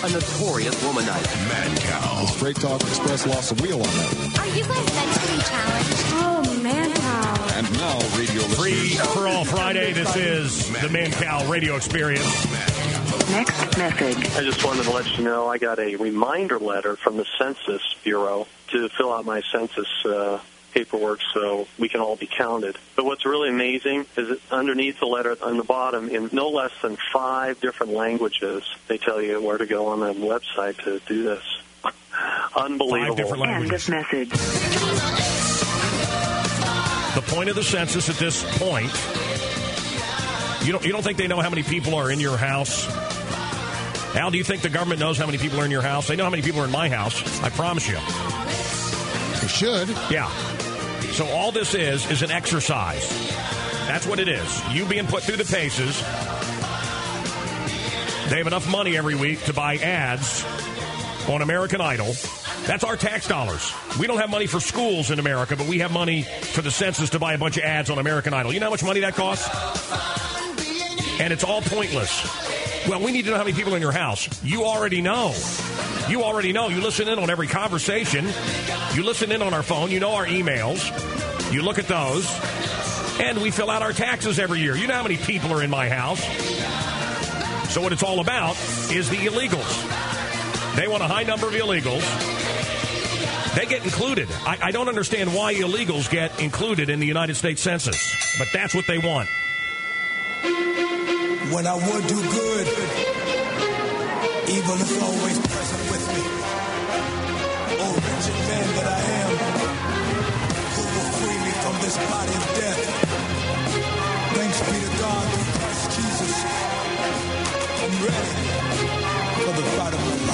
a notorious womanizer. Mancow. Does Freight Talk Express lost a wheel on that? Are you guys mentally challenged? Oh, Mancow. And now, radio Free for All Friday. This is the Mancow Radio Experience. Next message. I just wanted to let you know I got a reminder letter from the Census Bureau to fill out my census paperwork so we can all be counted. But what's really amazing is that underneath the letter on the bottom, in no less than 5 different languages, they tell you where to go on the website to do this. Unbelievable. 5 different languages. End of message. The point of the census at this point, you don't think they know how many people are in your house? Al, do you think the government knows how many people are in your house? They know how many people are in my house. I promise you. They should. Yeah. So all this is an exercise. That's what it is. You being put through the paces. They have enough money every week to buy ads on American Idol. That's our tax dollars. We don't have money for schools in America, but we have money for the census to buy a bunch of ads on American Idol. You know how much money that costs? And it's all pointless. Well, we need to know how many people are in your house. You already know. You already know. You listen in on every conversation. You listen in on our phone. You know our emails. You look at those. And we fill out our taxes every year. You know how many people are in my house. So what it's all about is the illegals. They want a high number of illegals. They get included. I don't understand why illegals get included in the United States Census, but that's what they want. When I would do good, evil is always present with me. Oh, wretched man that I am, who will free me from this body of death? Thanks be to God through Christ Jesus. I'm ready for the fight of my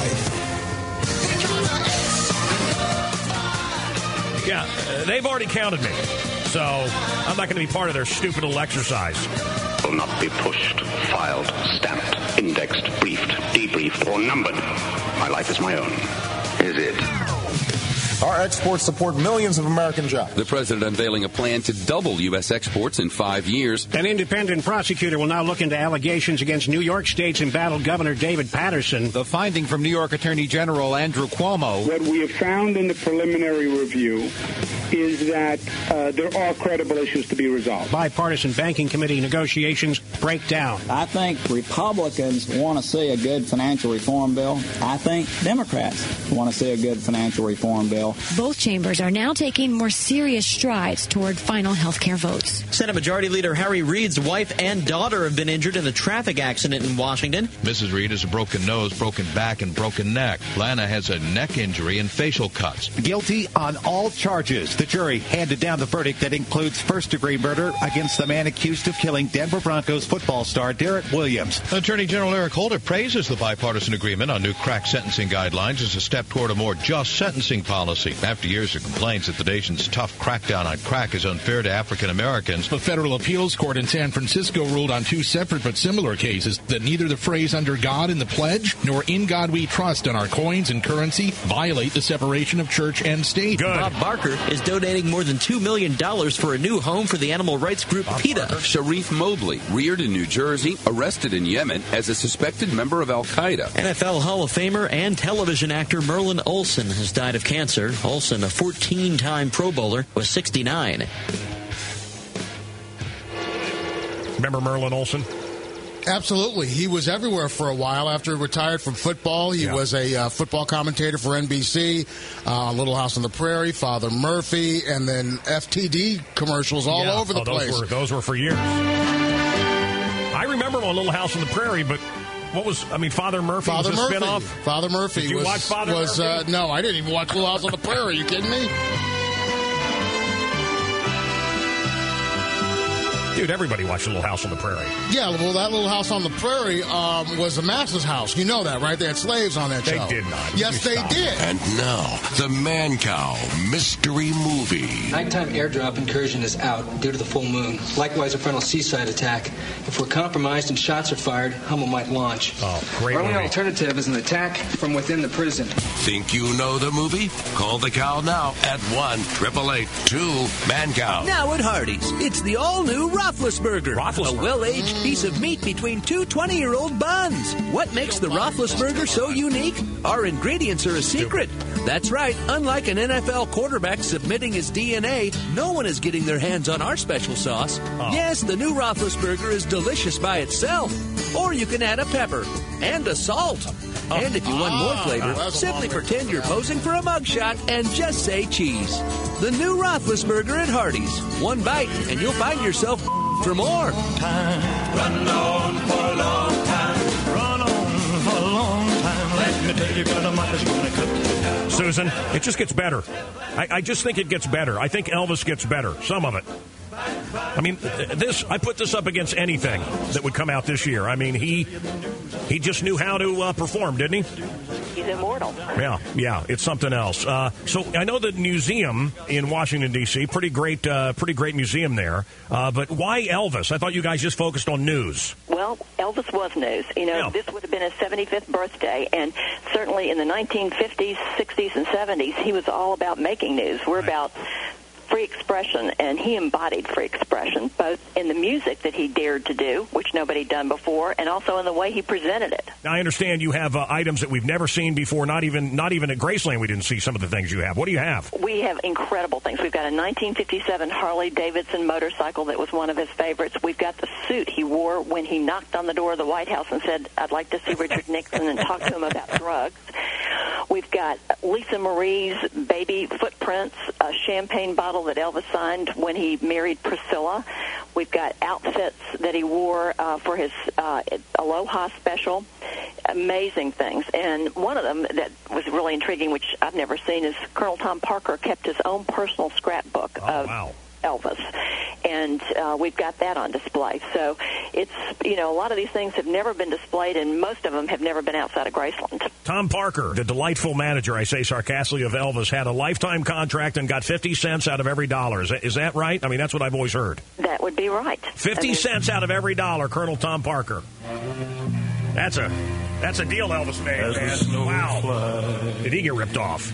life. Yeah, they've already counted me, so I'm not going to be part of their stupid little exercise. Will not be pushed, filed, stamped, indexed, briefed, debriefed, or numbered. My life is my own. Is it? Our exports support millions of American jobs. The president unveiling a plan to double U.S. exports in 5 years. An independent prosecutor will now look into allegations against New York State's embattled Governor David Paterson. The finding from New York Attorney General Andrew Cuomo. What we have found in the preliminary review is that there are credible issues to be resolved. Bipartisan banking committee negotiations break down. I think Republicans want to see a good financial reform bill. I think Democrats want to see a good financial reform bill. Both chambers are now taking more serious strides toward final health care votes. Senate Majority Leader Harry Reid's wife and daughter have been injured in a traffic accident in Washington. Mrs. Reid has a broken nose, broken back, and broken neck. Lana has a neck injury and facial cuts. Guilty on all charges. The jury handed down the verdict that includes first-degree murder against the man accused of killing Denver Broncos football star Derek Williams. Attorney General Eric Holder praises the bipartisan agreement on new crack sentencing guidelines as a step toward a more just sentencing policy. After years of complaints that the nation's tough crackdown on crack is unfair to African Americans, the federal appeals court in San Francisco ruled on 2 separate but similar cases that neither the phrase "under God in the pledge" nor "in God we trust" on our coins and currency violate the separation of church and state. Good. Bob Barker is donating more than $2 million for a new home for the animal rights group PETA. Sharif Mobley, reared in New Jersey, arrested in Yemen as a suspected member of Al-Qaeda. NFL Hall of Famer and television actor Merlin Olsen has died of cancer. Olsen, a 14-time Pro Bowler, was 69. Remember Merlin Olsen? Absolutely. He was everywhere for a while after he retired from football. He was a football commentator for NBC, Little House on the Prairie, Father Murphy, and then FTD commercials all over the place. Those were for years. I remember him on Little House on the Prairie, but Father Murphy was a spinoff? Father Murphy. Did you watch Father Murphy? No, I didn't even watch Little House on the Prairie. Are you kidding me? Dude, everybody watched Little House on the Prairie. Yeah, well, that Little House on the Prairie was the Max's house. You know that, right? They had slaves on that show. They did not. Yes, they did. And now, the Mancow Mystery Movie. Nighttime airdrop incursion is out due to the full moon. Likewise, a frontal seaside attack. If we're compromised and shots are fired, Hummel might launch. Oh, great Our movie. only alternative is an attack from within the prison. Think you know the movie? Call the cow now at 1-888-2-MANCOW. Now at Hardee's, it's the all-new Roethlisberger. A well-aged piece of meat between 2 20-year-old buns. What makes the Roethlisberger so unique? Our ingredients are a secret. That's right. Unlike an NFL quarterback submitting his DNA, no one is getting their hands on our special sauce. Yes, the new Roethlisberger is delicious by itself. Or you can add a pepper and a salt. And if you want more flavor, simply pretend you're posing for a mugshot and just say cheese. The new Roethlisberger at Hardee's. One bite and you'll find yourself for more. Run on for a long time. Run on for a long time. Let me tell you, God Almighty's gonna cook. Susan, it just gets better. I just think it gets better. I think Elvis gets better. Some of it. I mean, I put this up against anything that would come out this year. I mean, he just knew how to perform, didn't he? He's immortal. Yeah, it's something else. So I know the museum in Washington, D.C., pretty great museum there. But why Elvis? I thought you guys just focused on news. Well, Elvis was news. This would have been his 75th birthday, and certainly in the 1950s, 60s, and 70s, he was all about making news. We're about free expression, and he embodied free expression, both in the music that he dared to do, which nobody had done before, and also in the way he presented it. Now, I understand you have items that we've never seen before, not even at Graceland we didn't see some of the things you have. What do you have? We have incredible things. We've got a 1957 Harley-Davidson motorcycle that was one of his favorites. We've got the suit he wore when he knocked on the door of the White House and said, "I'd like to see Richard Nixon," and talk to him about drugs. We've got Lisa Marie's baby footprints, a champagne bottle that Elvis signed when he married Priscilla. We've got outfits that he wore for his Aloha special. Amazing things. And one of them that was really intriguing, which I've never seen, is Colonel Tom Parker kept his own personal scrapbook of Elvis. And we've got that on display. So it's, a lot of these things have never been displayed, and most of them have never been outside of Graceland. Tom Parker, the delightful manager, I say sarcastically, of Elvis, had a lifetime contract and got 50 cents out of every dollar. Is that right? I mean, that's what I've always heard. That would be right. 50 cents out of every dollar, Colonel Tom Parker. That's a deal Elvis made, man. Wow. Did he get ripped off?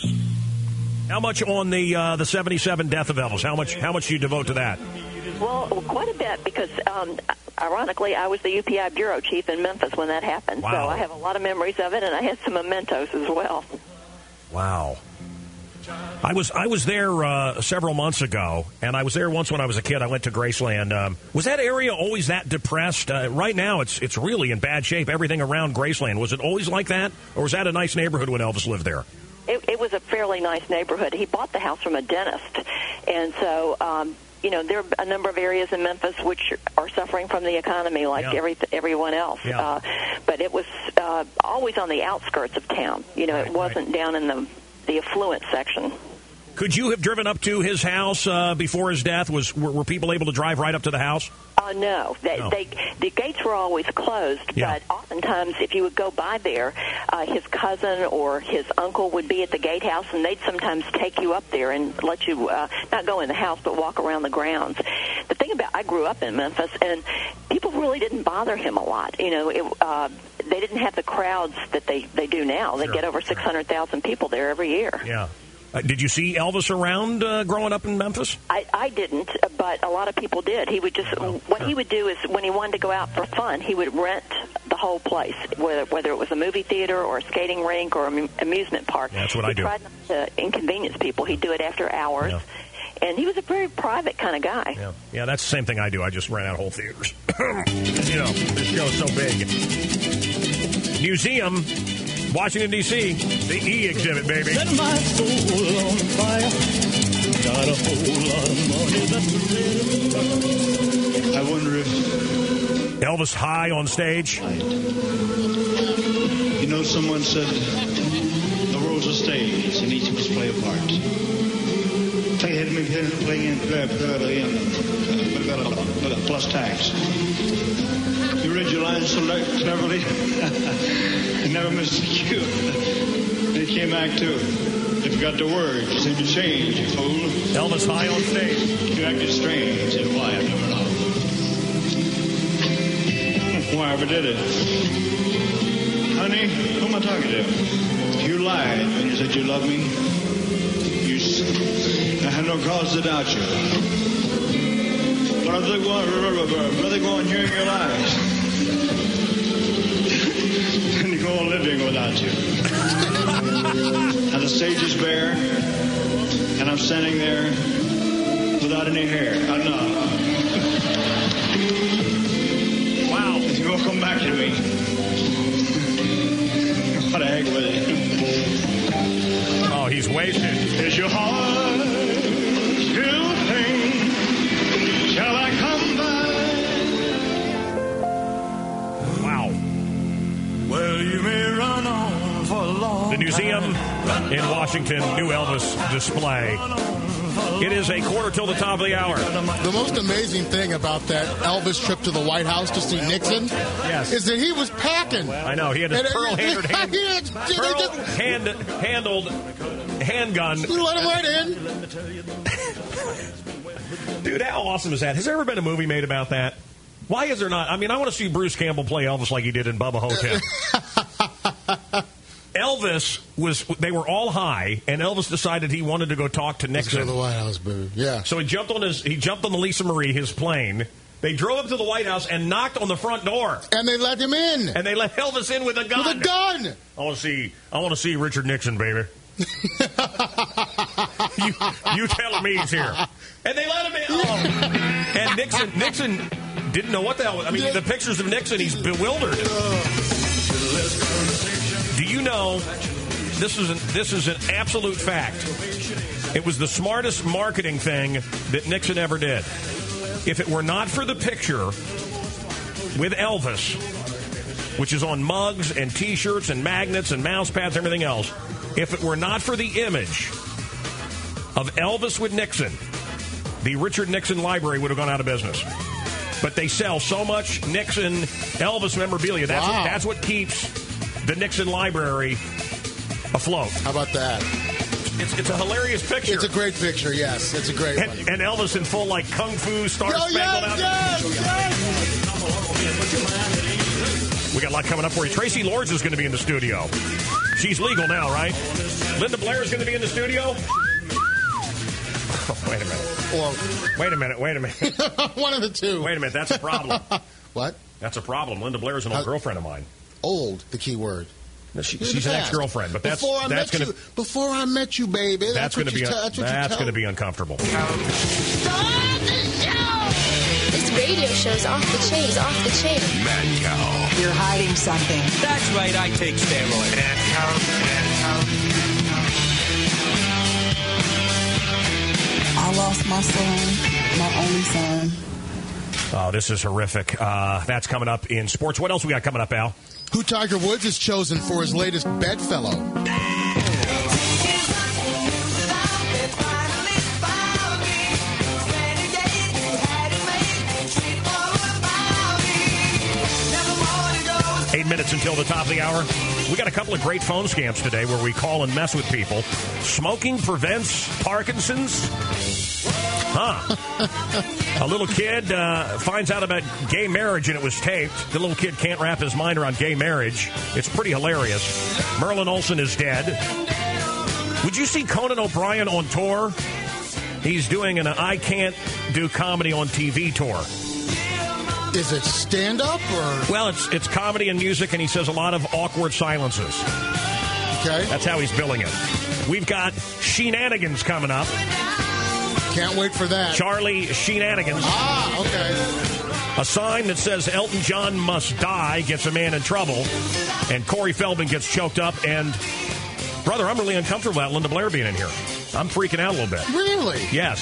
How much on the 77 death of Elvis? How much do you devote to that? Well, quite a bit, because ironically, I was the UPI bureau chief in Memphis when that happened. Wow. So I have a lot of memories of it, and I had some mementos as well. Wow. I was there several months ago, and I was there once when I was a kid. I went to Graceland. Was that area always that depressed? Right now, it's really in bad shape. Everything around Graceland. Was it always like that, or was that a nice neighborhood when Elvis lived there? It was a fairly nice neighborhood. He bought the house from a dentist, and so there are a number of areas in Memphis which are suffering from the economy like everyone else. Yeah. But it was always on the outskirts of town. It wasn't down in the affluent section. Could you have driven up to his house before his death? Were people able to drive right up to the house? No. The gates were always closed, but oftentimes if you would go by there, his cousin or his uncle would be at the gatehouse, and they'd sometimes take you up there and let you not go in the house, but walk around the grounds. The thing about, I grew up in Memphis, and people really didn't bother him a lot. They didn't have the crowds that they do now. They get over 600,000 people there every year. Yeah. Did you see Elvis around growing up in Memphis? I didn't, but a lot of people did. He would just he would do is when he wanted to go out for fun, he would rent the whole place, whether it was a movie theater or a skating rink or an amusement park. That's what I do. He tried not to inconvenience people. He'd do it after hours. Yeah. And he was a very private kind of guy. Yeah, that's the same thing I do. I just rent out whole theaters. This show's so big. Museum, Washington, D.C., the E exhibit, baby. Set my soul on fire. Got a whole lot of money that's I wonder if Elvis high on stage. Someone said the world's a stage and each of us play a part. They had me playing plus tax. You read your lines so cleverly. You never missed a cue. They came back too. They forgot the words. You seem to change, you fool. Elvis high on stage. You acted strange. And why? I never know. Why ever did it? Honey, who am I talking to? You lied when you said you loved me. I had no cause to doubt you. But I'd rather go on hearing your lies. go without you. And the stage is bare, and I'm standing there without any hair. No. Wow. If you will come back to me. What the heck with it? Oh, he's wasted. Is your heart still pain? Shall I come back? Wow. Well, you may run on for a long The museum in Washington, new Elvis display. It is a quarter till the top of the hour. The most amazing thing about that Elvis trip to the White House to see Nixon is that he was packing. I know. He had his pearl-handled handled handgun. You let him right in. Dude, how awesome is that? Has there ever been a movie made about that? Why is there not? I mean, I want to see Bruce Campbell play Elvis like he did in Bubba Ho-Tep. Elvis they were all high, and Elvis decided he wanted to go talk to Nixon. Let's go to the White House, baby. Yeah. So he jumped on the Lisa Marie, his plane. They drove up to the White House and knocked on the front door. And they let him in. And they let Elvis in with a gun. With a gun. I want to see Richard Nixon, baby. you tell him he's here. And they let him in. Oh. And Nixon didn't know what the hell. I mean, the pictures of Nixon, he's bewildered. Do you know, this is an absolute fact. It was the smartest marketing thing that Nixon ever did. If it were not for the picture with Elvis, which is on mugs and T-shirts and magnets and mouse pads and everything else, if it were not for the image of Elvis with Nixon, the Richard Nixon Library would have gone out of business. But they sell so much Nixon Elvis memorabilia. That's what keeps the Nixon Library afloat. How about that? It's a hilarious picture. It's a great picture, yes. It's a great one. And Elvis in full, like, Kung Fu star-spangled out. Yes. We got a lot coming up for you. Tracy Lords is going to be in the studio. She's legal now, right? Linda Blair is going to be in the studio? Oh, wait a minute. Wait a minute. One of the two. Wait a minute. That's a problem. What? That's a problem. Linda Blair is an old girlfriend of mine. Old, the key word. No, she's an ex-girlfriend, but before I met you, baby. That's going to be uncomfortable. Stop the show! This radio show's off the chain. Mad Cow. You're hiding something. That's right, I take steroids. Mad Cow. I lost my son, my only son. Oh, this is horrific. That's coming up in sports. What else we got coming up, Al? Who Tiger Woods has chosen for his latest bedfellow. Eight minutes until the top of the hour. We got a couple of great phone scams today where we call and mess with people. Smoking prevents Parkinson's? Huh. A little kid finds out about gay marriage and it was taped. The little kid can't wrap his mind around gay marriage. It's pretty hilarious. Merlin Olsen is dead. Would you see Conan O'Brien on tour? He's doing an I Can't Do Comedy on TV tour. Is it stand-up or? Well, it's comedy and music, and he says a lot of awkward silences. Okay. That's how he's billing it. We've got Sheenanigans coming up. Can't wait for that. Charlie Sheenanigans. Ah, okay. A sign that says Elton John must die gets a man in trouble, and Corey Feldman gets choked up, and, brother, I'm really uncomfortable about Linda Blair being in here. I'm freaking out a little bit. Really? Yes.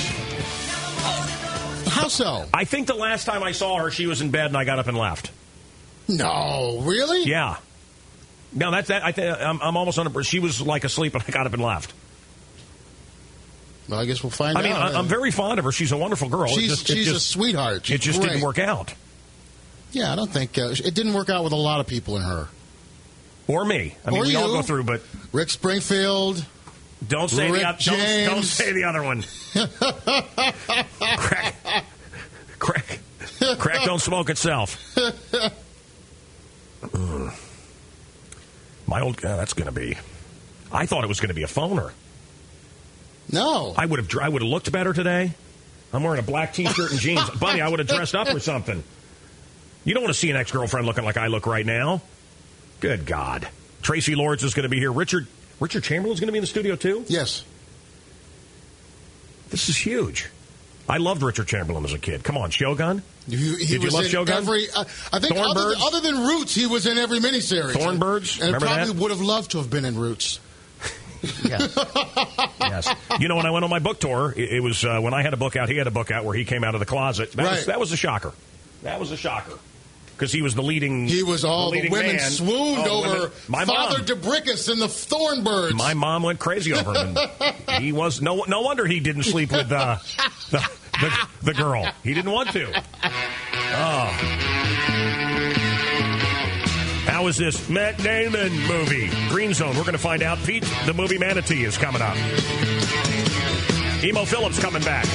How so? I think the last time I saw her, she was in bed, and I got up and left. No, really? Yeah. No, that's that. I'm almost 100%. She was like asleep, and I got up and left. Well, I guess we'll find out. I mean, I'm very fond of her. She's a wonderful girl. She's a sweetheart. It just didn't work out. Yeah, I don't think it didn't work out with a lot of people in her. Or me. I mean, we all go through, but Rick Springfield. Don't say don't say the other one. Crack don't smoke itself. My old that's going to be. I thought it was going to be a phoner. No, I would have looked better today. I'm wearing a black T-shirt and jeans, buddy. I would have dressed up or something. You don't want to see an ex-girlfriend looking like I look right now. Good God. Tracy Lords is going to be here. Richard Chamberlain's going to be in the studio, too? Yes. This is huge. I loved Richard Chamberlain as a kid. Come on, Shogun? Did you love Shogun? I think other than Roots, he was in every miniseries. Thornbirds? And Remember probably that? would have loved to have been in Roots. Yes. Yes. You know, when I went on my book tour, it was when I had a book out, he had a book out where he came out of the closet. That was a shocker. That was a shocker. Because he was the leading. He was all the women man. swooned over My Father mom. DeBrickus and the Thornbirds. My mom went crazy over him. And he was no wonder he didn't sleep with the girl. He didn't want to. Oh. How is this Matt Damon movie? Green Zone. We're going to find out. Pete, the movie Manatee is coming up. Emo Phillips coming back.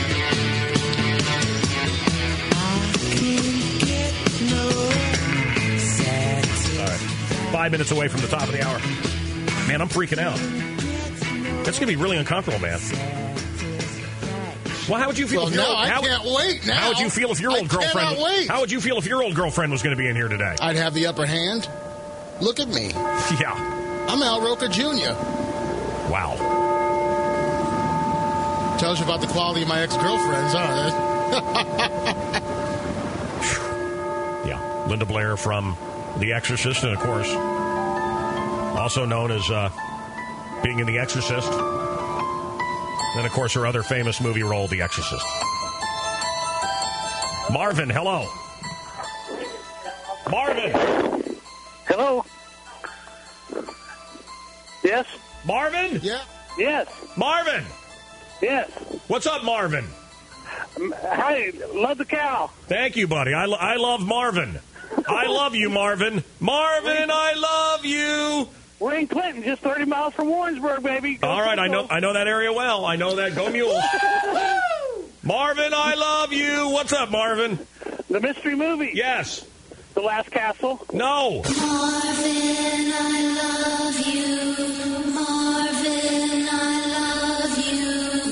All right. 5 minutes away from the top of the hour. Man, I'm freaking out. That's going to be really uncomfortable, man. Well, how would you feel if your old, I can't wait now. How would you feel if your old girlfriend? Wait. How would you feel if your old girlfriend was going to be in here today? I'd have the upper hand. Look at me. Yeah. I'm Al Roker Jr. Wow. Tells you about the quality of my ex-girlfriends, Yeah. Linda Blair from The Exorcist, and of course, also known as being in The Exorcist. And, of course, her other famous movie role, The Exorcist. Marvin, hello. Marvin. Hello. Yes. Marvin? Yeah. Yes. Marvin. Yes. What's up, Marvin? Hi. Love the cow. Thank you, buddy. I love Marvin. I love you, Marvin. Marvin, I love you. We're in Clinton, just 30 miles from Warrensburg, baby. Go All right, I know that area well. I know that. Go Mules. Marvin, I love you. What's up, Marvin? The mystery movie. Yes. The Last Castle. No. Marvin, I love you. Marvin, I love you.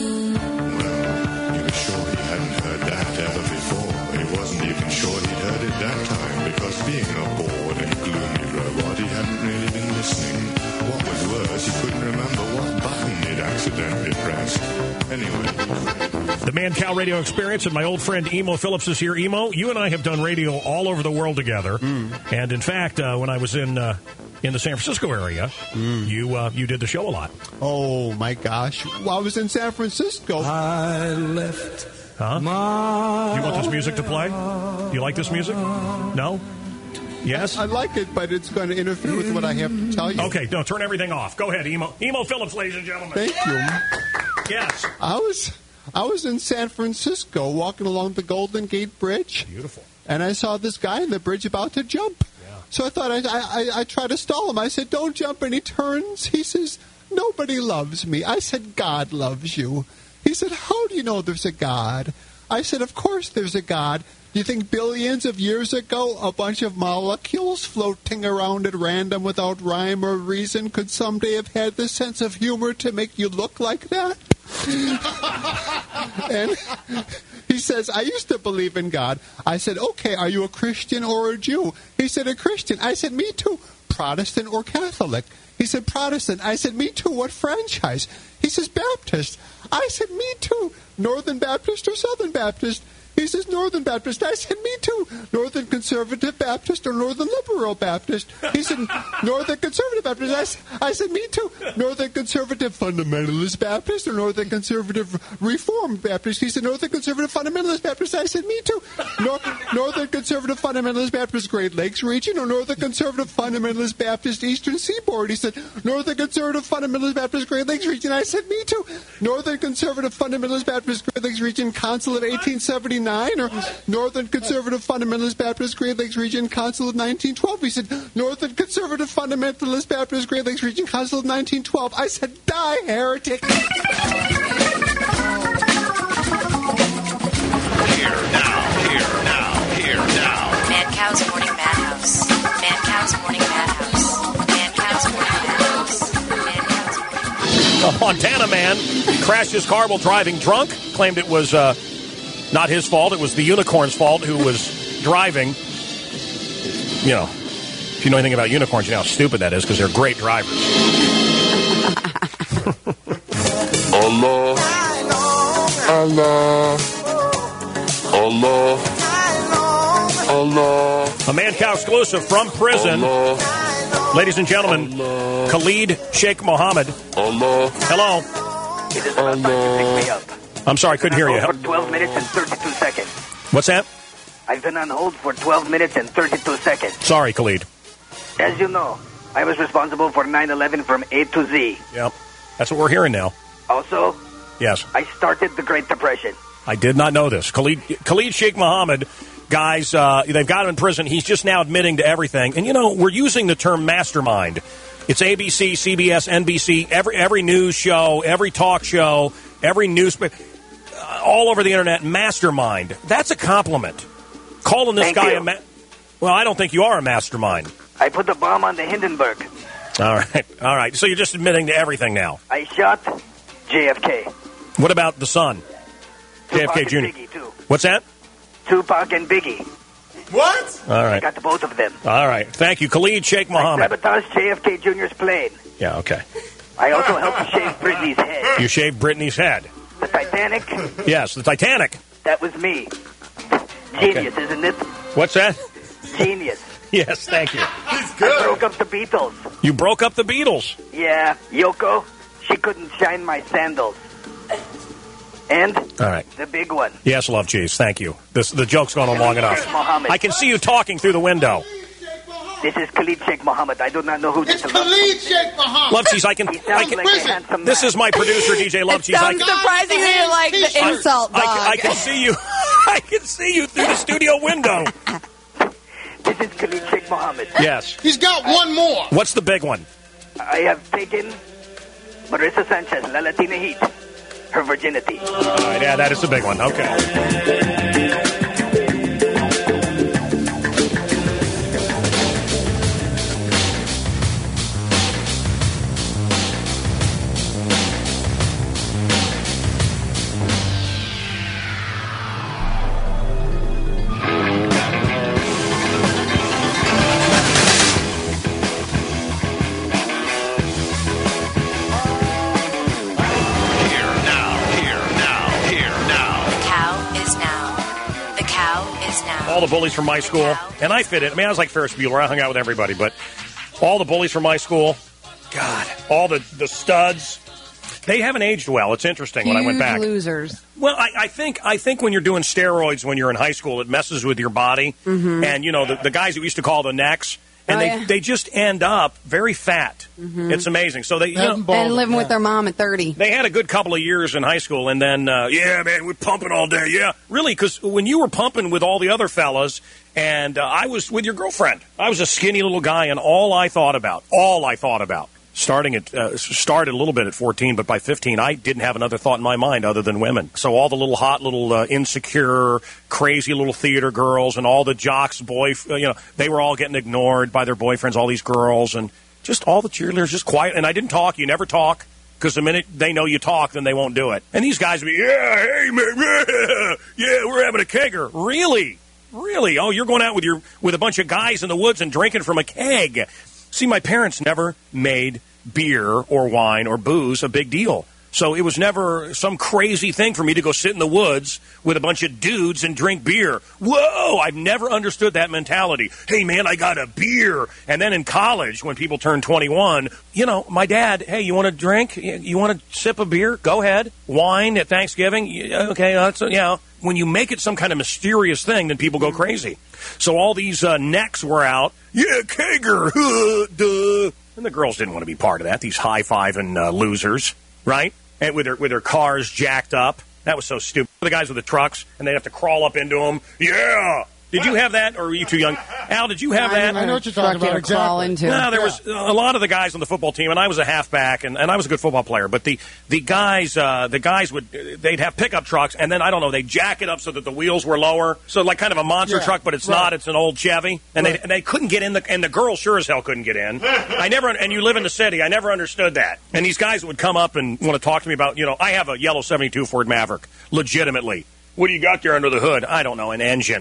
He was sure he hadn't heard that ever before. He wasn't even sure he'd heard it that time, because being a bored and gloomy robot, he hadn't really been listening. What was worse, he couldn't remember what button he'd accidentally pressed. Anyway. The Man Cow Radio Experience, and my old friend Emo Phillips is here. Emo, you and I have done radio all over the world together. And in fact, when I was in the San Francisco area, you did the show a lot. Oh, my gosh. Well, I was in San Francisco. I left Do you want this music to play? Do you like this music? No? Yes? I like it, but it's going to interfere with what I have to tell you. Okay, no, turn everything off. Go ahead, Emo. Emo Phillips, ladies and gentlemen. Thank you. Yes. I was in San Francisco walking along the Golden Gate Bridge. Beautiful. And I saw this guy on the bridge about to jump. Yeah. So I thought I tried to stall him. I said, "Don't jump." And he turns. He says, "Nobody loves me." I said, "God loves you." He said, "How do you know there's a God?" I said, "Of course there's a God. Do you think billions of years ago a bunch of molecules floating around at random without rhyme or reason could someday have had the sense of humor to make you look like that?" And he says, "I used to believe in God." I said, "Okay, are you a Christian or a Jew?" He said, "A Christian." I said, "Me too." "Protestant or Catholic?" He said, "Protestant." I said, "Me too." "What franchise?" He says, "Baptist." I said, "Me too." "Northern Baptist or Southern Baptist?" He says, "Northern Baptist." I said, "Me too." "Northern Conservative Baptist or Northern Liberal Baptist?" He said, "Northern Conservative Baptist." I said, "Me too." "Northern Conservative Fundamentalist Baptist or Northern Conservative Reformed Baptist?" He said, "Northern Conservative Fundamentalist Baptist." I said, "Me too." "Northern Conservative Fundamentalist Baptist Great Lakes region or Northern Conservative Fundamentalist Baptist Eastern Seaboard?" He said, "Northern Conservative Fundamentalist Baptist Great Lakes region." I said, "Me too." "Northern Conservative Fundamentalist Baptist Great Lakes region Council of 1879 or Northern Conservative Fundamentalist Baptist Great Lakes region Council of 1912?" He said, "Northern Conservative Fundamentalist Baptist Great Lakes region Council of 1912. I said, "Die, heretic." Here now. Man Cow's Morning Madhouse. Man Cow's Morning Madhouse. Man Cow's Morning Madhouse. Man Cow's Morning A Montana man crashed his car while driving drunk, claimed it was not his fault. It was the unicorn's fault who was driving. You know, you know anything about unicorns, you know how stupid that is because they're great drivers. Allah. Allah. Allah. Allah. A Man Cow exclusive from prison. Allah. Ladies and gentlemen, Allah. Khalid Sheikh Mohammed. Allah. Hello. It is about time to pick me up. I'm sorry, I couldn't hear you. For 12 minutes and 32 seconds. What's that? I've been on hold for 12 minutes and 32 seconds. Sorry, Khalid. As you know, I was responsible for 9/11 from A to Z. Yep. That's what we're hearing now. Also, yes, I started the Great Depression. I did not know this. Khalid Sheikh Mohammed, guys, they've got him in prison. He's just now admitting to everything. And, you know, we're using the term mastermind. It's ABC, CBS, NBC, every news show, every talk show, every newspaper, all over the Internet, mastermind. That's a compliment. Calling this guy well, I don't think you are a mastermind. I put the bomb on the Hindenburg. All right. So you're just admitting to everything now. I shot JFK. What about the son? Tupac JFK and Jr. Biggie, too. What's that? Tupac and Biggie. What? All right. I got the both of them. All right. Thank you. Khalid Sheikh Mohammed. I sabotaged JFK Jr.'s plane. Yeah, okay. I also helped shave Britney's head. You shaved Britney's head. The Titanic? Yes, the Titanic. That was me. Genius, isn't it? What's that? Genius. Yes, thank you. He's good. I broke up the Beatles. You broke up the Beatles? Yeah, Yoko, she couldn't shine my sandals. And all right, the big one. Yes, Love Cheese, thank you. The joke's gone on long enough. I can see you talking through the window. This is Khalid Sheikh Mohammed. I do not know who this is. Khalid Sheikh Mohammed. Love Cheese, I can. Like a handsome this man. is my producer, DJ Love Cheese. Sounds surprisingly like the insult dog. I can see you. I can see you through the studio window. This is Khalid Sheikh Mohammed. Yes. He's got one more. What's the big one? I have taken Marissa Sanchez, La Latina Heat, her virginity. All right, yeah, that is the big one. Okay. All the bullies from my school, and I fit in. I mean, I was like Ferris Bueller. I hung out with everybody, but all the bullies from my school, God, all the studs, they haven't aged well. It's interesting when I went back. Losers. Well, I think when you're doing steroids when you're in high school, it messes with your body. Mm-hmm. And, you know, the guys that we used to call the necks, and they just end up very fat. Mm-hmm. It's amazing. So they and living with their mom at 30. They had a good couple of years in high school, and then, yeah, man, we're pumping all day. Yeah, really, because when you were pumping with all the other fellas, and I was with your girlfriend, I was a skinny little guy, and all I thought about, started a little bit at 14, but by 15, I didn't have another thought in my mind other than women. So all the little hot, little insecure, crazy little theater girls, and all the jocks, they were all getting ignored by their boyfriends, all these girls, and just all the cheerleaders, just quiet. And I didn't talk. You never talk, because the minute they know you talk, then they won't do it. And these guys would be, yeah, hey, man, yeah, we're having a kegger. Really? Really? Oh, you're going out with a bunch of guys in the woods and drinking from a keg. See, my parents never made beer or wine or booze a big deal. So it was never some crazy thing for me to go sit in the woods with a bunch of dudes and drink beer. Whoa! I've never understood that mentality. Hey, man, I got a beer. And then in college, when people turn 21, my dad, hey, you want to drink? You want to sip a beer? Go ahead. Wine at Thanksgiving? Okay, when you make it some kind of mysterious thing, then people go crazy. So all these necks were out. Yeah, kegger. Duh. And the girls didn't want to be part of that, these high-fiving losers, right? And with their cars jacked up. That was so stupid. The guys with the trucks, and they'd have to crawl up into them. Yeah! Did you have that, or were you too young? Al, did you have that? I know what you're talking about. Exactly. No, there was a lot of the guys on the football team, and I was a halfback, and I was a good football player. But the guys they'd have pickup trucks, and then I don't know, they'd jack it up so that the wheels were lower, so like kind of a monster truck, but it's not. It's an old Chevy, and they couldn't get in and the girls sure as hell couldn't get in. And you live in the city, I never understood that. And these guys would come up and want to talk to me about, I have a yellow '72 Ford Maverick, legitimately. What do you got there under the hood? I don't know, an engine.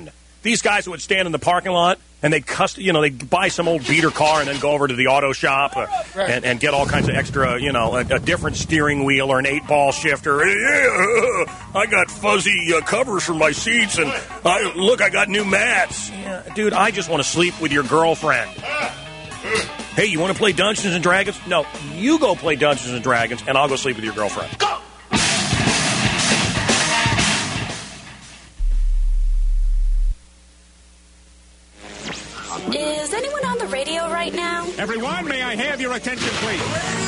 these guys would stand in the parking lot and they'd they'd buy some old beater car and then go over to the auto shop and get all kinds of extra, a different steering wheel or an 8-ball shifter. Yeah, I got fuzzy covers for my seats and I got new mats. Yeah, dude, I just want to sleep with your girlfriend. Hey, you want to play Dungeons and Dragons? No, you go play Dungeons and Dragons and I'll go sleep with your girlfriend. Go! Is anyone on the radio right now? Everyone, may I have your attention, please?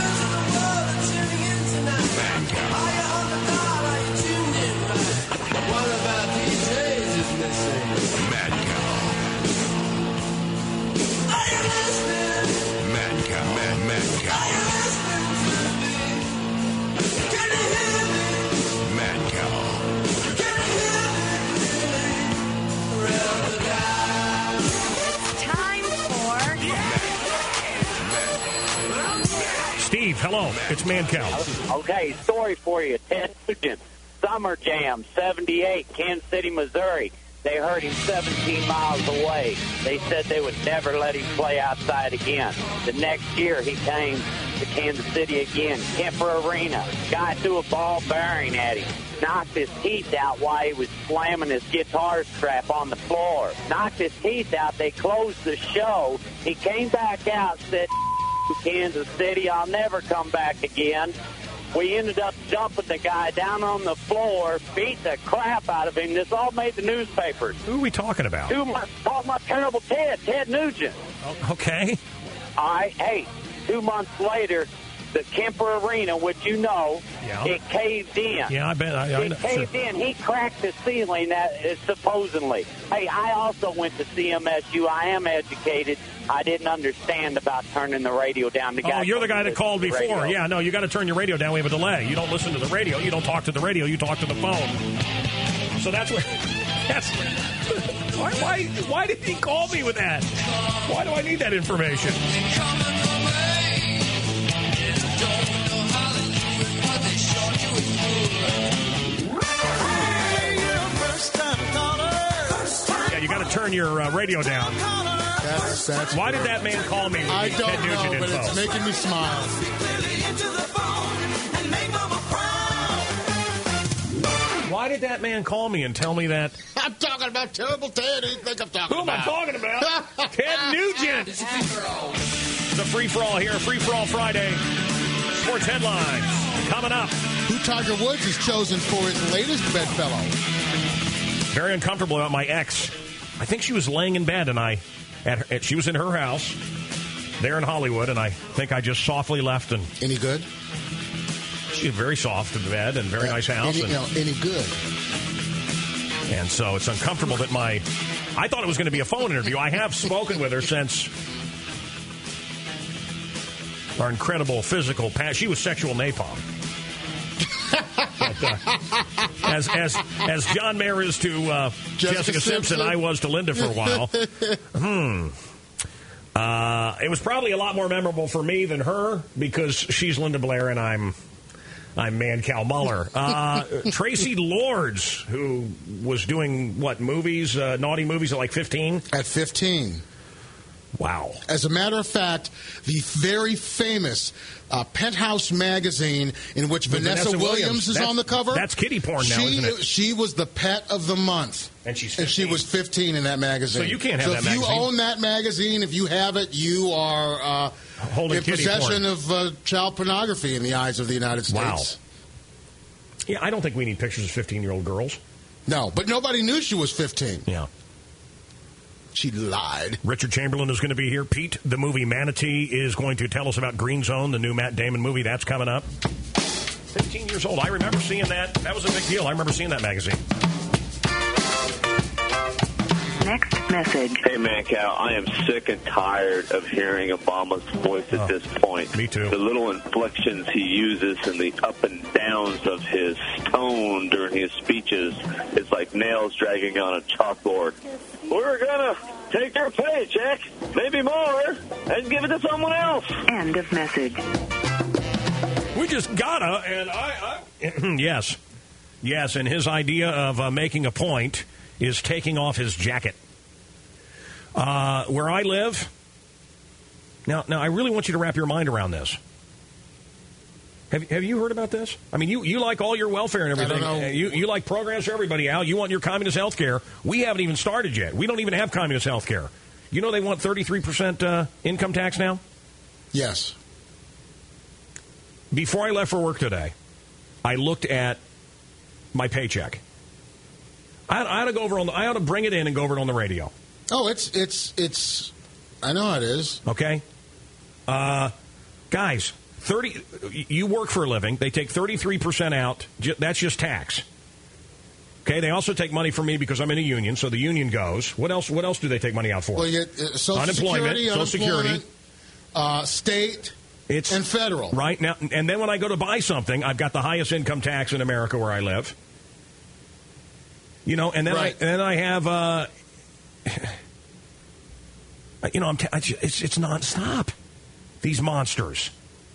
Steve, hello. It's Mancow. Okay, story for you. Ted Nugent, Summer Jam, 78, Kansas City, Missouri. They heard him 17 miles away. They said they would never let him play outside again. The next year, he came to Kansas City again. Kemper Arena. Guy threw a ball bearing at him. Knocked his teeth out while he was slamming his guitar strap on the floor. Knocked his teeth out. They closed the show. He came back out, said, Kansas City, I'll never come back again. We ended up jumping the guy down on the floor, beat the crap out of him. This all made the newspapers. Who are we talking about? Talking about Terrible Ted Nugent. Okay. All right, hey, 2 months later, the Kemper Arena, which it caved in. Yeah, I bet. It caved in. He cracked the ceiling, supposedly. Hey, I also went to CMSU. I am educated. I didn't understand about turning the radio down. You're the guy that called before. Yeah, no, you got to turn your radio down. We have a delay. You don't listen to the radio. You don't talk to the radio. You talk to the phone. So that's what... Why did he call me with that? Why do I need that information? Yeah, you got to turn your radio down. Why did that man call me? I don't know, but it's making me smile. Why did that man call me and tell me that? I'm talking about Terrible Ted. Who do you think I'm talking about? Who am I talking about? Ted Nugent. The free-for-all here. Free-for-all Friday. Sports headlines coming up. Who Tiger Woods is chosen for his latest bedfellow. Very uncomfortable about my ex. I think she was laying in bed, and she was in her house there in Hollywood, and I think I just softly left. And any good? She's very soft in bed and very nice house. Any good? And so it's uncomfortable that I thought it was going to be a phone interview. I have spoken with her since our incredible physical past. She was sexual napalm. But, as John Mayer is to Jessica Simpson, I was to Linda for a while. It was probably a lot more memorable for me than her because she's Linda Blair and I'm Mancow Muller. Tracy Lords, who was doing, movies, naughty movies at like 15? At 15. Wow. As a matter of fact, the very famous Penthouse magazine in which Vanessa Williams is on the cover. That's kiddie porn now, isn't it? She was the pet of the month. And she's 15. And she was 15 in that magazine. So you can't have that magazine. So if you own that magazine, if you have it, you are holding in possession of child pornography in the eyes of the United States. Wow. Yeah, I don't think we need pictures of 15-year-old girls. No, but nobody knew she was 15. Yeah. She lied. Richard Chamberlain is going to be here. Pete, the movie Manatee, is going to tell us about Green Zone, the new Matt Damon movie. That's coming up. 15 years old. I remember seeing that. That was a big deal. I remember seeing that magazine. Next message. Hey, Mancow, I am sick and tired of hearing Obama's voice at this point. Me too. The little inflections he uses and the up and downs of his tone during his speeches is like nails dragging on a chalkboard. We're going to take your paycheck, maybe more, and give it to someone else. End of message. We just gotta, and I yes, and his idea of making a point is taking off his jacket. Where I live, now I really want you to wrap your mind around this. Have you heard about this? I mean, you like all your welfare and everything. I don't know. You like programs for everybody, Al. You want your communist health care. We haven't even started yet. We don't even have communist health care. You know they want 33% income tax now? Yes. Before I left for work today, I looked at my paycheck. I ought to go over I ought to bring it in and go over it on the radio. Oh, it's. I know it is. Okay, guys, 30. You work for a living. They take 33% out. That's just tax. Okay. They also take money from me because I'm in a union, so the union goes. What else? What else do they take money out for? Well, you get Social Security, state, and federal. Right now, and then when I go to buy something, I've got the highest income tax in America where I live. You know, and then I have. You know, it's nonstop. These monsters.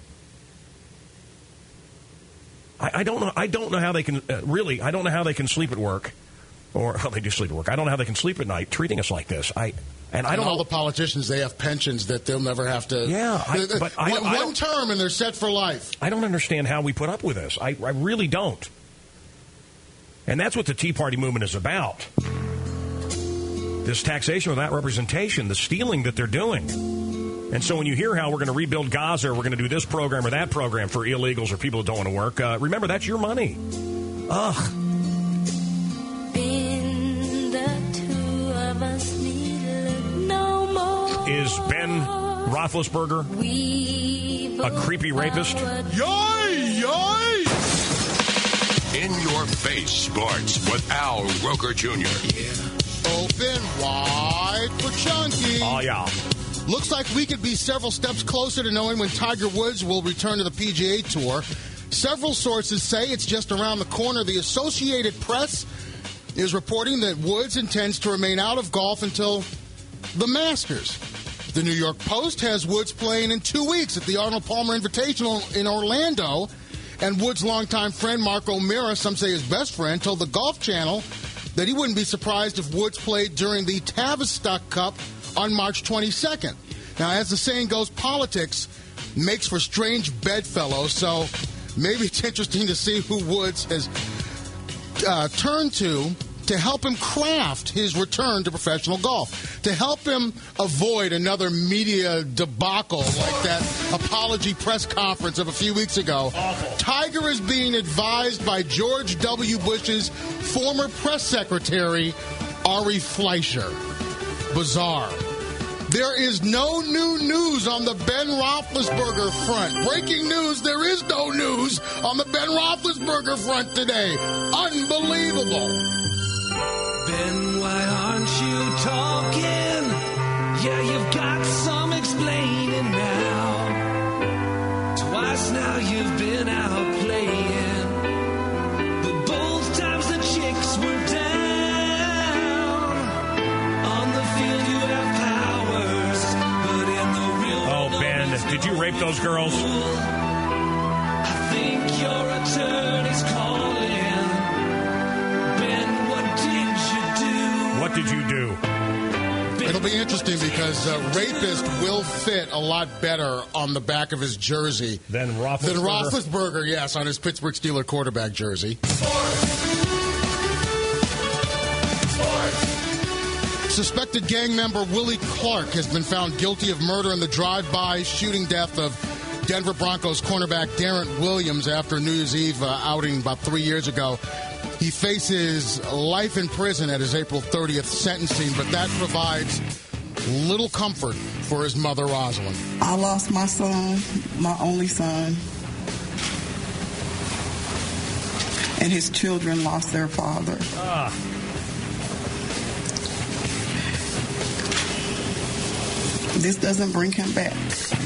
I don't know. I don't know how they can really. I don't know how they can sleep at work, or they do sleep at work. I don't know how they can sleep at night treating us like this. I don't know. All the politicians, they have pensions that they'll never have to. Yeah, but one term and they're set for life. I don't understand how we put up with this. I really don't. And that's what the Tea Party movement is about. This taxation without representation, the stealing that they're doing. And so when you hear how we're going to rebuild Gaza, or we're going to do this program or that program for illegals or people that don't want to work, remember, that's your money. Ugh. Is Ben Roethlisberger a creepy rapist? Yoy! Yoy! In Your Face Sports with Al Roker Jr. Open wide for Chunky. Oh, yeah. Looks like we could be several steps closer to knowing when Tiger Woods will return to the PGA Tour. Several sources say it's just around the corner. The Associated Press is reporting that Woods intends to remain out of golf until the Masters. The New York Post has Woods playing in 2 weeks at the Arnold Palmer Invitational in Orlando. And Woods' longtime friend, Mark O'Meara, some say his best friend, told the Golf Channel that he wouldn't be surprised if Woods played during the Tavistock Cup on March 22nd. Now, as the saying goes, politics makes for strange bedfellows, so maybe it's interesting to see who Woods has turned to help him craft his return to professional golf, to help him avoid another media debacle like that apology press conference of a few weeks ago. Awful. Tiger is being advised by George W. Bush's former press secretary, Ari Fleischer. Bizarre. There is no new news on the Ben Roethlisberger front. Breaking news, there is no news on the Ben Roethlisberger front today. Unbelievable. Ben, why aren't you talking? Yeah, you've got some explaining now. Twice now you've been out playing, but both times the chicks were down. On the field you have powers, but in the real world, Ben, did you rape those girls? I think your attorney's calling. What did you do? It'll be interesting because rapist will fit a lot better on the back of his jersey than Roethlisberger. Yes, on his Pittsburgh Steelers quarterback jersey. Suspected gang member Willie Clark has been found guilty of murder in the drive-by shooting death of Denver Broncos cornerback Darren Williams after New Year's Eve outing about 3 years ago. He faces life in prison at his April 30th sentencing, but that provides little comfort for his mother, Rosalind. I lost my son, my only son, and his children lost their father. This doesn't bring him back.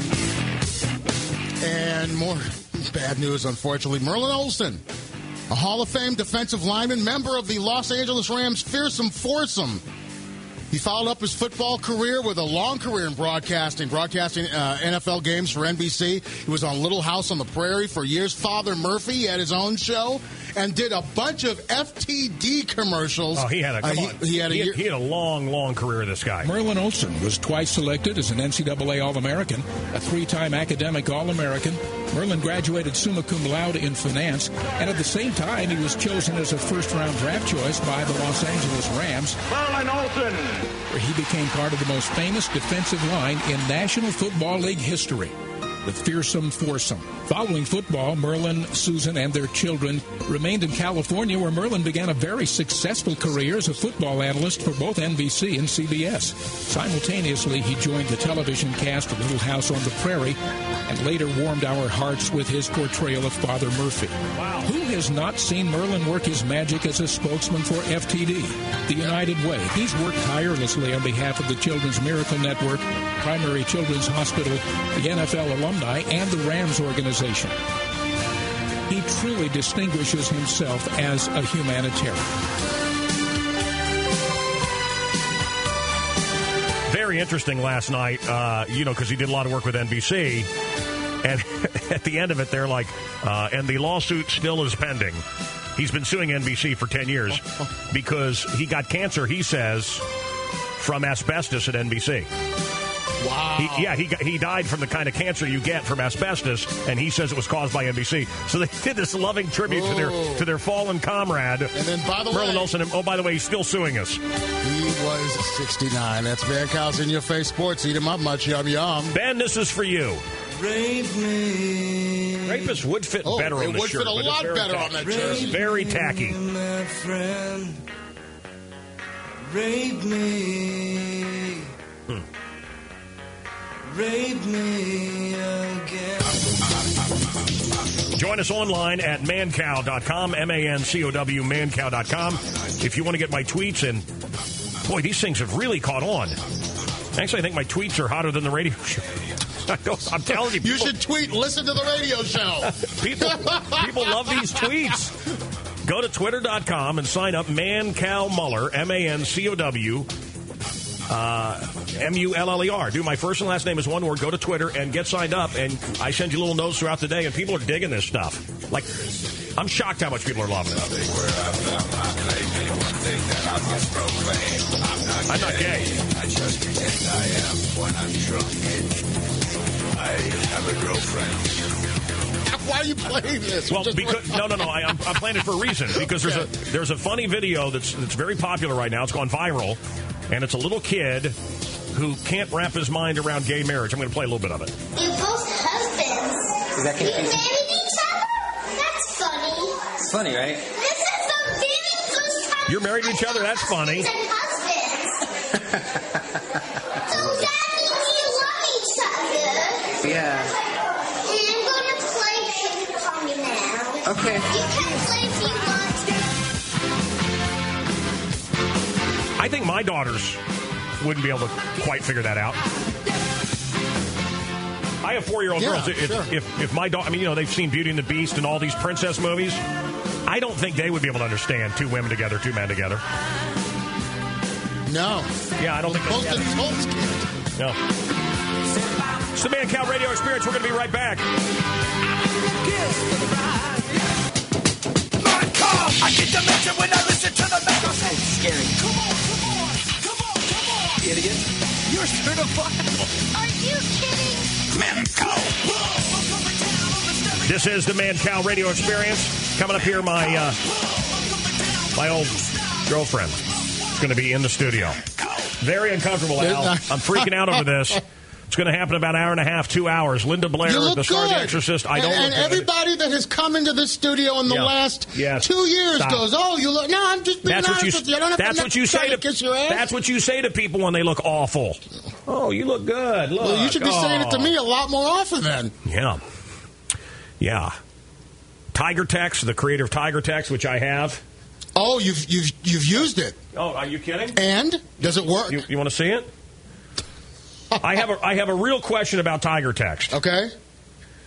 And more bad news, unfortunately. Merlin Olsen, a Hall of Fame defensive lineman, member of the Los Angeles Rams fearsome foursome. He followed up his football career with a long career in broadcasting NFL games for NBC. He was on Little House on the Prairie for years. Father Murphy had his own show and did a bunch of FTD commercials. Oh, he had a long career, this guy. Merlin Olsen was twice selected as an NCAA All-American, a 3-time academic All-American. Merlin graduated summa cum laude in finance, and at the same time, he was chosen as a first-round draft choice by the Los Angeles Rams. Merlin Olsen! Where he became part of the most famous defensive line in National Football League history, the Fearsome Foursome. Following football, Merlin, Susan, and their children remained in California, where Merlin began a very successful career as a football analyst for both NBC and CBS. Simultaneously, he joined the television cast of Little House on the Prairie and later warmed our hearts with his portrayal of Father Murphy. Wow. Who has not seen Merlin work his magic as a spokesman for FTD, the United Way? He's worked tirelessly on behalf of the Children's Miracle Network, Primary Children's Hospital, the NFL alumni, and the Rams organization. He truly distinguishes himself as a humanitarian. Very interesting last night, because he did a lot of work with NBC. And at the end of it, they're like, and the lawsuit still is pending. He's been suing NBC for 10 years because he got cancer, he says, from asbestos at NBC. Wow. He died from the kind of cancer you get from asbestos, and he says it was caused by NBC. So they did this loving tribute to their fallen comrade. And then, by the Merlin way, Olsen. Oh, by the way, he's still suing us. He was 69. That's Man Cow's In Your Face Sports. Eat him up much. Yum, yum. Ben, this is for you. Rape me. Rapist would fit better on the shirt. It would fit a lot better on that jersey. Very tacky. My friend. Rape me. Rape me again. Join us online at mancow.com, MANCOW, mancow.com. If you want to get my tweets, and boy, these things have really caught on. Actually, I think my tweets are hotter than the radio show. I'm telling you. You should tweet, listen to the radio show. People love these tweets. Go to twitter.com and sign up, Mancow Muller, MANCOW. Muller. Do my first and last name is one word. Go to Twitter and get signed up, and I send you little notes throughout the day, and people are digging this stuff. Like, I'm shocked how much people are loving it. I'm not gay. I just pretend I am when I'm drunk. I have a girlfriend. Why are you playing this? Well, because no. I'm playing it for a reason. Because there's a funny video that's very popular right now. It's gone viral. And it's a little kid who can't wrap his mind around gay marriage. I'm going to play a little bit of it. You're both husbands. Is that confusing? You married each other? That's funny. It's funny, right? This is the very first time. You're married to each other? That's funny. And husbands. So that means you love each other. Yeah. And I'm going to play ping pong now. Okay. You can play if you want to. I think my daughters wouldn't be able to quite figure that out. I have 4-year-old girls. If my daughter, they've seen Beauty and the Beast and all these princess movies. I don't think they would be able to understand two women together, two men together. No. Yeah, I don't think most adults can't. No. It's the Man Cow Radio Experience. We're going to be right back. I get the mention when I listen to the metal. That's scary. Come on. It again? You're certified. Are you kidding? Mancow. This is the Man Cow Radio Experience. Coming up here, my old girlfriend is going to be in the studio. Very uncomfortable, Al. I'm freaking out over this. It's going to happen in about an hour and a half, 2 hours. Linda Blair, the star of The Exorcist. I don't and look everybody that has come into this studio in the last 2 years goes, "Oh, you look." No, I'm just being honest with you. I don't have that's to what you say to kiss your ass. That's what you say to people when they look awful. Oh, you look good. Look. Well, you should be saying it to me a lot more often then. Yeah. Tiger Text, the creator of Tiger Text, which I have. Oh, you've used it. Oh, are you kidding? And does it work? You want to see it? I have a real question about Tiger Text. Okay.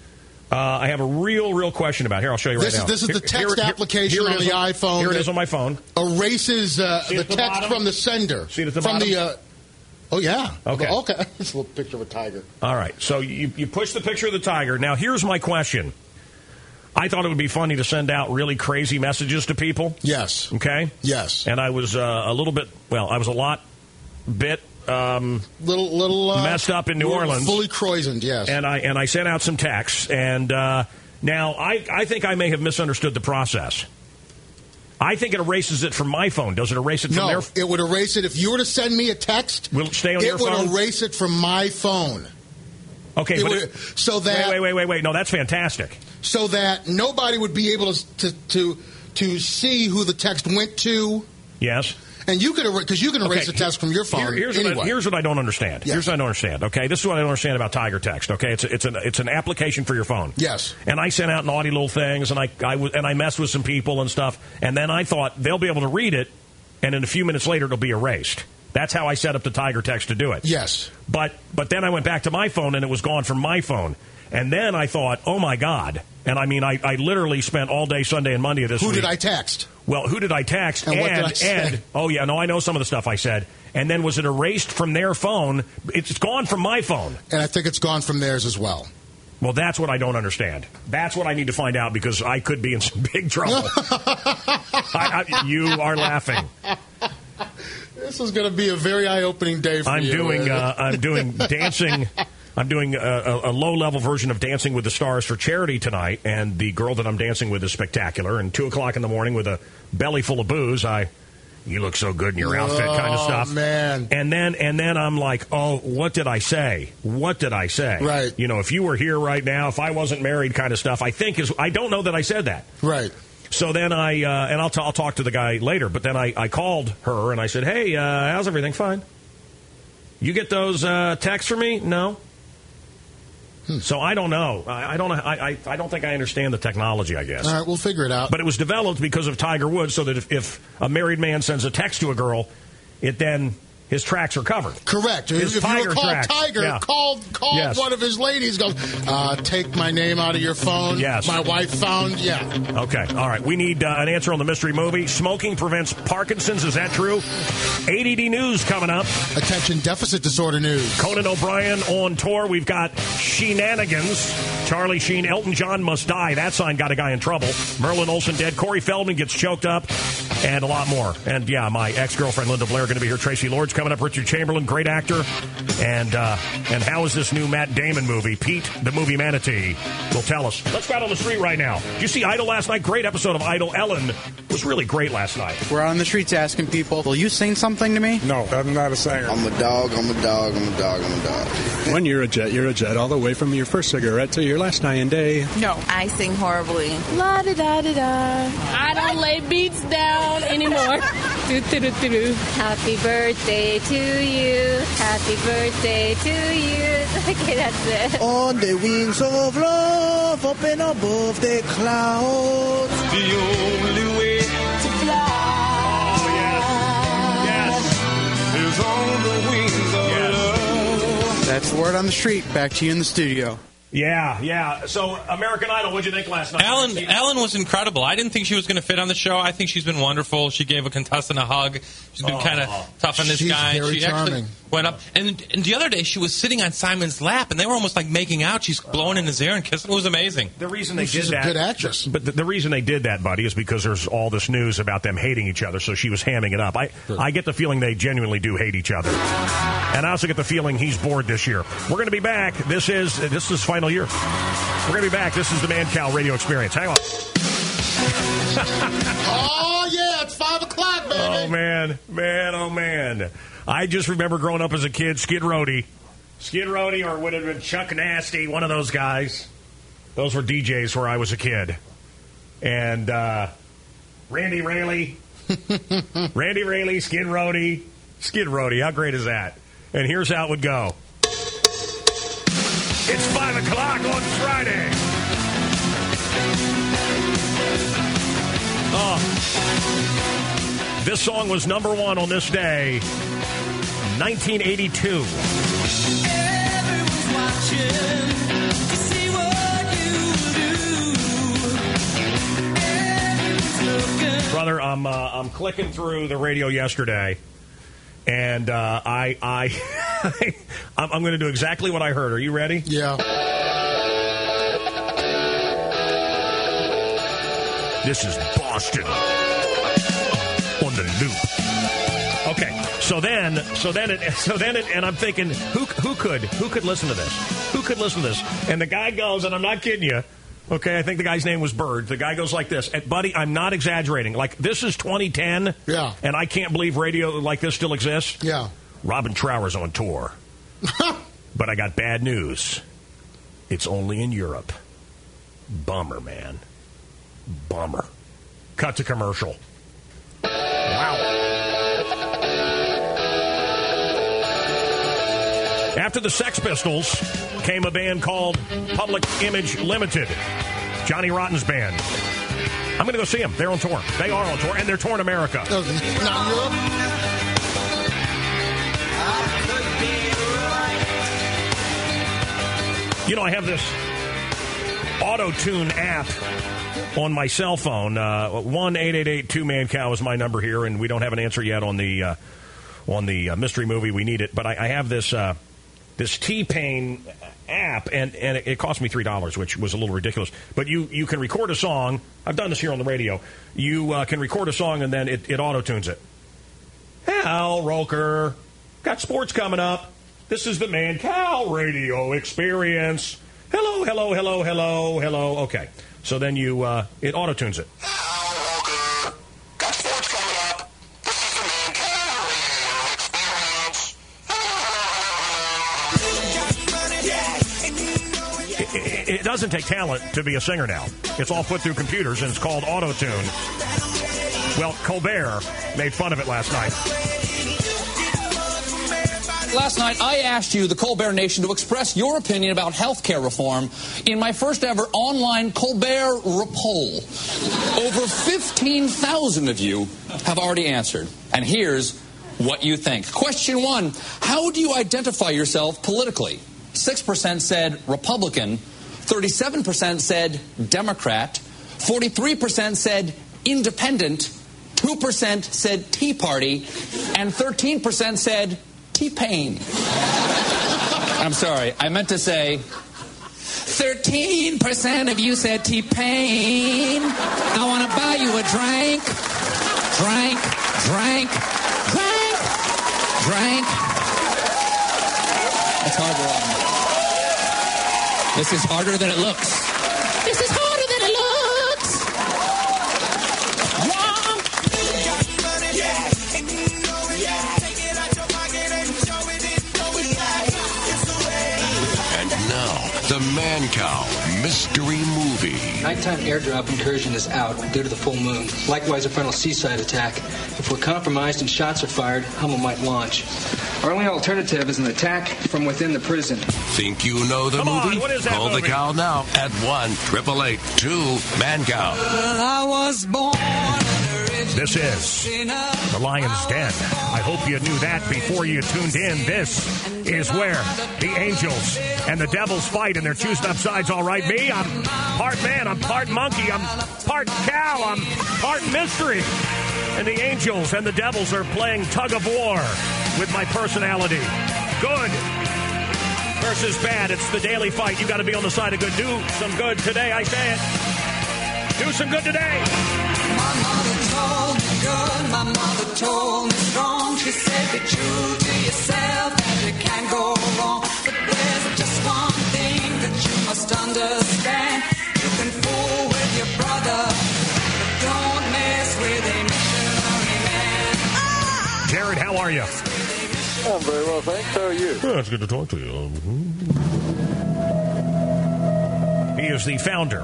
I have a real question about it. Here, I'll show you right now. This is the text application on the iPhone. Here it is on my phone. Erases the text from the sender. See it at the bottom? Oh, yeah. Okay. Okay. It's a little picture of a tiger. All right. So you push the picture of the tiger. Now, here's my question. I thought it would be funny to send out really crazy messages to people. Yes. Okay? Yes. And I was I was a lot bit little messed up in New Orleans. Fully croissant, yes. And I sent out some texts. And now I think I may have misunderstood the process. I think it erases it from my phone. Does it erase it from their phone? No, it would erase it. If you were to send me a text, will it stay on your phone? It would erase it from my phone. Okay, so that wait. No, that's fantastic. So that nobody would be able to see who the text went to. Yes. And you could erase the text from your phone. Here's what I don't understand. Yes. Here's what I don't understand. Okay, this is what I don't understand about Tiger Text. Okay, it's an application for your phone. Yes. And I sent out naughty little things, and I messed with some people and stuff, and then I thought they'll be able to read it, and in a few minutes later it'll be erased. That's how I set up the Tiger Text to do it. Yes. But then I went back to my phone, and it was gone from my phone. And then I thought, oh, my God. And, I mean, I literally spent all day Sunday and Monday of this week. Who did I text? Well, who did I text? And what did I say? Oh, yeah, no, I know some of the stuff I said. And then was it erased from their phone? It's gone from my phone. And I think it's gone from theirs as well. Well, that's what I don't understand. That's what I need to find out, because I could be in some big trouble. You are laughing. This is going to be a very eye-opening day for you. I'm doing dancing. I'm doing a low-level version of Dancing with the Stars for charity tonight, and the girl that I'm dancing with is spectacular. And 2 o'clock in the morning with a belly full of booze, you look so good in your outfit kind of stuff. Oh, man. And then I'm like, oh, what did I say? What did I say? Right. You know, if you were here right now, if I wasn't married kind of stuff, I don't know that I said that. Right. So then I'll talk to the guy later, but then I called her and I said, hey, how's everything? Fine. You get those texts from me? No. So I don't know. I don't think I understand the technology, I guess. All right, we'll figure it out. But it was developed because of Tiger Woods, so that if a married man sends a text to a girl, his tracks are covered. Correct. His if Tiger you call tracks. Tiger, Yeah. called Yes. one of his ladies, goes, take my name out of your phone. Yes. My wife found, yeah. Okay, all right. We need an answer on the mystery movie. Smoking prevents Parkinson's. Is that true? ADD news coming up. Attention deficit disorder news. Conan O'Brien on tour. We've got Sheenanigans. Charlie Sheen, Elton John must die. That sign got a guy in trouble. Merlin Olsen dead. Corey Feldman gets choked up. And a lot more. And, yeah, my ex-girlfriend Linda Blair going to be here. Tracy Lords coming up. Richard Chamberlain, great actor. And how is this new Matt Damon movie? Pete, the movie Manatee, will tell us. Let's go out on the street right now. Did you see Idol last night? Great episode of Idol. Ellen was really great last night. We're out on the streets asking people, will you sing something to me? No, I'm not a singer. I'm a dog, I'm a dog, I'm a dog, I'm a dog. When you're a jet all the way from your first cigarette to your last dying day. No, I sing horribly. La da da da da. I don't lay beats down anymore. Happy birthday to you. Happy birthday to you. Okay, that's it. On the wings of love, up and above the clouds. The only way to fly. Oh, yes. Is on the wings of love. That's the word on the street. Back to you in the studio. Yeah. So, American Idol, what'd you think last night? Ellen was incredible. I didn't think she was going to fit on the show. I think she's been wonderful. She gave a contestant a hug. She's been kind of tough on this guy. Very she charming. actually went up. And the other day, she was sitting on Simon's lap, and they were almost like making out. She's blowing in his ear and kissing. It was amazing. The reason they She's did a that, good actress. But the reason they did that, buddy, is because there's all this news about them hating each other. So she was hamming it up. I get the feeling they genuinely do hate each other, and I also get the feeling he's bored this year. We're going to be back. This is final year. We're going to be back. This is the Mancow Radio Experience. Hang on. Oh, yeah, it's 5 o'clock, baby. Oh, man. I just remember growing up as a kid, Skid Roadie, or would have been Chuck Nasty, one of those guys. Those were DJs where I was a kid. And Randy Raley, Skid Roadie. How great is that? And here's how it would go. It's 5 o'clock on Friday. This song was number one on this day, 1982. Everyone's watching to see what you I'm clicking through the radio yesterday, and I'm going to do exactly what I heard. Are you ready? Yeah. This is Boston on the loop. Okay, so then, and I'm thinking, who could listen to this? Who could listen to this? And the guy goes, and I'm not kidding you. Okay, I think the guy's name was Bird. The guy goes like this, buddy, I'm not exaggerating. Like, this is 2010, yeah, and I can't believe radio like this still exists. Yeah. Robin Trower's on tour. But I got bad news. It's only in Europe. Bummer, man. Bummer. Cut to commercial. Wow. After the Sex Pistols came a band called Public Image Limited, Johnny Rotten's band. I'm going to go see them. They're on tour. They are on tour, and they're touring America. Not Europe? You know, I have this auto-tune app on my cell phone. 1-888-2-MAN-COW is my number here, and we don't have an answer yet on the mystery movie. We need it, but I have this T-Pain app, and it cost me $3, which was a little ridiculous. But you can record a song. I've done this here on the radio. You can record a song, and then it auto-tunes it. Al Roker, got sports coming up. This is the Man-Cow radio experience. Hello, hello, hello, hello, hello. Okay, so then it auto-tunes it. It doesn't take talent to be a singer now. It's all put through computers, and it's called auto-tune. Well, Colbert made fun of it last night. Last night, I asked you, the Colbert Nation, to express your opinion about health care reform in my first ever online Colbert Repoll. Over 15,000 of you have already answered. And here's what you think. Question 1, how do you identify yourself politically? 6% said Republican, 37% said Democrat, 43% said Independent, 2% said Tea Party, and 13% said T-Pain. I'm sorry, I meant to say 13% of you said T-Pain. I want to buy you a drink. Drink. It's hard to run. This is harder than it looks. This is harder than it looks. And now, the Man-Cow Mystery Movie. Nighttime airdrop incursion is out due to the full moon. Likewise, a frontal seaside attack. If we're compromised and shots are fired, Hummel might launch. Our only alternative is an attack from within the prison. Think you know the movie? What is that Call movie? the cow now at 1-888-2-MAN-COW. I was born. This is the Lion's Den. I hope you knew that before you tuned in. This is where the angels and the devils fight, and they're choosing up sides. All right, me, I'm part man, I'm part monkey, I'm part cow, I'm part mystery. And the angels and the devils are playing tug of war with my personality. Good versus bad. It's the daily fight. You got to be on the side of good. Do some good today. I say it. Do some good today. My mother told me good, my mother told me strong. She said, be true to yourself and you can't go wrong. But there's just one thing that you must understand. You can fool with your brother, but don't mess with a missionary man. Jared, how are you? I'm very well, thanks. How are you? Oh, it's good to talk to you. He is the founder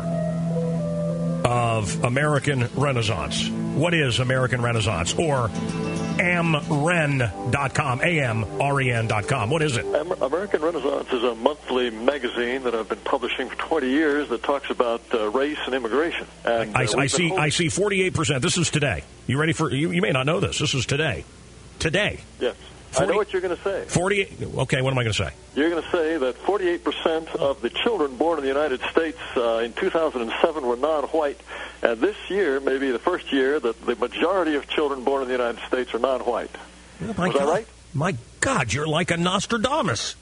of American Renaissance. What is American Renaissance? Or amren.com, AMREN.com. What is it? American Renaissance is a monthly magazine that I've been publishing for 20 years that talks about race and immigration. And I see 48%. This is today. You ready for, you may not know this. This is today. Today. Yes. I know what you're going to say. 48. Okay, what am I going to say? You're going to say that 48% of the children born in the United States in 2007 were non-white, and this year may be the first year that the majority of children born in the United States are non-white. Oh, Was that right? My God, you're like a Nostradamus.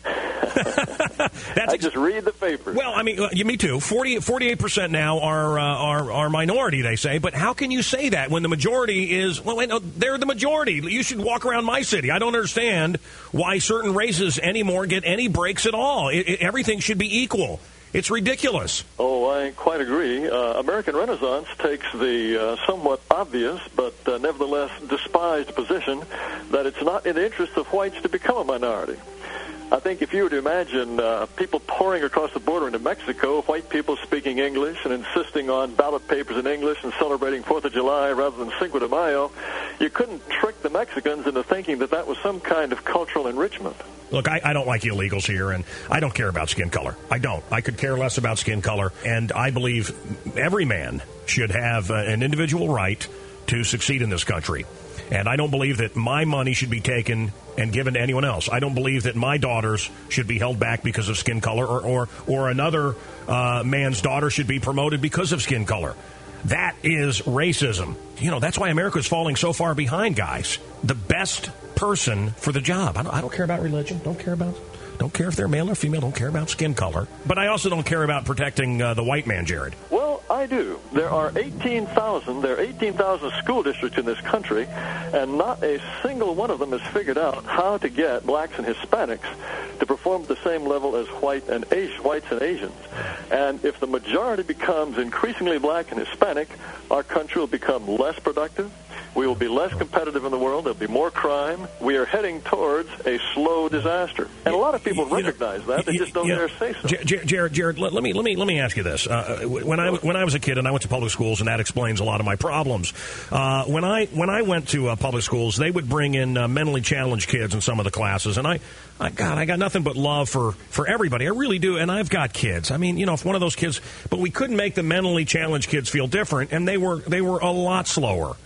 I just read the papers. Well, I mean, me too. 48% now are minority, they say. But how can you say that when the majority is? Well, wait, no, they're the majority. You should walk around my city. I don't understand why certain races anymore get any breaks at all. Everything should be equal. It's ridiculous. Oh, I quite agree. American Renaissance takes the somewhat obvious but nevertheless despised position that it's not in the interest of whites to become a minority. I think if you were to imagine people pouring across the border into Mexico, white people speaking English and insisting on ballot papers in English and celebrating 4th of July rather than Cinco de Mayo, you couldn't trick the Mexicans into thinking that that was some kind of cultural enrichment. Look, I don't like illegals here, and I don't care about skin color. I don't. I could care less about skin color, and I believe every man should have an individual right to succeed in this country. And I don't believe that my money should be taken and given to anyone else. I don't believe that my daughters should be held back because of skin color, or another man's daughter should be promoted because of skin color. That is racism. You know, that's why America is falling so far behind, guys. The best person for the job. I don't care about religion. Don't care if they're male or female. Don't care about skin color. But I also don't care about protecting the white man, Jared. Well, I do. There are 18,000 school districts in this country, and not a single one of them has figured out how to get blacks and Hispanics to perform at the same level as whites and Asians. And if the majority becomes increasingly black and Hispanic, our country will become less productive. We will be less competitive in the world. There'll be more crime. We are heading towards a slow disaster, and a lot of people recognize that. They just don't dare say so. Jared, let me ask you this. When I was a kid and I went to public schools, and that explains a lot of my problems. When I went to public schools, they would bring in mentally challenged kids in some of the classes, and I got nothing but love for everybody. I really do, and I've got kids. I mean, you know, if one of those kids, but we couldn't make the mentally challenged kids feel different, and they were a lot slower.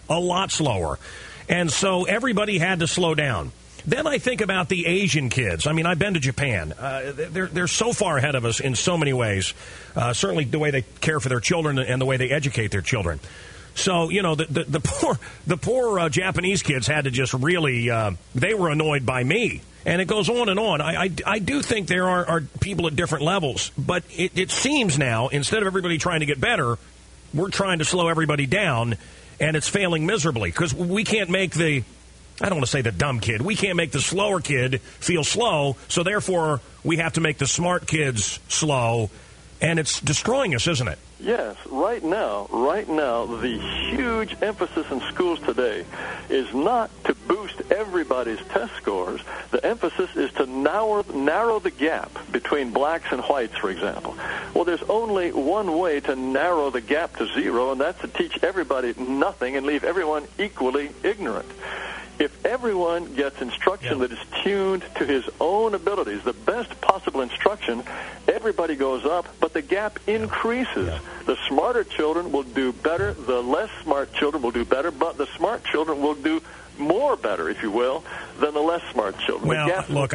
And so everybody had to slow down. Then I think about the Asian kids. I mean, I've been to Japan. They're so far ahead of us in so many ways. Certainly the way they care for their children and the way they educate their children. So, you know, the poor Japanese kids had to just really, they were annoyed by me. And it goes on and on. I do think there are people at different levels. But it seems now, instead of everybody trying to get better, we're trying to slow everybody down. And it's failing miserably because we can't make I don't want to say the dumb kid. We can't make the slower kid feel slow. So therefore, we have to make the smart kids slow. And it's destroying us, isn't it? Yes. Right now, the huge emphasis in schools today is not to boost everybody's test scores. The emphasis is to narrow the gap between blacks and whites, for example. Well, there's only one way to narrow the gap to zero, and that's to teach everybody nothing and leave everyone equally ignorant. If everyone gets instruction that is tuned to his own abilities, the best possible instruction, everybody goes up, but the gap increases. The smarter children will do better, the less smart children will do better, but the smart children will do more better, if you will, than the less smart children. Well, look,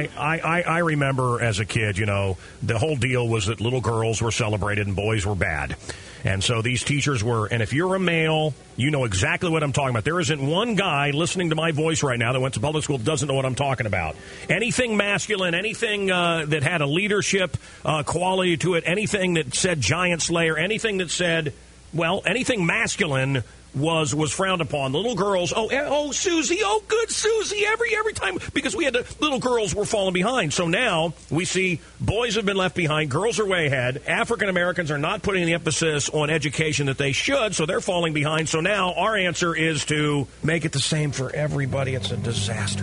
I remember as a kid, you know, the whole deal was that little girls were celebrated and boys were bad. And so these teachers were, and if you're a male, you know exactly what I'm talking about. There isn't one guy listening to my voice right now that went to public school that doesn't know what I'm talking about. Anything masculine, anything that had a leadership quality to it, anything that said giant slayer, anything that said, well, anything masculine was frowned upon. The little girls, Susie, good Susie, every time, because we had little girls were falling behind. So now we see boys have been left behind, girls are way ahead. African Americans are not putting the emphasis on education that they should, so they're falling behind. So now our answer is to make it the same for everybody. It's a disaster.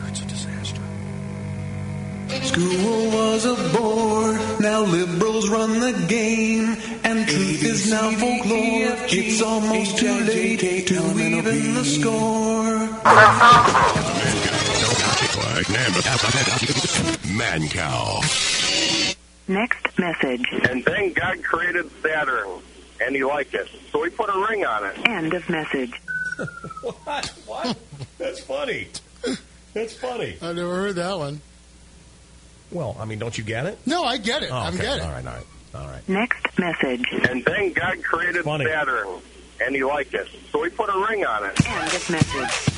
School was a bore, now liberals run the game, and truth is now folklore. It's almost too late to even the score. Man Cow. Next message. And then God created Saturn, and he liked it, so he put a ring on it. End of message. What? That's funny. That's funny. I never heard that one. Well, I mean, don't you get it? No, I get it. Oh, okay. I get it. All right. Next message. And then God created Saturn, and he liked it. So he put a ring on it. End of message.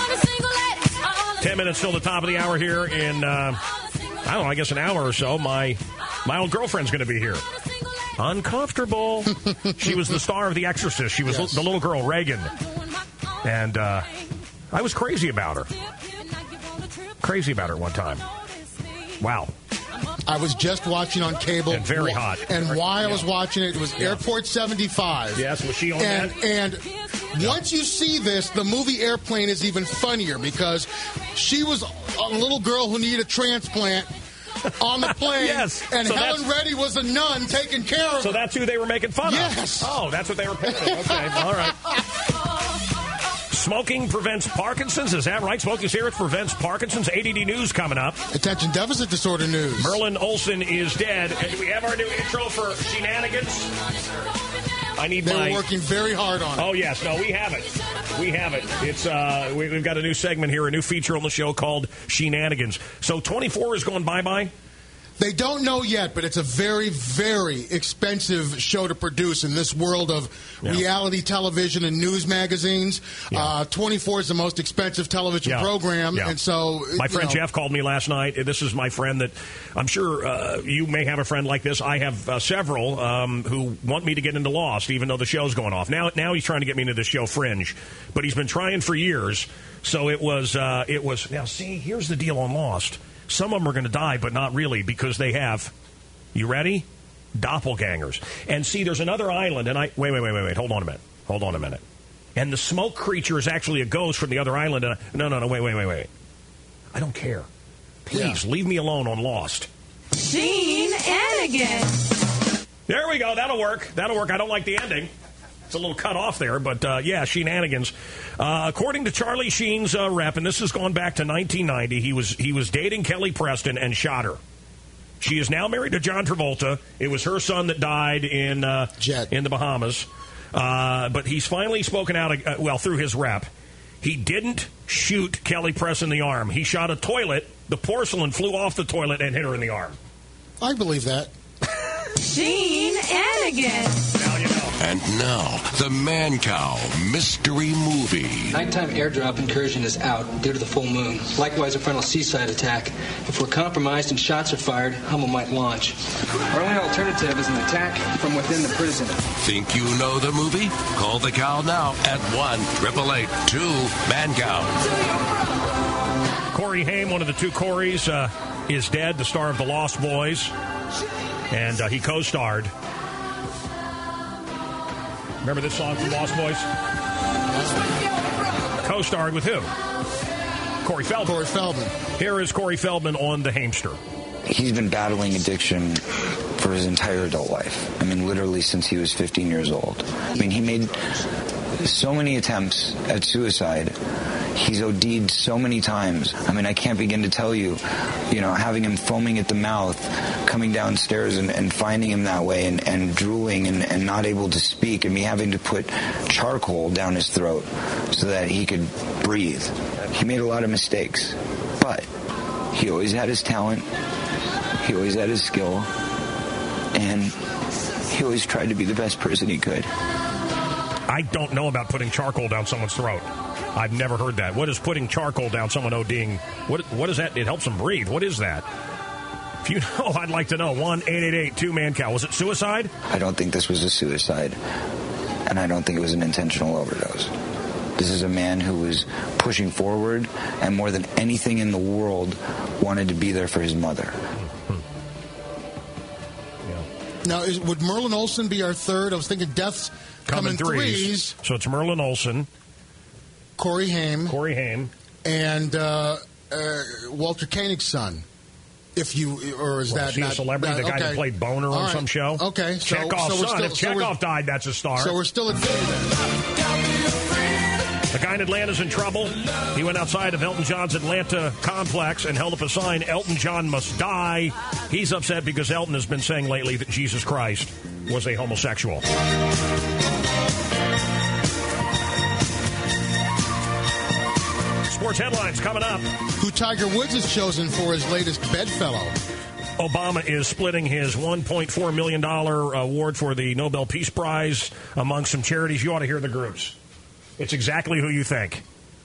10 minutes till the top of the hour here in, I don't know, I guess an hour or so. My old girlfriend's going to be here. Uncomfortable. She was the star of The Exorcist. She was the little girl, Reagan. And I was crazy about her. Crazy about her one time. Wow. I was just watching on cable. And very hot. And while I was watching it, it was Airport 75. Yes, was she on that? And once you see this, the movie Airplane is even funnier because she was a little girl who needed a transplant on the plane. Yes. And So Helen Reddy was a nun taking care of her. So that's who they were making fun of? Yes. Oh, that's what they were picking. Okay, all right. Smoking prevents Parkinson's. Is that right? Smoking cigarettes prevents Parkinson's. ADD News coming up. Attention deficit disorder news. Merlin Olsen is dead. And do we have our new intro for Shenanigans? They were working very hard on it. Oh, yes. No, we have it. We have it. It's we've got a new segment here, a new feature on the show called Shenanigans. So 24 is going bye-bye? They don't know yet, but it's a very, very expensive show to produce in this world of reality television and news magazines. 24 is the most expensive television program, and so... My friend Jeff called me last night. This is my friend that I'm sure you may have a friend like this. I have several who want me to get into Lost, even though the show's going off. Now he's trying to get me into the show Fringe, but he's been trying for years. So it was... Now, see, here's the deal on Lost. Some of them are going to die, but not really, because they have, you ready? Doppelgangers. And see, there's another island, and wait, hold on a minute. And the smoke creature is actually a ghost from the other island. And no, wait. I don't care. Please, leave me alone on Lost. Shenanigans. There we go. That'll work. I don't like the ending. It's a little cut off there, but Shenanigans. According to Charlie Sheen's rep, and this has gone back to 1990, he was dating Kelly Preston and shot her. She is now married to John Travolta. It was her son that died in the Bahamas. But he's finally spoken out, through his rep. He didn't shoot Kelly Preston in the arm. He shot a toilet. The porcelain flew off the toilet and hit her in the arm. I believe that. Shenanigans. Now you know. And now, the Man Cow Mystery Movie. Nighttime airdrop incursion is out due to the full moon. Likewise, a frontal seaside attack. If we're compromised and shots are fired, Hummel might launch. Our only alternative is an attack from within the prison. Think you know the movie? Call the Cow now at 1-888-2-MAN-COW. Corey Haim, one of the two Coreys, is dead, the star of The Lost Boys. And he co-starred. Remember this song from Lost Boys? Co-starred with who? Corey Feldman. Here is Corey Feldman on The Hamster. He's been battling addiction for his entire adult life. I mean, literally since he was 15 years old. I mean, he made so many attempts at suicide. He's OD'd so many times. I mean, I can't begin to tell you, having him foaming at the mouth, coming downstairs and finding him that way and drooling and not able to speak, and me having to put charcoal down his throat so that he could breathe. He made a lot of mistakes, but he always had his talent. He always had his skill. And he always tried to be the best person he could. I don't know about putting charcoal down someone's throat. I've never heard that. What is putting charcoal down someone ODing? What is that? It helps them breathe. What is that? If you know, I'd like to know. 1-888-2-MAN-COW. Was it suicide? I don't think this was a suicide. And I don't think it was an intentional overdose. This is a man who was pushing forward and more than anything in the world wanted to be there for his mother. Now, would Merlin Olsen be our third? I was thinking deaths come in threes. So it's Merlin Olsen. Corey Haim. And Walter Koenig's son. Is that he a celebrity? The guy that played Boner on some show? Okay. Chekhov's son. If Chekhov died, that's a star. So we're still at The guy in Atlanta's in trouble. He went outside of Elton John's Atlanta complex and held up a sign, Elton John must die. He's upset because Elton has been saying lately that Jesus Christ was a homosexual. Sports headlines coming up. Who Tiger Woods has chosen for his latest bedfellow. Obama is splitting his $1.4 million award for the Nobel Peace Prize among some charities. You ought to hear the groups. It's exactly who you think.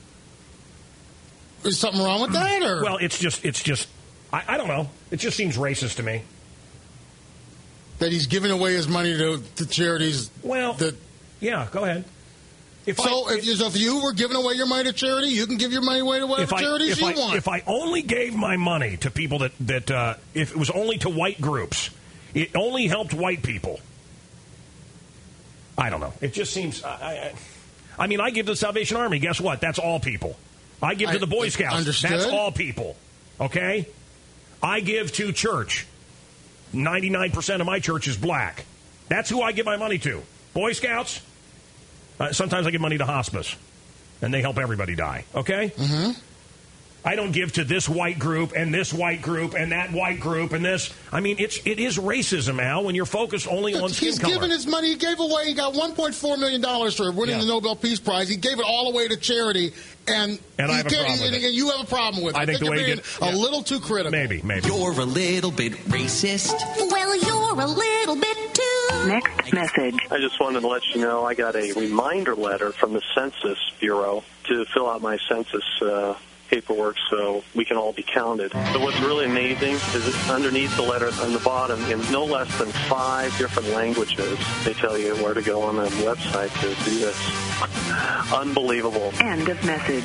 Is something wrong with that? Or? Well, it's just, I don't know. It just seems racist to me. That he's giving away his money to charities. Well, yeah, go ahead. If you were giving away your money to charity, you can give your money away to whatever charities you want. If I only gave my money to people that if it was only to white groups, it only helped white people. I don't know. It just seems. I mean, I give to the Salvation Army. Guess what? That's all people. I give to the Boy Scouts. Understood. That's all people. Okay? I give to church. 99% of my church is black. That's who I give my money to. Boy Scouts. Sometimes I give money to hospice, and they help everybody die. Okay? Mm-hmm. I don't give to this white group and this white group and that white group and this. I mean, it is racism, Al, when you're focused only on skin color. He's given his money. He gave away. He got $1.4 million for winning the Nobel Peace Prize. He gave it all away to charity, and I have a problem with it. And you have a problem with it. I think the way you're being a little too critical. Maybe. You're a little bit racist. Well, you're a little bit too. Next message. I just wanted to let you know I got a reminder letter from the Census Bureau to fill out my census paperwork so we can all be counted. So what's really amazing is that underneath the letter on the bottom, in no less than 5 different languages, they tell you where to go on the website to do this. Unbelievable. End of message.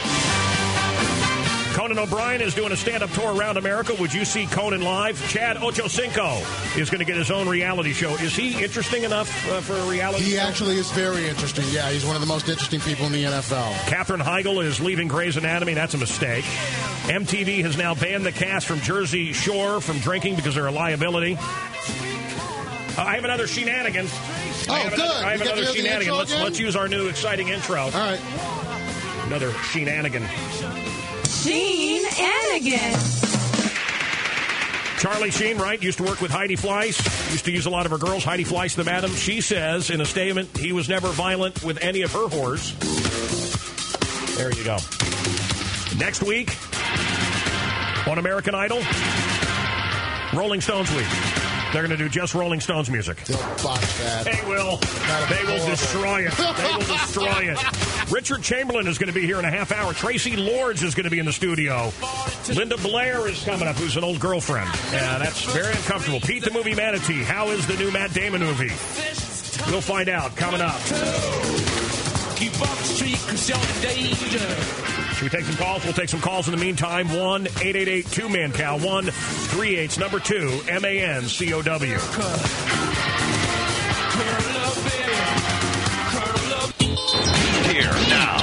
Conan O'Brien is doing a stand-up tour around America. Would you see Conan live? Chad Ochocinco is going to get his own reality show. Is he interesting enough for a reality show? He actually is very interesting. Yeah, he's one of the most interesting people in the NFL. Katherine Heigl is leaving Grey's Anatomy. That's a mistake. MTV has now banned the cast from Jersey Shore from drinking because they're a liability. I have another shenanigan. I have another shenanigan. Let's use our new exciting intro. All right. Another shenanigan. Sheen-anigan. Charlie Sheen, right, used to work with Heidi Fleiss, used to use a lot of her girls, Heidi Fleiss, the madam. She says in a statement he was never violent with any of her whores. There you go. Next week on American Idol, Rolling Stones Week. They're going to do just Rolling Stones music. They'll botch that. They will destroy it. They will destroy it. Richard Chamberlain is going to be here in a half hour. Tracy Lords is going to be in the studio. Linda Blair is coming up, who's an old girlfriend. Yeah, that's very uncomfortable. Pete the Movie Manatee. How is the new Matt Damon movie? We'll find out. Coming up. Keep off the street, 'cause you're in danger. Should we take some calls? We'll take some calls in the meantime. 1-888-2-MAN-COW. 1-38-2-MAN-COW. Here now.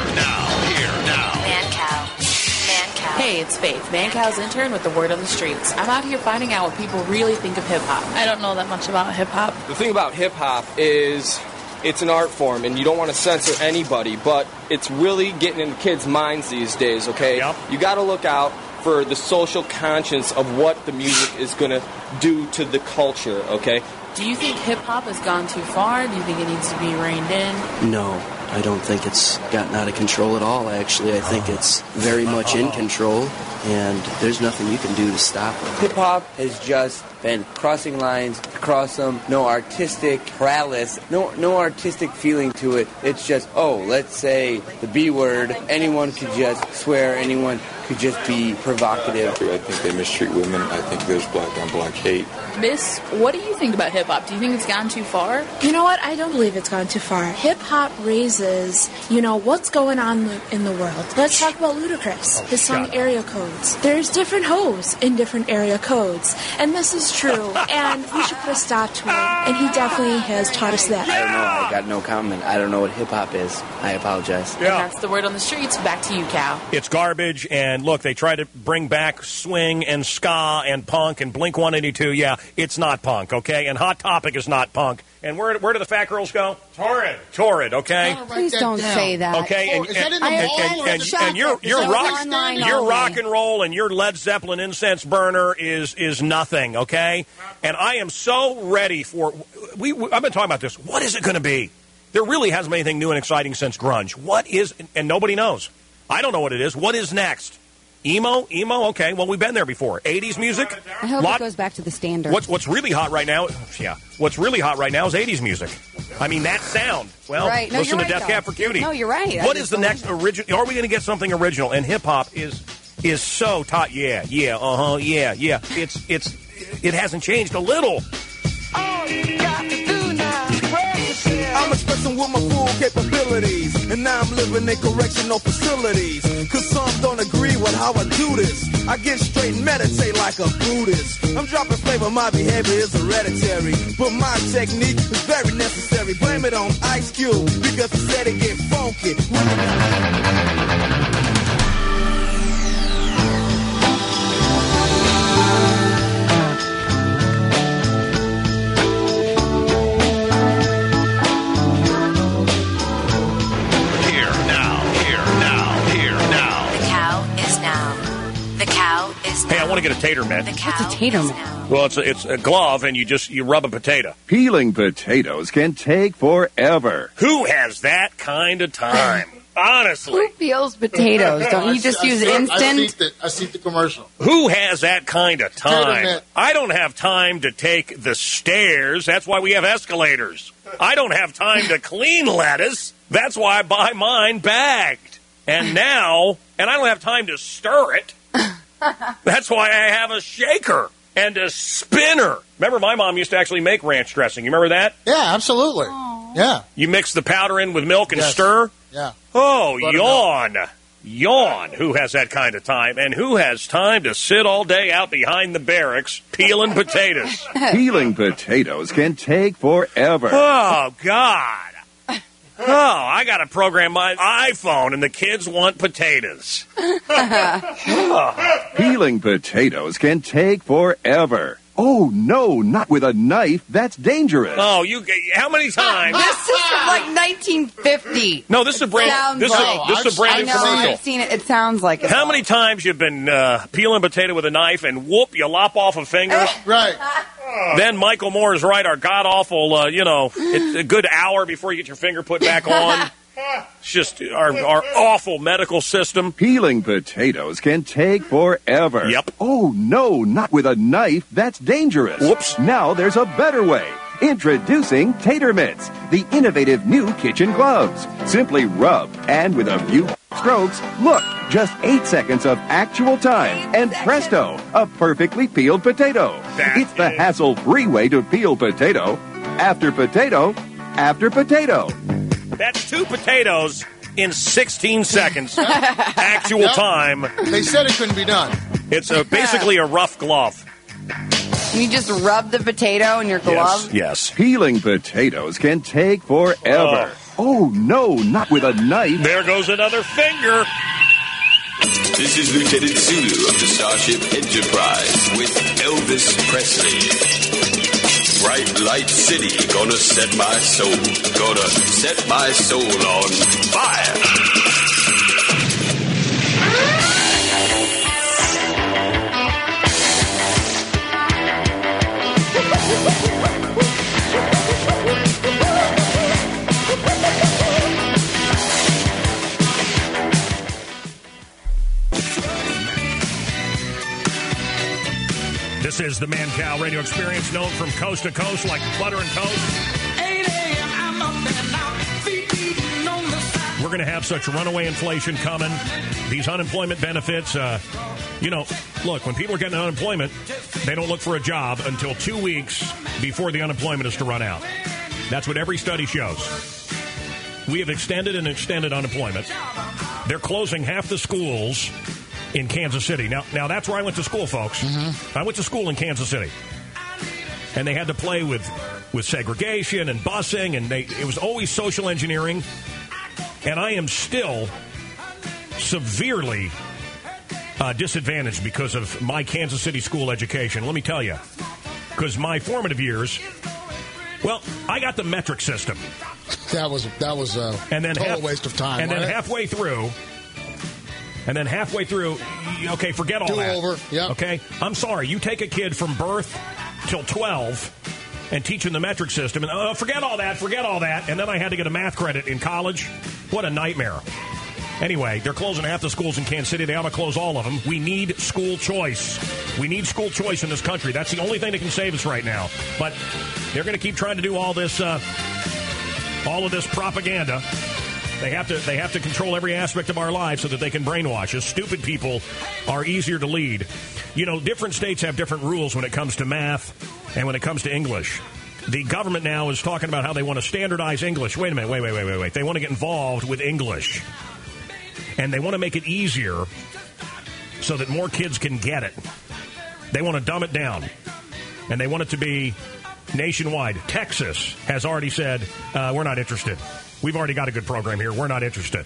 Man-Cow. Hey, it's Faith, Man-Cow's intern with the Word on the Streets. I'm out here finding out what people really think of hip-hop. I don't know that much about hip-hop. The thing about hip-hop is it's an art form, and you don't want to censor anybody, but it's really getting in kids' minds these days, okay? Yep. You got to look out for the social conscience of what the music is going to do to the culture, okay? Do you think hip-hop has gone too far? Do you think it needs to be reined in? No, I don't think it's gotten out of control at all, actually. I think it's very much in control, and there's nothing you can do to stop it. Hip-hop has just been crossing lines, across them, no artistic prowess, no artistic feeling to it. It's just, let's say the B word, anyone could just swear, anyone could just be provocative. I think they mistreat women. I think there's black-on-black hate. Miss, what do you think about hip-hop? Do you think it's gone too far? You know what? I don't believe it's gone too far. Hip-hop raises, what's going on in the world. Let's talk about Ludacris. His song Area Codes. There's different hoes in different area codes. And this is true. And we should put a stop to it. And he definitely has taught us that. I don't know. I got no comment. I don't know what hip-hop is. I apologize. Yeah. And that's the Word on the Streets. Back to you, Cal. It's garbage, and look, they try to bring back swing and ska and punk and Blink-182. Yeah, it's not punk, okay? And Hot Topic is not punk. And where do the fat girls go? Torrid, okay? Please don't say that. Okay, and your rock and roll and your Led Zeppelin incense burner is nothing, okay? And I am so ready for I've been talking about this. What is it going to be? There really hasn't been anything new and exciting since grunge. What is, and nobody knows. I don't know what it is. What is next? Emo? Okay, well, we've been there before. 80s music? I hope it goes back to the standard. What's really hot right now? Yeah. What's really hot right now is 80s music. I mean, that sound. Well, right. No, listen to right, Death Cab for Cutie. No, you're right. What is the next original? Are we going to get something original? And hip hop is so tight. Yeah. It hasn't changed a little. All you got to do now is practice it. I'm expressing with my full capabilities, and now I'm living in correctional facilities. Cause some don't agree with how I do this. I get straight and meditate like a Buddhist. I'm dropping flavor, my behavior is hereditary, but my technique is very necessary. Blame it on Ice Cube, because he said it get funky. Hey, I want to get a tater mitt. What's a tater mitt? Well, it's a glove, and you rub a potato. Peeling potatoes can take forever. Who has that kind of time? Honestly. Who peels potatoes? Don't you just use instant? I see the commercial. Who has that kind of time? I don't have time to take the stairs. That's why we have escalators. I don't have time to clean lettuce. That's why I buy mine bagged. And I don't have time to stir it. That's why I have a shaker and a spinner. Remember, my mom used to actually make ranch dressing. You remember that? Yeah, absolutely. Aww. Yeah. You mix the powder in with milk and stir? Yeah. Oh, yawn. Yawn. Who has that kind of time? And who has time to sit all day out behind the barracks peeling potatoes? Peeling potatoes can take forever. Oh, God. Oh, I got to program my iPhone, and the kids want potatoes. Peeling potatoes can take forever. Oh, no, not with a knife. That's dangerous. Oh, how many times? This is from like 1950. No, this is a brand new commercial. I've seen it. It sounds like it. How many times you've been peeling a potato with a knife and whoop, you lop off a finger? Right. Then Michael Moore is right, our god-awful, it's a good hour before you get your finger put back on. It's just our awful medical system. Peeling potatoes can take forever. Yep. Oh, no, not with a knife. That's dangerous. Whoops. Now there's a better way. Introducing Tater Mitts, the innovative new kitchen gloves. Simply rub, and with a few strokes, look, just 8 seconds of actual time, and presto, a perfectly peeled potato. It's the hassle-free way to peel potato after potato after potato. That's 2 potatoes in 16 seconds. Actual time. They said it couldn't be done. It's basically a rough glove. You just rub the potato in your glove? Yes. Peeling potatoes can take forever. Oh, no, not with a knife. There goes another finger. This is Lieutenant Zulu of the Starship Enterprise with Elvis Presley. Bright light city, gonna set my soul on fire. This is the Man-Cow Radio Experience, known from coast to coast like butter and toast. We're going to have such runaway inflation coming. These unemployment benefits, look, when people are getting unemployment, they don't look for a job until 2 weeks before the unemployment is to run out. That's what every study shows. We have extended unemployment. They're closing half the schools in Kansas City. Now that's where I went to school, folks. Mm-hmm. I went to school in Kansas City. And they had to play with segregation and busing, and it was always social engineering. And I am still severely disadvantaged because of my Kansas City school education. Let me tell you. Because my formative years, well, I got the metric system. That was a total waste of time. And then halfway through, okay, forget all that. Over. Yep. Okay? I'm sorry. You take a kid from birth till 12 and teach him the metric system, and forget all that. And then I had to get a math credit in college. What a nightmare. Anyway, they're closing half the schools in Kansas City. They ought to close all of them. We need school choice. We need school choice in this country. That's the only thing that can save us right now. But they're going to keep trying to do all of this propaganda. They have to control every aspect of our lives so that they can brainwash us. Stupid people are easier to lead. You know, different states have different rules when it comes to math and when it comes to English. The government now is talking about how they want to standardize English. Wait a minute. Wait. They want to get involved with English. And they want to make it easier so that more kids can get it. They want to dumb it down. And they want it to be nationwide. Texas has already said, we're not interested. We've already got a good program here. We're not interested.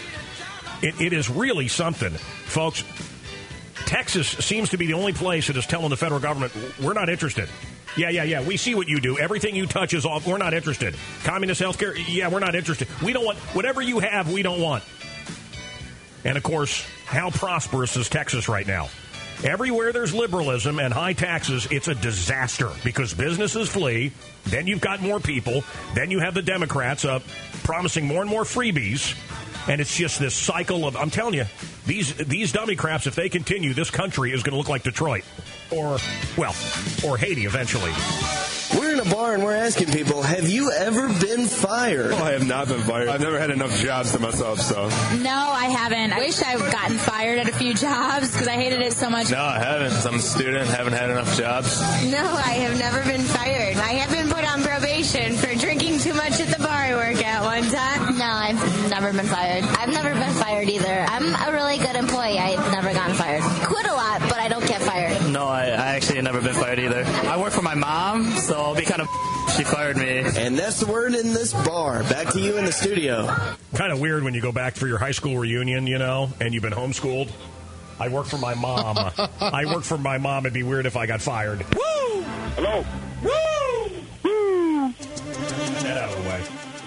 It is really something. Folks, Texas seems to be the only place that is telling the federal government, we're not interested. Yeah. We see what you do. Everything you touch is off. We're not interested. Communist health care? Yeah, we're not interested. We don't want, whatever you have, we don't want. And, of course, how prosperous is Texas right now? Everywhere there's liberalism and high taxes, it's a disaster because businesses flee. Then you've got more people. Then you have the Democrats promising more and more freebies. And it's just this cycle of, I'm telling you, these dummy craps, if they continue, this country is going to look like Detroit. Or Haiti eventually. We're in a bar and we're asking people, have you ever been fired? Oh, I have not been fired. I've never had enough jobs to myself, so. No, I haven't. I wish I'd gotten fired at a few jobs because I hated it so much. No, I haven't. I'm a student, haven't had enough jobs. No, I have never been fired. I have been put on probation for drinking too much at the bar I work at one time. No, I've never been fired. I've never been fired either. I'm a really good employee. I've never gotten fired. Quit a lot, but I don't get fired. No, I actually have never been fired either. I work for my mom, so I'll be kind of she fired me. And that's the word in this bar. Back to you in the studio. Kind of weird when you go back for your high school reunion, you know, and you've been homeschooled. I work for my mom. It'd be weird if I got fired. Woo! Hello. Woo! Woo! Get that out of the way.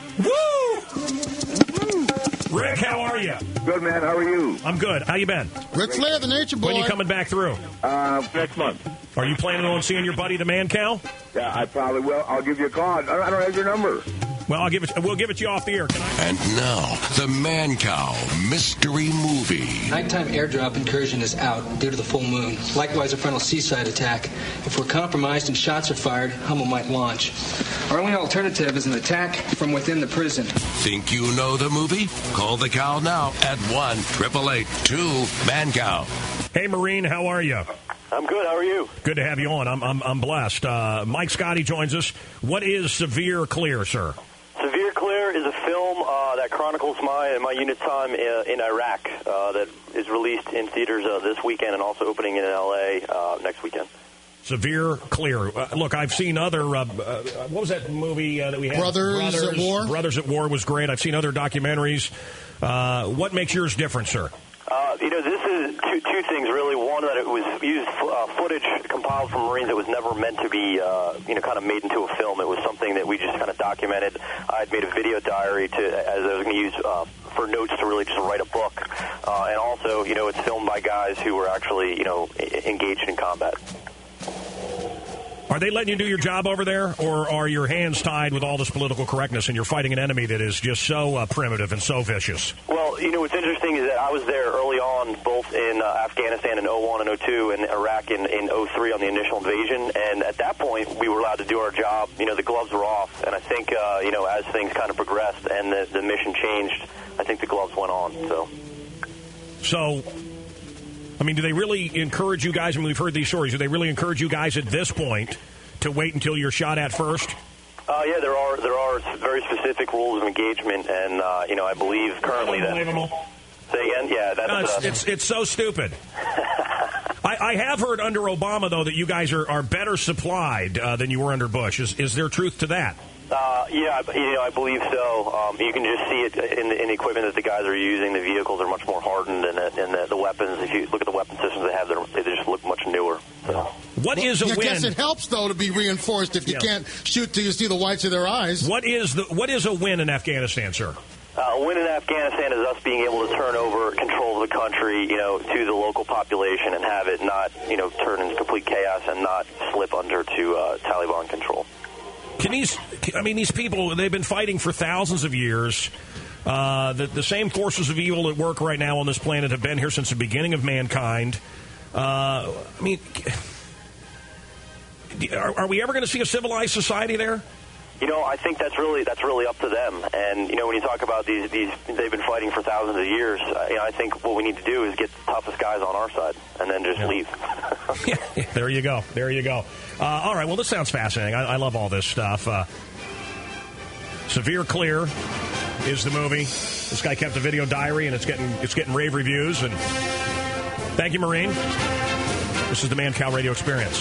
Woo! Rick, how are you? Good, man. How are you? I'm good. How you been? Rick Flair, the Nature Boy. When you coming back through? Next month. Are you planning on seeing your buddy, the Man Cow? Yeah, I probably will. I'll give you a call. I don't have your number. Well, we'll give it to you off the air. And now, the Man Cow Mystery Movie. Nighttime airdrop incursion is out due to the full moon. Likewise, a frontal seaside attack. If we're compromised and shots are fired, Hummel might launch. Our only alternative is an attack from within the prison. Think you know the movie? Call the Cow now at 1-888-2-MAN-COW. Hey, Marine, how are you? I'm good. How are you? Good to have you on. I'm blessed. Mike Scotti joins us. What is Severe Clear, sir? Severe Clear is a film that chronicles my unit's time in Iraq that is released in theaters this weekend and also opening in L.A. Next weekend. Severe Clear. Look, I've seen other, what was that movie that we had? Brothers at War? Brothers at War was great. I've seen other documentaries. What makes yours different, sir? This is two things, really. One, that it was used footage compiled from Marines that was never meant to be, kind of made into a film. It was something that we just kind of documented. I had made a video diary as I was going to use for notes to really just write a book. And also, it's filmed by guys who were actually, engaged in combat. Are they letting you do your job over there, or are your hands tied with all this political correctness and you're fighting an enemy that is just so primitive and so vicious? Well, what's interesting is that I was there early on, both in Afghanistan in 01 and 02 and Iraq in 03 on the initial invasion. And at that point, we were allowed to do our job. The gloves were off. And I think, as things kind of progressed and the mission changed, I think the gloves went on. So, do they really encourage you guys, we've heard these stories, do they really encourage you guys at this point to wait until you're shot at first? Yeah, there are very specific rules of engagement, and, I believe currently that... Unbelievable. Say again? Yeah, that's... It's so stupid. I have heard under Obama, though, that you guys are better supplied than you were under Bush. Is there truth to that? Yeah, I believe so. You can just see it in the equipment that the guys are using. The vehicles are much more hardened, and the weapons, if you look at the weapon systems they have, they just look much newer. So. What is a win? I guess it helps, though, to be reinforced if you can't shoot till you see the whites of their eyes. What is a win in Afghanistan, sir? A win in Afghanistan is us being able to turn over control of the country, to the local population and have it not, turn into complete chaos and not slip under to Taliban control. These people, they've been fighting for thousands of years. The same forces of evil at work right now on this planet have been here since the beginning of mankind. I mean, are we ever going to see a civilized society there? I think that's really up to them. And when you talk about these they've been fighting for thousands of years. I think what we need to do is get the toughest guys on our side, and then just leave. There you go. All right. Well, this sounds fascinating. I love all this stuff. Severe Clear is the movie. This guy kept a video diary, and it's getting rave reviews. And thank you, Marine. This is the Mancow Radio Experience.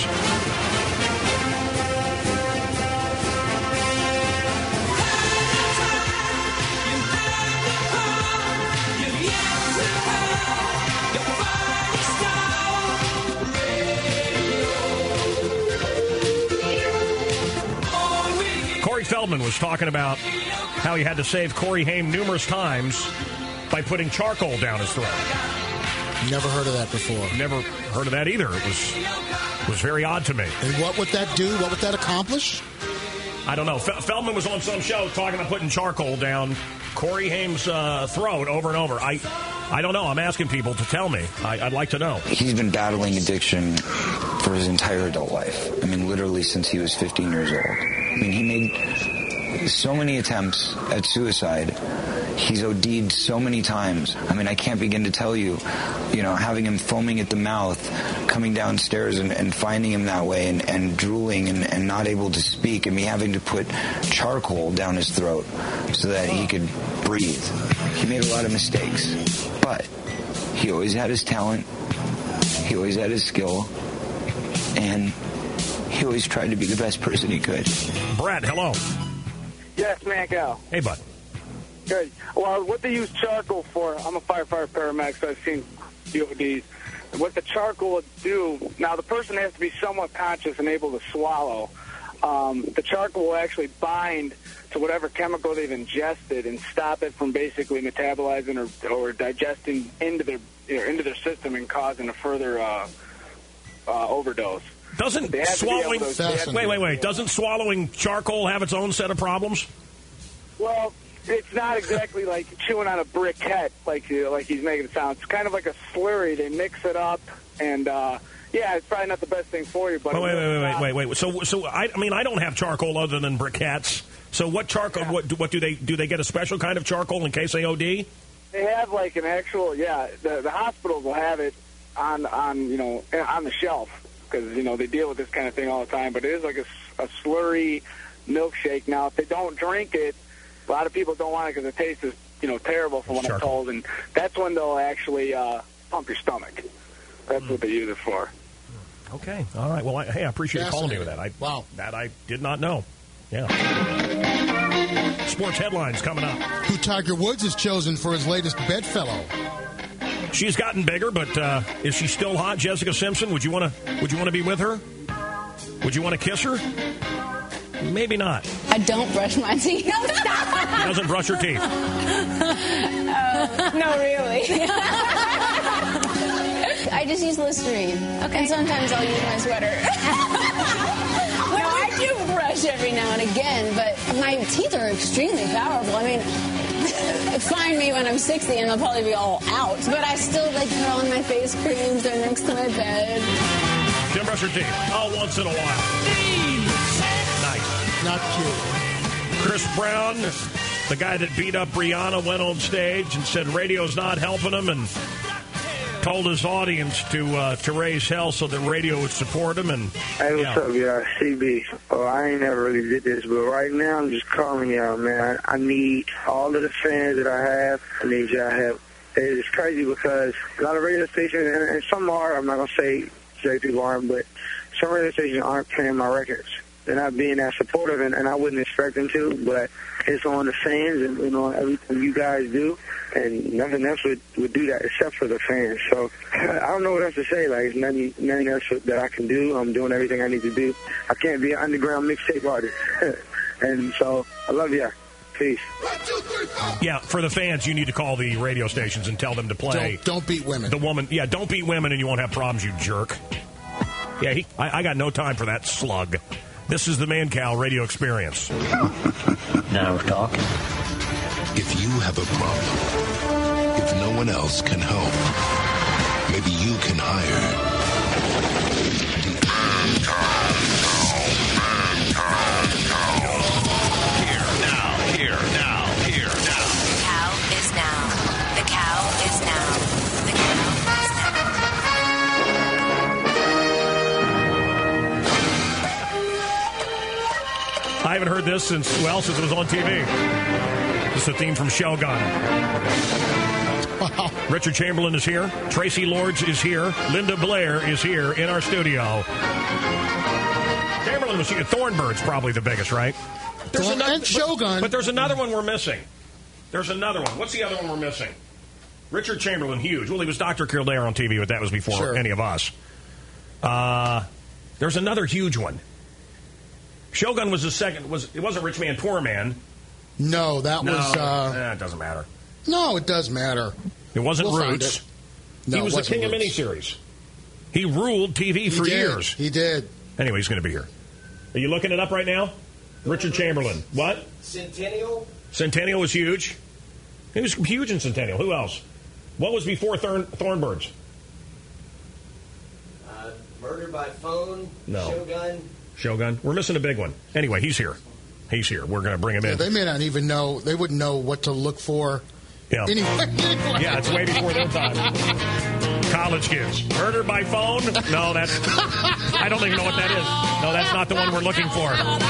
Feldman was talking about how he had to save Corey Haim numerous times by putting charcoal down his throat. Never heard of that before. Never heard of that either. It was very odd to me. And what would that do? What would that accomplish? I don't know. Feldman was on some show talking about putting charcoal down Corey Haim's throat over and over. I don't know. I'm asking people to tell me. I'd like to know. He's been battling addiction for his entire adult life. I mean, literally since he was 15 years old. I mean, he made so many attempts at suicide. He's OD'd so many times. I mean, I can't begin to tell you, having him foaming at the mouth, coming downstairs and finding him that way and drooling and not able to speak, and me having to put charcoal down his throat so that he could breathe. He made a lot of mistakes, but he always had his talent. He always had his skill. And he always tried to be the best person he could. Brad, hello. Yes, Mancow. Hey, bud. Good. Well, what they use charcoal for, I'm a firefighter paramedic, so I've seen DODs. What the charcoal would do, now the person has to be somewhat conscious and able to swallow. The charcoal will actually bind to whatever chemical they've ingested and stop it from basically metabolizing or digesting into their system and causing a further overdose. Doesn't swallowing charcoal have its own set of problems? Well, it's not exactly like chewing on a briquette like he's making it sound. It's kind of like a slurry. They mix it up, and it's probably not the best thing for you. But wait. So I don't have charcoal other than briquettes. So what charcoal? Yeah. What do they get a special kind of charcoal in case they OD? They have like an actual The hospitals will have it on the shelf. Because, they deal with this kind of thing all the time. But it is like a slurry milkshake. Now, if they don't drink it, a lot of people don't want it because it tastes, terrible from what I'm told. And that's when they'll actually pump your stomach. That's what they use it for. Okay. All right. Well, I appreciate you calling me with that. That I did not know. Yeah. Sports headlines coming up. Who Tiger Woods has chosen for his latest bedfellow. She's gotten bigger, but is she still hot? Jessica Simpson, would you want to be with her? Would you want to kiss her? Maybe not. I don't brush my teeth. No, stop! She doesn't brush her teeth. No, really. I just use Listerine. Okay. And sometimes I'll use my sweater. No, I do brush every now and again, but my teeth are extremely powerful. I mean, find me when I'm 60 and they'll probably be all out. But I still throw on my face creams. They're next to my bed. She brush her teeth. Oh, once in a while. Nice. Not cute. Chris Brown, the guy that beat up Rihanna, went on stage and said radio's not helping him and told his audience to raise hell so that radio would support him. And hey, what's up, y'all? CB. Oh, I ain't never really did this, but right now I'm just calling y'all, man. I need all of the fans that I have. I need y'all help. It's crazy because a lot of radio stations, and some are, I'm not going to say people aren't, but some radio stations aren't playing my records. They're not being that supportive, and I wouldn't expect them to, but it's on the fans and everything you guys do, and nothing else would do that except for the fans. So I don't know what else to say. Like, there's nothing else that I can do. I'm doing everything I need to do. I can't be an underground mixtape artist. And so I love y'all. Peace. Yeah, for the fans, you need to call the radio stations and tell them to play. Don't beat women. The woman. Yeah, don't beat women, and you won't have problems, you jerk. Yeah, I got no time for that slug. This is the Mancow Radio Experience. Now we're talking. If you have a problem, if no one else can help, maybe you can hire Here now. The cow is now. The cow is now. The cow is I haven't heard this since it was on TV. This is a theme from Shogun. Wow. Richard Chamberlain is here. Tracy Lords is here. Linda Blair is here in our studio. Chamberlain was here. Thornbird's probably the biggest, right? And Shogun. But there's another one we're missing. There's another one. What's the other one we're missing? Richard Chamberlain, huge. Well, he was Dr. Kildare on TV, but that was before any of us. There's another huge one. Shogun was the second. It wasn't Rich Man, Poor Man. No, that was... it doesn't matter. No, it does matter. It wasn't We'll Roots. No, he was the king of miniseries. He ruled TV for years. He did. Anyway, he's going to be here. Are you looking it up right now? Richard Chamberlain. What? Centennial? Centennial was huge. He was huge in Centennial. Who else? What was before Thornbirds? Murder by Phone? No. Shogun? We're missing a big one. Anyway, he's here. We're going to bring him in. They may not even know. They wouldn't know what to look for. Yeah. Anyway. Yeah, it's way before their time. College kids. Murder by phone? No, that's... I don't even know what that is. No, that's not the one we're looking for.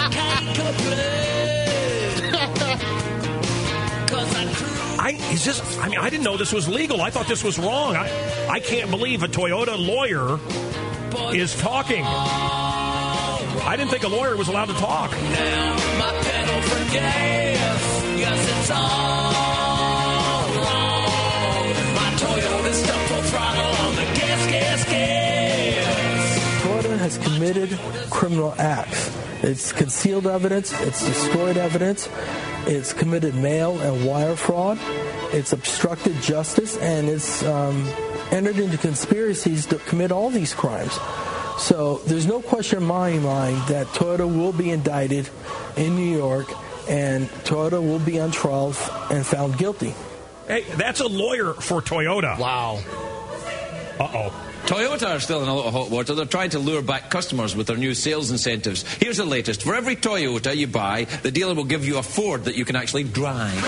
I didn't know this was legal. I thought this was wrong. I can't believe a Toyota lawyer is talking. I didn't think a lawyer was allowed to talk. Now my pedal for gas. Yes, it's all wrong. My Toyota stuck full throttle on the gas. Toyota has committed criminal acts. It's concealed evidence. It's destroyed evidence. It's committed mail and wire fraud. It's obstructed justice, and it's entered into conspiracies to commit all these crimes. So there's no question in my mind that Toyota will be indicted in New York, and Toyota will be on trial and found guilty. Hey, that's a lawyer for Toyota. Wow. Uh-oh. Toyota are still in a lot of hot water. They're trying to lure back customers with their new sales incentives. Here's the latest. For every Toyota you buy, the dealer will give you a Ford that you can actually drive.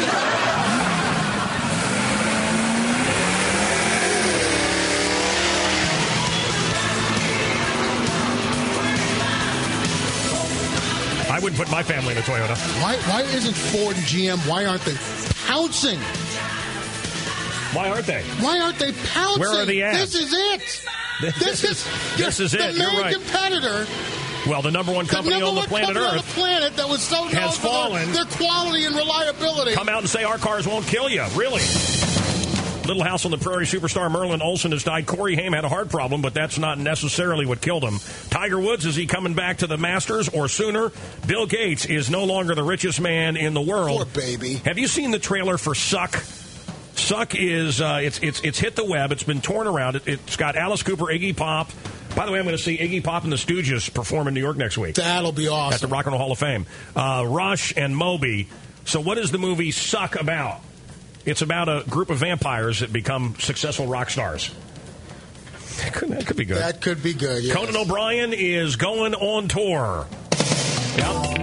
I wouldn't put my family in a Toyota. Why isn't Ford and GM, why aren't they pouncing? Why aren't they? Why aren't they pouncing? Where are the ads? This is it. This is it. The You're main right. competitor. Well, the number one company on the planet Earth on the planet that was so known has for fallen. Their quality and reliability. Come out and say our cars won't kill you. Really? Little House on the Prairie superstar Merlin Olsen has died. Corey Haim had a heart problem, but that's not necessarily what killed him. Tiger Woods, is he coming back to the Masters or sooner? Bill Gates is no longer the richest man in the world. Poor baby. Have you seen the trailer for Suck? Suck is it's hit the web. It's been torn around. It's got Alice Cooper, Iggy Pop. By the way, I'm going to see Iggy Pop and the Stooges perform in New York next week. That'll be awesome. At the Rock and Roll Hall of Fame. Rush and Moby. So what is the movie Suck about? It's about a group of vampires that become successful rock stars. That could be good. That could be good, yes. Conan O'Brien is going on tour. Yep.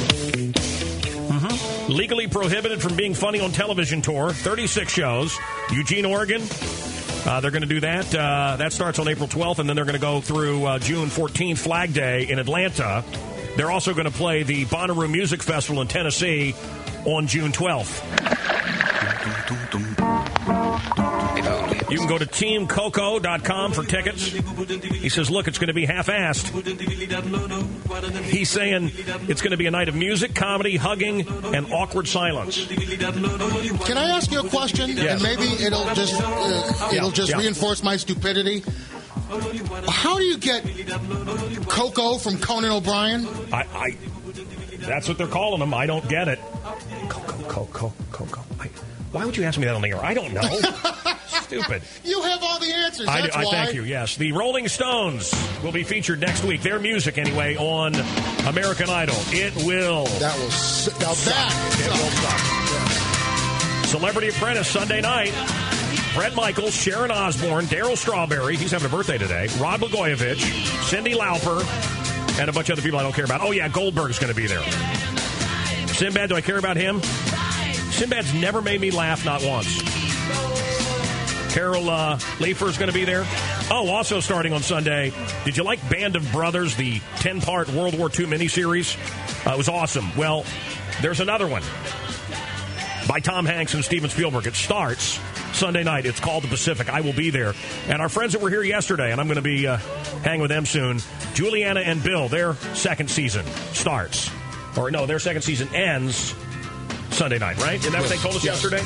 Legally prohibited from being funny on television tour. 36 shows. Eugene, Oregon. They're going to do that. That starts on April 12th, and then they're going to go through June 14th, Flag Day in Atlanta. They're also going to play the Bonnaroo Music Festival in Tennessee on June 12th. You can go to teamcoco.com for tickets. He says, look, it's going to be half-assed. He's saying it's going to be a night of music, comedy, hugging, and awkward silence. Can I ask you a question? Yes. And maybe it'll just reinforce my stupidity. How do you get Coco from Conan O'Brien? That's what they're calling him. I don't get it. Coco. Why would you ask me that on the air? I don't know. Stupid. You have all the answers. That's I why. thank you, yes. The Rolling Stones will be featured next week. Their music, anyway, on American Idol. It will. That will suck. It will suck. Celebrity Apprentice Sunday night. Bret Michaels, Sharon Osbourne, Daryl Strawberry, he's having a birthday today, Rod Blagojevich, Cyndi Lauper, and a bunch of other people I don't care about. Oh, yeah, Goldberg's going to be there. Sinbad, do I care about him? Sinbad's never made me laugh, not once. Carol Leifer's going to be there. Oh, also starting on Sunday, did you like Band of Brothers, the 10-part World War II miniseries? It was awesome. Well, there's another one by Tom Hanks and Steven Spielberg. It starts Sunday night. It's called The Pacific. I will be there. And our friends that were here yesterday, and I'm going to be hanging with them soon, Juliana and Bill, their second season starts. Or no, their second season ends Sunday night, right? Isn't that what they told us yesterday?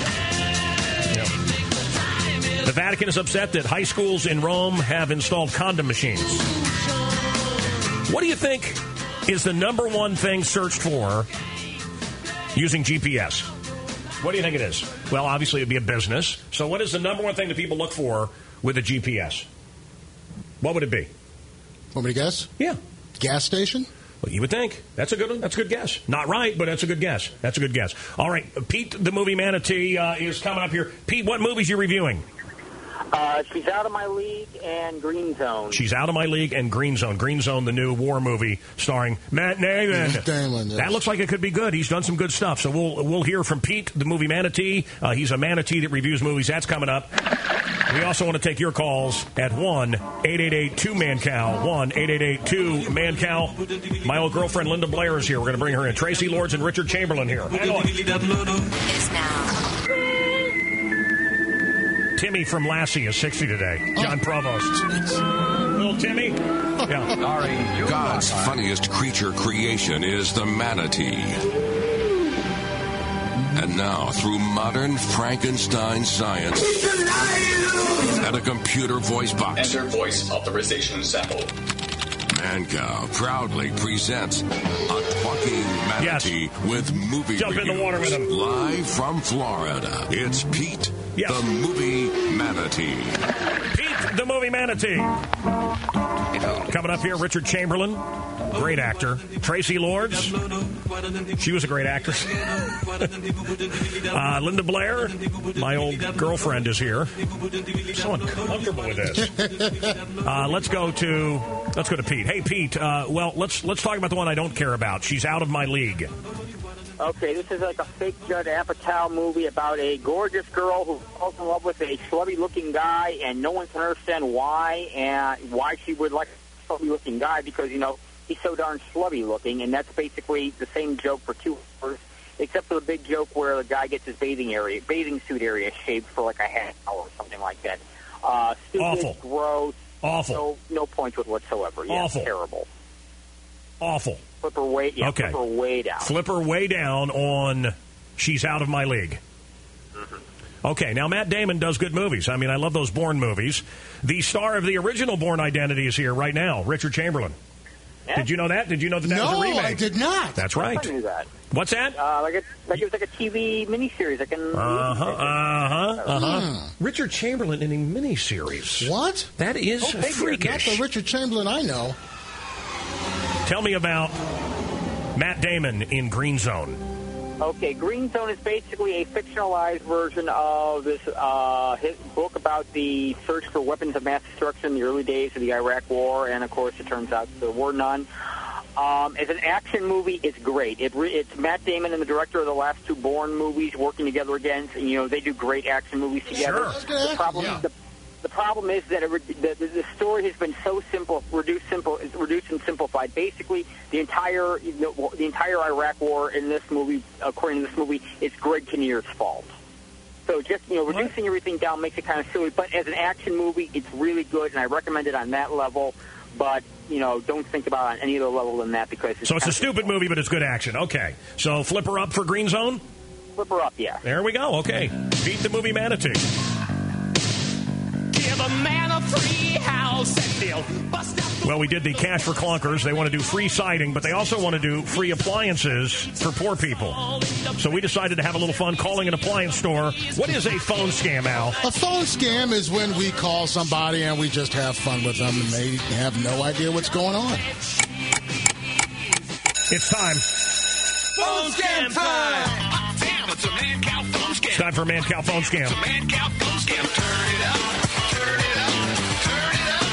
Yeah. The Vatican is upset that high schools in Rome have installed condom machines. What do you think is the number one thing searched for using GPS? What do you think it is? Well, obviously, it'd be a business. So what is the number one thing that people look for with a GPS? What would it be? Want me to guess? Yeah. Gas station? Well, you would think. That's a good one. That's a good guess. Not right, but that's a good guess. That's a good guess. All right. Pete, the movie Manatee, is coming up here. Pete, what movies are you reviewing? She's Out of My League and Green Zone. She's Out of My League and Green Zone. Green Zone, the new war movie starring Matt Damon. Yes. That looks like it could be good. He's done some good stuff. So we'll hear from Pete, the movie Manatee. He's a manatee that reviews movies. That's coming up. We also want to take your calls at 1-888-2-MAN-COW. 1-888-2-MAN-COW. My old girlfriend Linda Blair is here. We're going to bring her in. Tracy Lords and Richard Chamberlain here. Hang on. Is now. Timmy from Lassie is 60 today. John Provost. Little Timmy. Yeah. God's funniest creature creation is the manatee. And now, through modern Frankenstein science and a computer voice box, Enter voice authorization sample. ManCow proudly presents a talking manatee with movie Jump reviews. in the water with him. Live from Florida, it's Pete, Yes. the movie manatee. Pete, the movie Manatee. Coming up here, Richard Chamberlain, great actor. Tracy Lords, she was a great actress. Linda Blair, my old girlfriend, is here. So uncomfortable with this. Let's go to Pete. Hey, Pete. Let's talk about the one I don't care about. She's Out of My League. Okay, this is like a fake Judd Apatow movie about a gorgeous girl who falls in love with a schlubby-looking guy, and no one can understand why and why she would like a schlubby-looking guy because, you know, he's so darn schlubby-looking, and that's basically the same joke for 2 hours, except for the big joke where the guy gets his bathing suit area shaved for like a half hour or something like that. Stupid, Awful. Gross. Awful. No points with whatsoever. Yeah, Awful. Terrible. Awful. Flip her way down. Flip her way down on She's Out of My League. Mm-hmm. Okay, now Matt Damon does good movies. I mean, I love those Bourne movies. The star of the original Bourne Identity is here right now, Richard Chamberlain. Yeah. Did you know that? Did you know that was a remake? No, I did not. That's right. I knew that. What's that? It was like a TV miniseries. Richard Chamberlain in a miniseries. What? That is freakish. Not the Richard Chamberlain I know. Tell me about Matt Damon in Green Zone. Okay, Green Zone is basically a fictionalized version of this his book about the search for weapons of mass destruction in the early days of the Iraq War, and of course it turns out there were none. As an action movie, it's great. It's Matt Damon and the director of the last 2 Bourne movies working together again. You know, they do great action movies together. Sure. The problem is that the story has been so reduced and simplified. Basically, the entire Iraq War in this movie, according to this movie, is Greg Kinnear's fault. So just reducing everything down makes it kind of silly. But as an action movie, it's really good, and I recommend it on that level. But don't think about it on any other level than that because So it's a stupid movie, but it's good action. Okay, so flip her up for Green Zone. Flip her up, yeah. There we go. Okay, beat the movie Manatee. Give a man a free house and deal. Well, we did the Cash for Clunkers. They want to do free siding, but they also want to do free appliances for poor people. So we decided to have a little fun calling an appliance store. What is a phone scam, Al? A phone scam is when we call somebody and we just have fun with them and they have no idea what's going on. It's time. Phone scam time! Damn, it's a ManCow phone scam. It's Time for a Man-Cow phone scam. Man-Cow phone scam. Turn it up. Turn it up. Turn it up.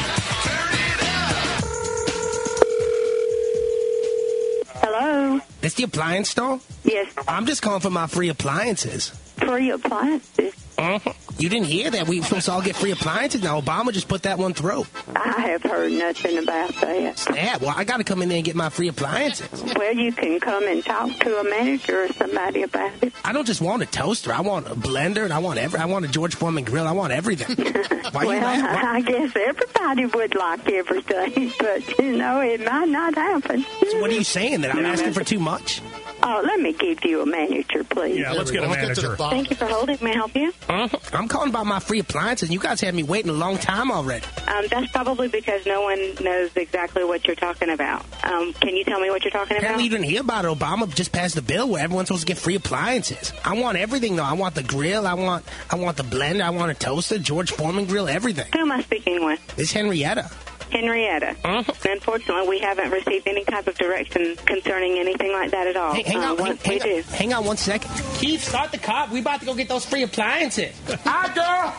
Turn it up. Hello? This the appliance store? Yes. I'm just calling for my free appliances. Free appliances? You didn't hear that? We supposed to all get free appliances now. Obama just put that one through. I have heard nothing about that. Yeah, well, I got to come in there and get my free appliances. Well, you can come and talk to a manager or somebody about it. I don't just want a toaster. I want a blender, and I want a George Foreman grill. I want everything. Why Well, I guess everybody would like everything, but, it might not happen. So what are you saying, that I'm asking for too much? Oh, let me give you a manager, please. Yeah, let's get a manager. Thank you for holding. May I help you? I'm calling about my free appliances. You guys have me waiting a long time already. That's probably because no one knows exactly what you're talking about. Can you tell me what you're talking about? Apparently you didn't hear about it. Obama just passed the bill where everyone's supposed to get free appliances. I want everything, though. I want the grill. I want the blender. I want a toaster, George Foreman grill, everything. Who am I speaking with? It's Henrietta. Henrietta. Unfortunately, we haven't received any type of direction concerning anything like that at all. Hang on 1 second. Keith, start the car. We about to go get those free appliances. Hi, girl.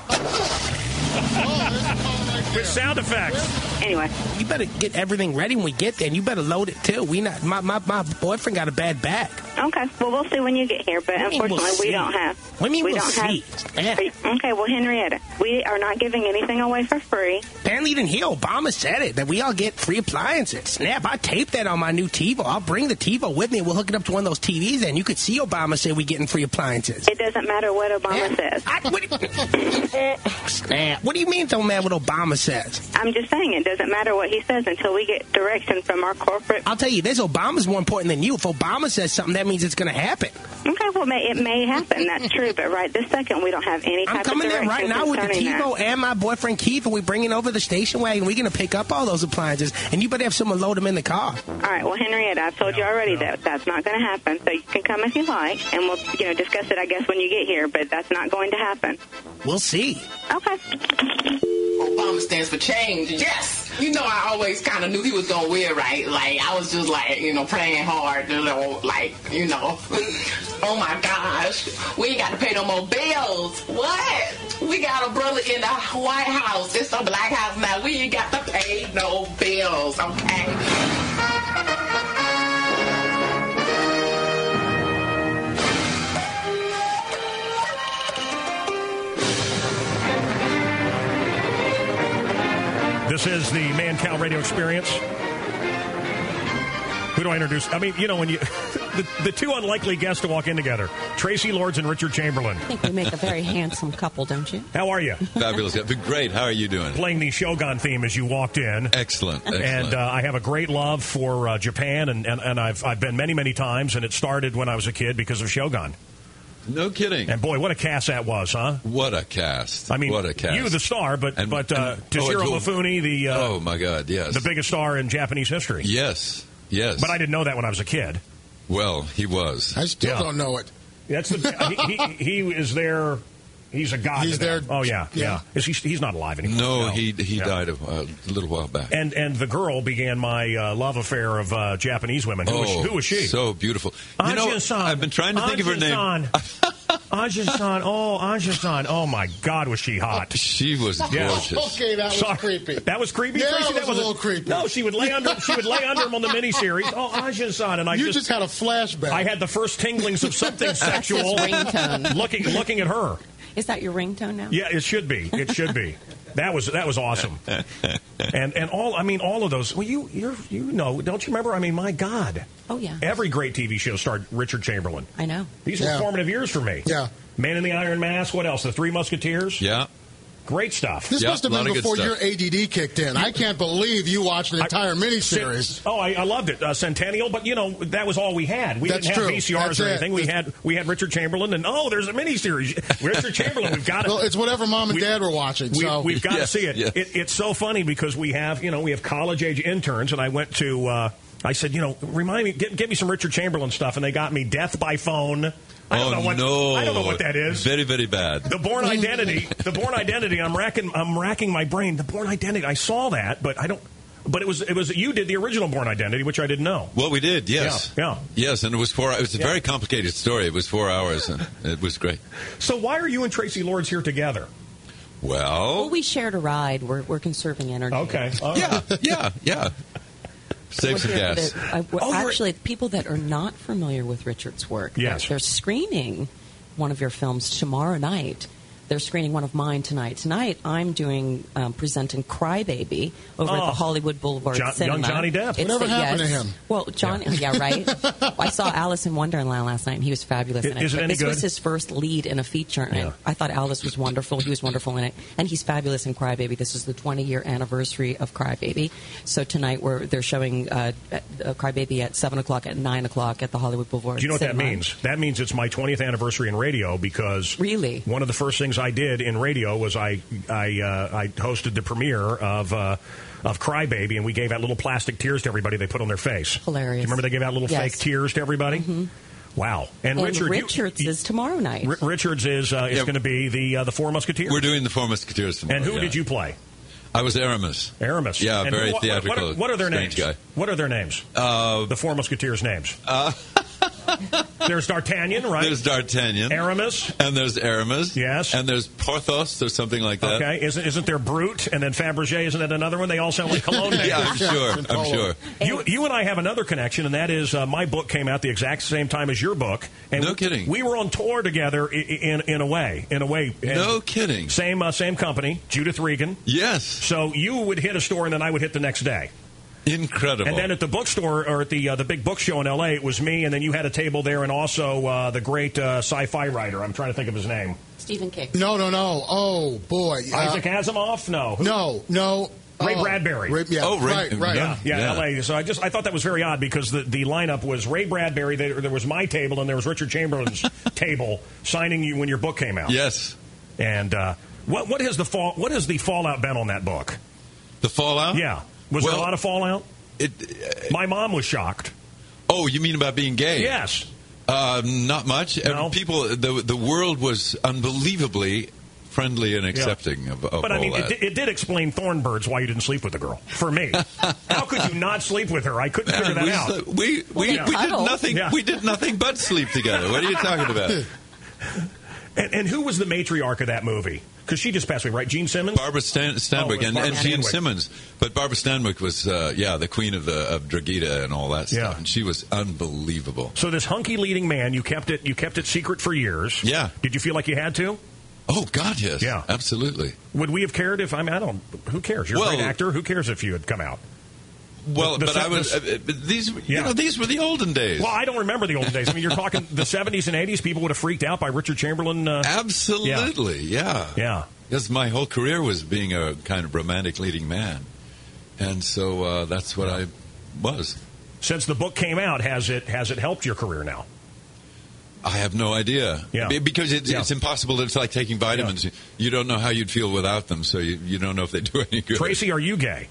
With sound effects. Anyway. You better get everything ready when we get there, and you better load it, too. My boyfriend got a bad bag. Okay. Well, we'll see when you get here, but unfortunately, we don't have. What do you mean we'll see? Yeah. Okay, well, Henrietta, we are not giving anything away for free. Apparently you didn't hear. Obama said it, that we all get free appliances. Snap, I taped that on my new TiVo. I'll bring the TiVo with me, and we'll hook it up to one of those TVs, and you could see Obama say we getting free appliances. It doesn't matter what Obama says. Snap. What do you mean it don't matter what Obama says? I'm just saying it doesn't matter what he says until we get direction from our corporate. I'll tell you this, Obama's more important than you. If Obama says something, that means it's going to happen. Okay, well, it may happen. That's true. But right this second, we don't have any type of direction. I'm coming there right now with the TiVo and my boyfriend Keith, and we're bringing over the station wagon. We're going to pick up all those appliances, and you better have someone load them in the car. All right, well, Henrietta, I've told you already that that's not going to happen. So you can come if you like, and we'll discuss it, I guess, when you get here. But that's not going to happen. We'll see. Okay. Obama stands for change. Yes. I always kind of knew he was going to win, right? Like, I was just like, praying hard, oh my gosh, we ain't got to pay no more bills. What? We got a brother in the White House. It's a black house now. We ain't got to pay no bills, okay? This is the Man-Cow Radio Experience. Who do I introduce? I mean, when you... the two unlikely guests to walk in together. Tracy Lords and Richard Chamberlain. I think we make a very handsome couple, don't you? How are you? Fabulous. Great. How are you doing? Playing the Shogun theme as you walked in. Excellent. And I have a great love for Japan, and I've been many, many times, and it started when I was a kid because of Shogun. No kidding. And boy, what a cast that was, huh? What a cast. I mean, what a cast. You, the star, but Toshiro Mifune, the... oh, my God, yes. The biggest star in Japanese history. Yes. But I didn't know that when I was a kid. Well, he was. I still don't know it. That's he is there. He's a god. He's there. Oh yeah. He's not alive anymore. No, he died a little while back. And the girl began my love affair of Japanese women. Who was she? So beautiful. Ajin-san. I've been trying to think of her name. Ajin-san. Ajin-san. Oh my God, was she hot? She was gorgeous. Okay, that was creepy. That was creepy. Yeah, Tracy? that was a little creepy. No, she would lay under. She would lay under him on the miniseries. Oh, Ajin-san, and you just had a flashback. I had the first tinglings of something sexual. Ringtone. Looking at her. Is that your ringtone now? Yeah, it should be. It should be. That was awesome. And all of those. Well, you don't you remember? I mean, my God. Oh yeah. Every great TV show starred Richard Chamberlain. I know. These were formative years for me. Yeah. Man in the Iron Mask. What else? The Three Musketeers. Yeah. Great stuff. This must have been before your ADD kicked in. I can't believe you watched an entire miniseries. I loved it. Centennial, but that was all we had. We didn't have VCRs or anything. We had Richard Chamberlain, and there's a miniseries. Richard Chamberlain. We've got it. Well, it's whatever Mom and Dad were watching. We've got to see it. Yes. It's so funny because we have college age interns, and I went to. I said, remind me, get me some Richard Chamberlain stuff, and they got me Death by Phone. I don't know what that is. Very, very bad. The Bourne Identity. I'm racking my brain. The Bourne Identity. I saw that, but I don't. But it was you did the original Bourne Identity, which I didn't know. Well, we did, yes. Yeah. Yes, and it was it was a very complicated story. It was 4 hours, and it was great. So why are you and Tracy Lords here together? Well, we shared a ride. We're conserving energy. Okay. Yeah. Save some gas. Actually, people that are not familiar with Richard's work, they're screening one of your films tomorrow night. They're screening one of mine tonight. Tonight, I'm presenting Crybaby over at the Hollywood Boulevard Cinema. Young Johnny Depp. Whatever happened to him? Well, right? I saw Alice in Wonderland last night, and he was fabulous in it. Is it any good? This was his first lead in a feature, and I thought Alice was wonderful. He was wonderful in it, and he's fabulous in Crybaby. This is the 20-year anniversary of Crybaby. So tonight, they're showing Crybaby at 7 o'clock, at 9 o'clock at the Hollywood Boulevard Do you know what Cinema. that means? That means it's my 20th anniversary in radio because one of the first things I did in radio was I hosted the premiere of Crybaby, and we gave out little plastic tears to everybody they put on their face. Hilarious. Do you remember they gave out little fake tears to everybody? Mm-hmm. Wow. And Richards is tomorrow night. Richards is going to be the Four Musketeers. We're doing the Four Musketeers tomorrow. And who did you play? I was Aramis. Aramis. Yeah, and very theatrical. What are their names? Guy. What are their names? The Four Musketeers' names. There's D'Artagnan, right? There's D'Artagnan. Aramis. And there's Aramis. Yes. And there's Porthos or something like that. Okay. Isn't there Brute? And then Fabergé, isn't that another one? They all sound like cologne names. Yeah, I'm sure. You and I have another connection, and that is my book came out the exact same time as your book. And no kidding. We were on tour together in a way. No kidding. Same company, Judith Regan. Yes. So you would hit a store, and then I would hit the next day. Incredible. And then at the bookstore, or at the big book show in L.A., it was me, and then you had a table there, and also the great sci-fi writer. I'm trying to think of his name. Stephen King. No. Oh, boy. Isaac Asimov? No. No. Ray Bradbury. Right. Yeah, L.A. So I thought that was very odd because the lineup was Ray Bradbury, there was my table, and there was Richard Chamberlain's table signing you when your book came out. Yes. And what has the fallout been on that book? The fallout? Yeah. Was there a lot of fallout? My mom was shocked. Oh, you mean about being gay? Yes. Not much. No? People, the world was unbelievably friendly and accepting of but I mean, all that. It did explain Thornbirds why you didn't sleep with the girl. For me, how could you not sleep with her? I couldn't figure that out. We did nothing. Yeah. We did nothing but sleep together. What are you talking about? And who was the matriarch of that movie? Because she just passed away, right? Gene Simmons? Barbara Stanwyck and Gene Simmons. But Barbara Stanwyck was, the queen of Dragita and all that stuff. Yeah. And she was unbelievable. So this hunky leading man, you kept it secret for years. Yeah. Did you feel like you had to? Oh, God, yes. Yeah. Absolutely. Would we have cared if, who cares? You're a great actor. Who cares if you had come out? Well, these were the olden days. Well, I don't remember the olden days. I mean, you're talking the 70s and 80s. People would have freaked out by Richard Chamberlain. Absolutely, yeah. Because my whole career was being a kind of romantic leading man, and so that's what I was. Since the book came out, has it helped your career now? I have no idea. Yeah. Because it's impossible. It's like taking vitamins. Yeah. You don't know how you'd feel without them, so you don't know if they do any good. Tracy, are you gay?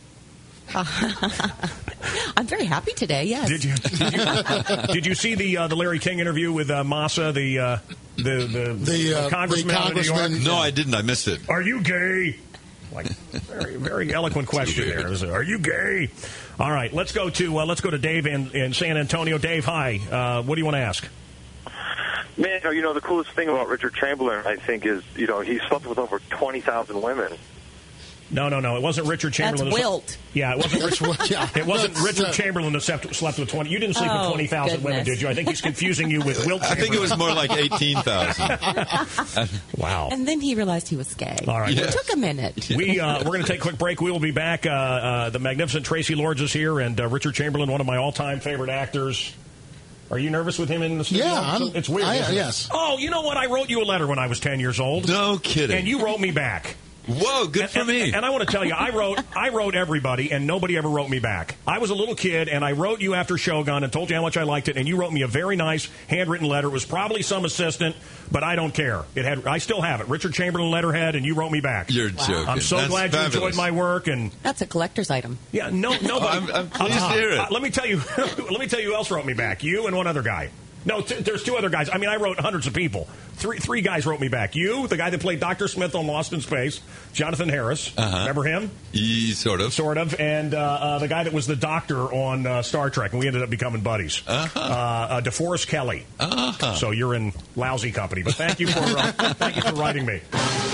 I'm very happy today. Yes. Did you see the Larry King interview with Massa, the congressman? Of New York? No, I didn't. I missed it. Are you gay? Like very very eloquent question there. Are you gay? All right, let's go to Dave in San Antonio. Dave, hi. What do you want to ask? Man, the coolest thing about Richard Chamberlain, I think, is he slept with over 20,000 women. No. It wasn't Richard Chamberlain. That's Wilt. Yeah, it wasn't Richard Chamberlain that slept with 20. You didn't sleep with 20,000 women, did you? I think he's confusing you with Wilt Chamberlain. I think it was more like 18,000. Wow. And then he realized he was gay. All right. It took a minute. We're going to take a quick break. We will be back. The magnificent Tracy Lords is here, and Richard Chamberlain, one of my all-time favorite actors. Are you nervous with him in the studio? Yeah, it's weird. Yes. Oh, you know what? I wrote you a letter when I was 10 years old. No kidding. And you wrote me back. Whoa, good for me. And I want to tell you, I wrote everybody, and nobody ever wrote me back. I was a little kid, and I wrote you after Shogun and told you how much I liked it, and you wrote me a very nice handwritten letter. It was probably some assistant, but I don't care. I still have it. Richard Chamberlain letterhead, and you wrote me back. You're joking. I'm so glad fabulous. you enjoyed my work. And that's a collector's item. Yeah, nobody. I'm pleased to hear it. Let me tell you who else wrote me back. You and one other guy. No, there's two other guys. I mean, I wrote hundreds of people. Three guys wrote me back. You, the guy that played Dr. Smith on Lost in Space, Jonathan Harris. Remember him? Sort of. Sort of. And the guy that was the doctor on Star Trek, and we ended up becoming buddies. DeForest Kelley. So you're in lousy company. But thank you for writing me.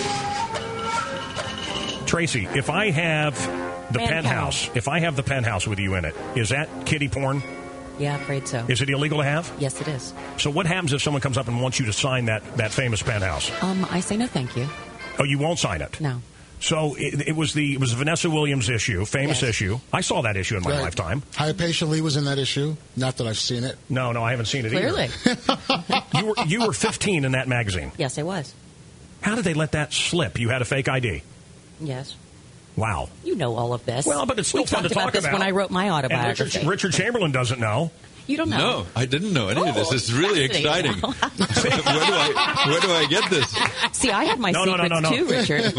Tracy, if I have the penthouse with you in it, is that kiddie porn? Yeah, I'm afraid so. Is it illegal to have? Yes, it is. So what happens if someone comes up and wants you to sign that famous penthouse? I say no, thank you. Oh, you won't sign it? No. So it was the Vanessa Williams issue, famous issue. I saw that issue in my lifetime. Hypatia Lee was in that issue. Not that I've seen it. No, I haven't seen it Clearly. either. You were 15 in that magazine. Yes, I was. How did they let that slip? You had a fake ID. Yes. Wow. You know all of this. Well, but it's still fun to talk about. This when I wrote my autobiography. And Richard Chamberlain doesn't know. You don't know. No, I didn't know any of this. It's really exciting. Where do I get this? See, I had my secrets too, Richard.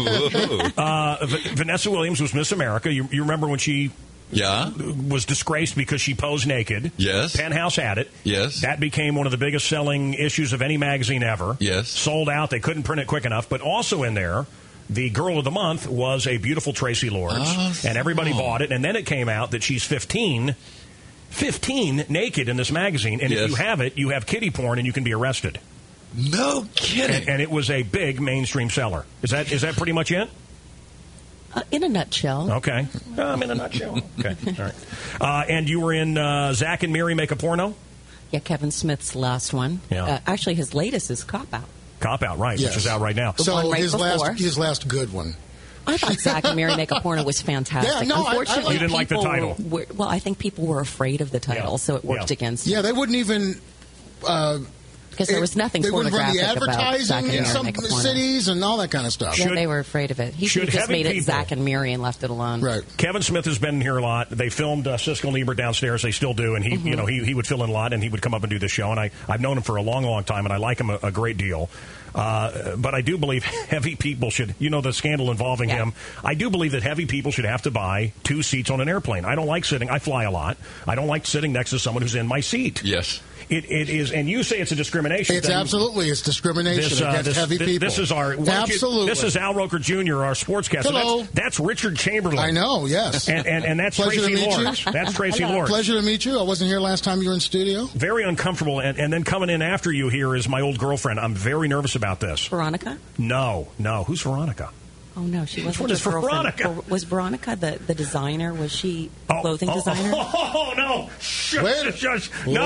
Vanessa Williams was Miss America. You remember when she was disgraced because she posed naked? Yes. Penthouse had it. Yes. That became one of the biggest selling issues of any magazine ever. Yes. Sold out. They couldn't print it quick enough. But also in there, the Girl of the Month was a beautiful Tracy Lords. And everybody bought it. And then it came out that she's 15 naked in this magazine. And if you have it, you have kiddie porn and you can be arrested. No kidding. And it was a big mainstream seller. Is that pretty much it? In a nutshell. Okay. I'm in a nutshell. Okay. All right. And you were in Zach and Miri Make a Porno? Yeah, Kevin Smith's last one. Yeah. Actually, his latest is Cop Out. Cop Out, right, which is out right now. So his last good one. I thought Zach and Miri Make a Porno was fantastic. Yeah, no, unfortunately, you didn't like the title. I think people were afraid of the title, so it worked against them. Yeah, they wouldn't even... because there was nothing pornographic about advertising in some cities and all that kind of stuff. Yeah, they were afraid of it. He should have just made it Zach and Miri and left it alone. Right. Kevin Smith has been here a lot. They filmed Siskel and Ebert downstairs. They still do, and he, he would fill in a lot, and he would come up and do this show. And I've known him for a long, long time, and I like him a great deal. But I do believe heavy people should, the scandal involving him. I do believe that heavy people should have to buy 2 seats on an airplane. I don't like sitting. I fly a lot. I don't like sitting next to someone who's in my seat. Yes. It is, and you say it's a discrimination. It's it's discrimination against heavy people. This is absolutely. This is Al Roker Jr., our sportscaster. Hello. That's Richard Chamberlain. I know, yes. And that's Tracy Lords. That's Tracy Lords. Pleasure to meet you. I wasn't here last time you were in studio. Very uncomfortable, and then coming in after you here is my old girlfriend. I'm very nervous about this. Veronica? No. Who's Veronica? Oh, no, she wasn't. What is Veronica? Was Veronica the designer? Was she clothing designer? Oh, no. Shush. No.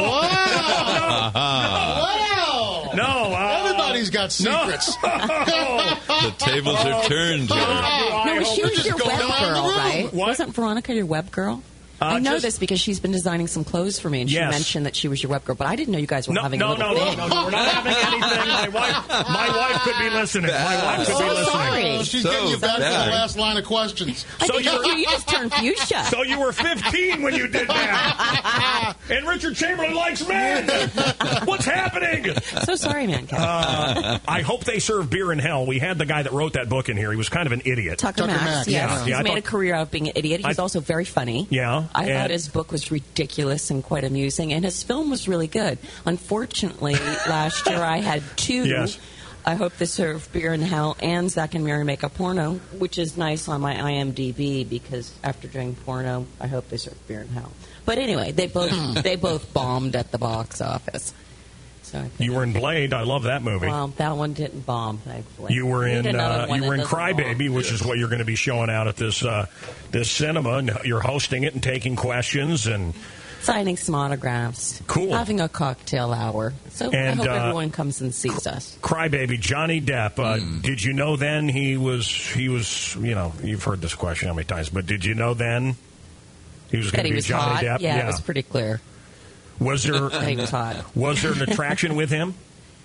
Wow. No. Everybody's got secrets. The tables are turned here. No, she was your web girl, right? Wasn't Veronica your web girl? I know this because she's been designing some clothes for me, and she mentioned that she was your web girl, but I didn't know you guys were having a little thing. No, we're not having anything. My wife could be listening. Sorry. She's getting you back to the last line of questions. So you just turned fuchsia. So you were 15 when you did that. And Richard Chamberlain likes men. What's happening? So sorry, man. I hope they serve beer in hell. We had the guy that wrote that book in here. He was kind of an idiot. Tucker Max. Yes. He's made a career out of being an idiot. He's also very funny. Yeah. I thought his book was ridiculous and quite amusing, and his film was really good. Unfortunately, last year I had 2. Yes. I Hope They Serve Beer in Hell and Zach and Miri Make a Porno, which is nice on my IMDb because after doing porno, I hope they serve beer in hell. But anyway, they both bombed at the box office. So you were in Blade. I love that movie. Well, that one didn't bomb, thankfully. You were in Crybaby, which is what you're going to be showing out at this cinema. And you're hosting it and taking questions and signing some autographs. Cool. Having a cocktail hour. So I hope everyone comes and sees us. Crybaby, Johnny Depp. Did you know then he was? You've heard this question how many times, but did you know then he was going to be Johnny Depp? Yeah, it was pretty clear. Was there? He was hot. Was there an attraction with him?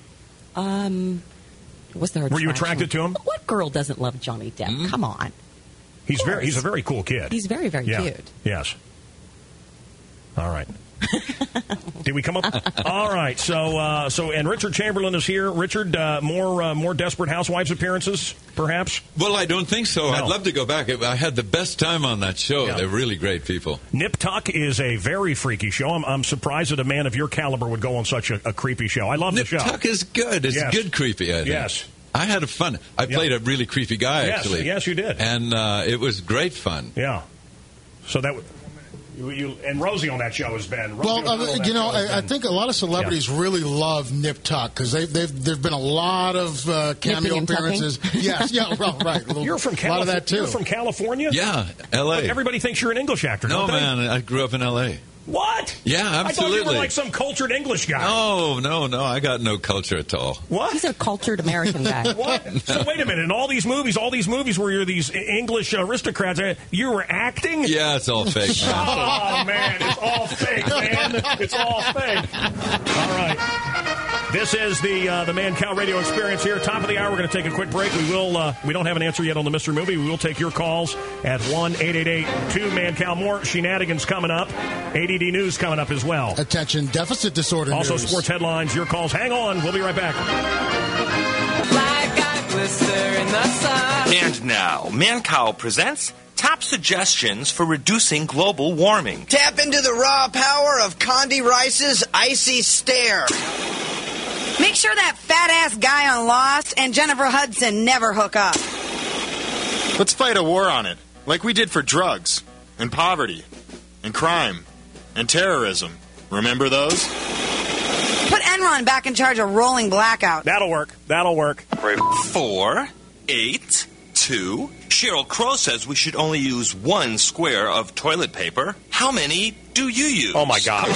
Was there? Were you attracted to him? What girl doesn't love Johnny Depp? Come on. He's a very cool kid. He's very, very cute. Yes. All right. Did we come up? All right. So and Richard Chamberlain is here. Richard, more Desperate Housewives appearances, perhaps? Well, I don't think so. No. I'd love to go back. I had the best time on that show. Yeah. They're really great people. Nip Tuck is a very freaky show. I'm surprised that a man of your caliber would go on such a creepy show. I love the show. Nip Tuck is good. It's good creepy, I think. Yes. I had fun. I played a really creepy guy, actually. Yes, you did. And it was great fun. Yeah. So that you and Rosie on that show has been. I think a lot of celebrities really love Nip Tuck because there've been a lot of cameo appearances. Yes, right. You're from a lot of that too. You're from California? Yeah, L.A. But everybody thinks you're an English actor. No, don't they? man, I grew up in L.A. What? Yeah, absolutely. I thought you were like some cultured English guy. No, I got no culture at all. What? He's a cultured American guy. What? So wait a minute. In all these movies where you're these English aristocrats, you were acting? Yeah, it's all fake, man. Oh, man, it's all fake, man. It's all fake. All right. This is the Man Cow Radio Experience here. Top of the hour, we're going to take a quick break. We don't have an answer yet on the Mystery Movie. We will take your calls at 1-888-2-MAN-COW. More shenanigans coming up. ADD News coming up as well. Attention deficit disorder Also, news. sports headlines, your calls. Hang on. We'll be right back. And now, Mancow presents top suggestions for reducing global warming. Tap into the raw power of Condi Rice's icy stare. Make sure that fat-ass guy on Lost and Jennifer Hudson never hook up. Let's fight a war on it, like we did for drugs, and poverty, and crime, and terrorism. Remember those? Put Enron back in charge of rolling blackout. That'll work. 4, 8, 2. Cheryl Crow says we should only use 1 square of toilet paper. How many do you use? Oh, my God.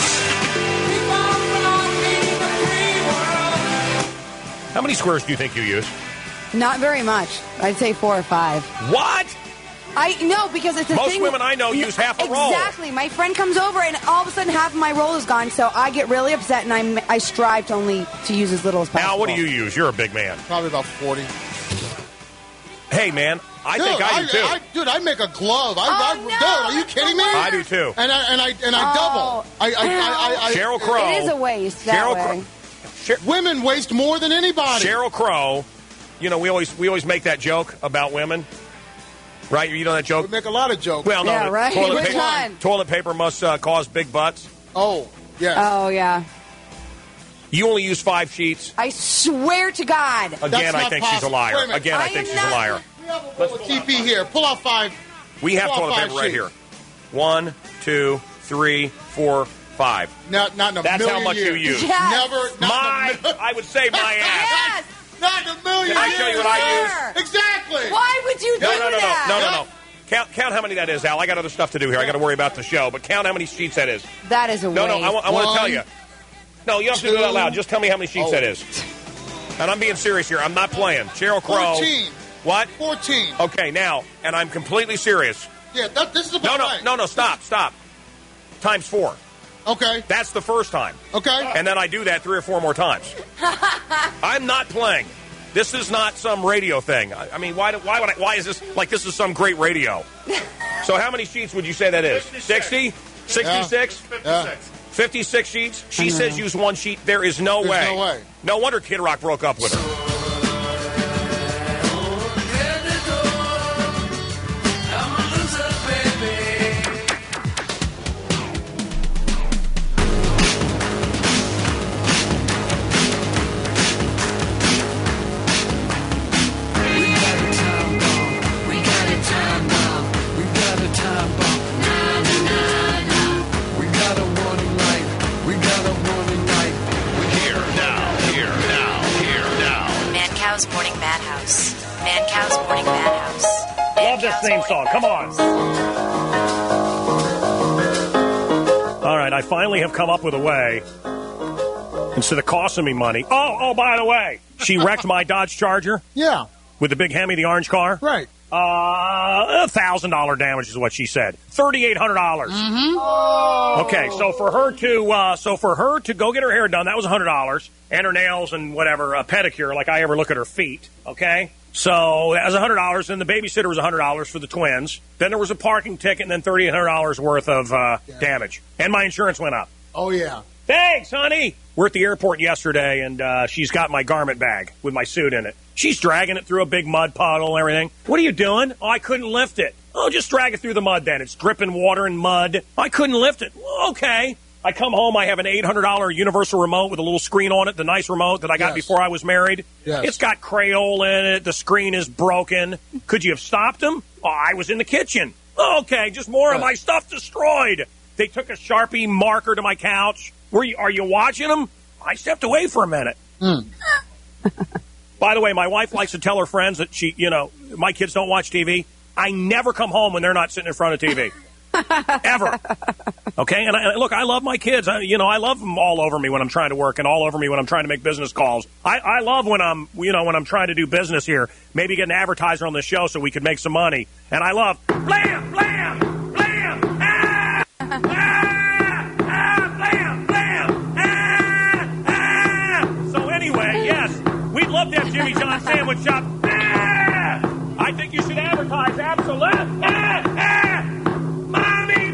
How many squares do you think you use? Not very much. I'd say 4 or 5. What? No, because it's a Most thing. women I know use half a roll. Exactly. My friend comes over and all of a sudden half of my roll is gone, so I get really upset and I strive to only to use as little as possible. Al, what do you use? You're a big man. Probably about 40. Hey, man, I think I do too. Dude, I make a glove. Dude, are you kidding me? I do too. And I double. Sheryl Crow. It is a waste that way. Women waste more than anybody. Sheryl Crow. You know, we always make that joke about women. Right? You know that joke? We make a lot of jokes. Well, no. Yeah, right. Which one? Toilet paper must cause big butts. Oh, yes. Oh, yeah. You only use 5 sheets. I swear to God. Again, I think she's a liar. Again, I think she's a liar. Let's TP here. Pull out 5. We have toilet paper right here. 1, 2, 3, 4, 5. Not in a That's million how much years. you use. Yes. I would save my ass. Yes. Not in a million Can I show you what I use? Exactly. Why would you do that? No. Count how many that is, Al. I got other stuff to do here. I got to worry about the show. But count how many sheets that is. That is a waste. No, I want to tell you. No, you don't have to do it out loud. Just tell me how many sheets that is. And I'm being serious here. I'm not playing. Sheryl Crow. 14. What? 14. Okay, now, and I'm completely serious. Yeah, this is about right. No, stop. Times 4. Okay. That's the first time. Okay. And then I do that 3 or 4 more times. I'm not playing. This is not some radio thing. I mean, why is this like this is some great radio? So how many sheets would you say that is? 60? 66? 56 sheets? She says use 1 sheet. There is no way. No way. No wonder Kid Rock broke up with her. Mancow's Morning Madhouse. Mancow's Morning Madhouse. Love this theme song. Come on. All right, I finally have come up with a way, instead of costing me money. Oh, by the way, she wrecked my Dodge Charger. Yeah. With the big Hemi, the orange car. Right. $1,000 damage is what she said. $3,800. Mm-hmm. Okay, so for her to go get her hair done, that was $100, and her nails and whatever, a pedicure, like I ever look at her feet. Okay, so that was $100, and the babysitter was $100 for the twins. Then there was a parking ticket, and then $3,800 worth of damage, and my insurance went up. Oh, yeah. Thanks, honey. We're at the airport yesterday, and she's got my garment bag with my suit in it. She's dragging it through a big mud puddle and everything. What are you doing? Oh, I couldn't lift it. Oh, just drag it through the mud then. It's dripping water and mud. I couldn't lift it. Well, okay. I come home, I have an $800 universal remote with a little screen on it, the nice remote that I got before I was married. Yes. It's got Crayola in it. The screen is broken. Could you have stopped him? Oh, I was in the kitchen. Okay, just more of my stuff destroyed. They took a Sharpie marker to my couch. Are you watching them? I stepped away for a minute. By the way, my wife likes to tell her friends that my kids don't watch TV. I never come home when they're not sitting in front of TV. Ever. Okay? And look, I love my kids. I love them all over me when I'm trying to work and all over me when I'm trying to make business calls. I love when I'm trying to do business here. Maybe get an advertiser on the show so we could make some money. And I love blam, blam, blam, ah, ah, ah, blam, blam, ah, ah. So anyway, yes, we'd love to have Jimmy John Sandwich Shop. Ah, I think you should advertise. Absolutely. Ah, ah. Mommy!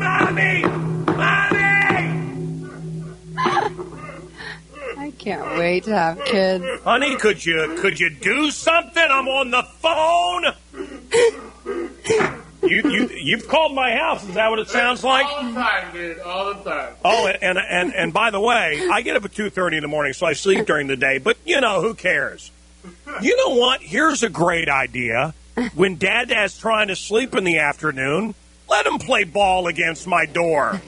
I can't wait to have kids. Honey, could you do something? I'm on the phone. You've called my house. Is that what it sounds like? All the time, dude. All the time. Oh, and by the way, I get up at 2:30 in the morning, so I sleep during the day. But who cares? You know what? Here's a great idea. When Dad's trying to sleep in the afternoon, let him play ball against my door.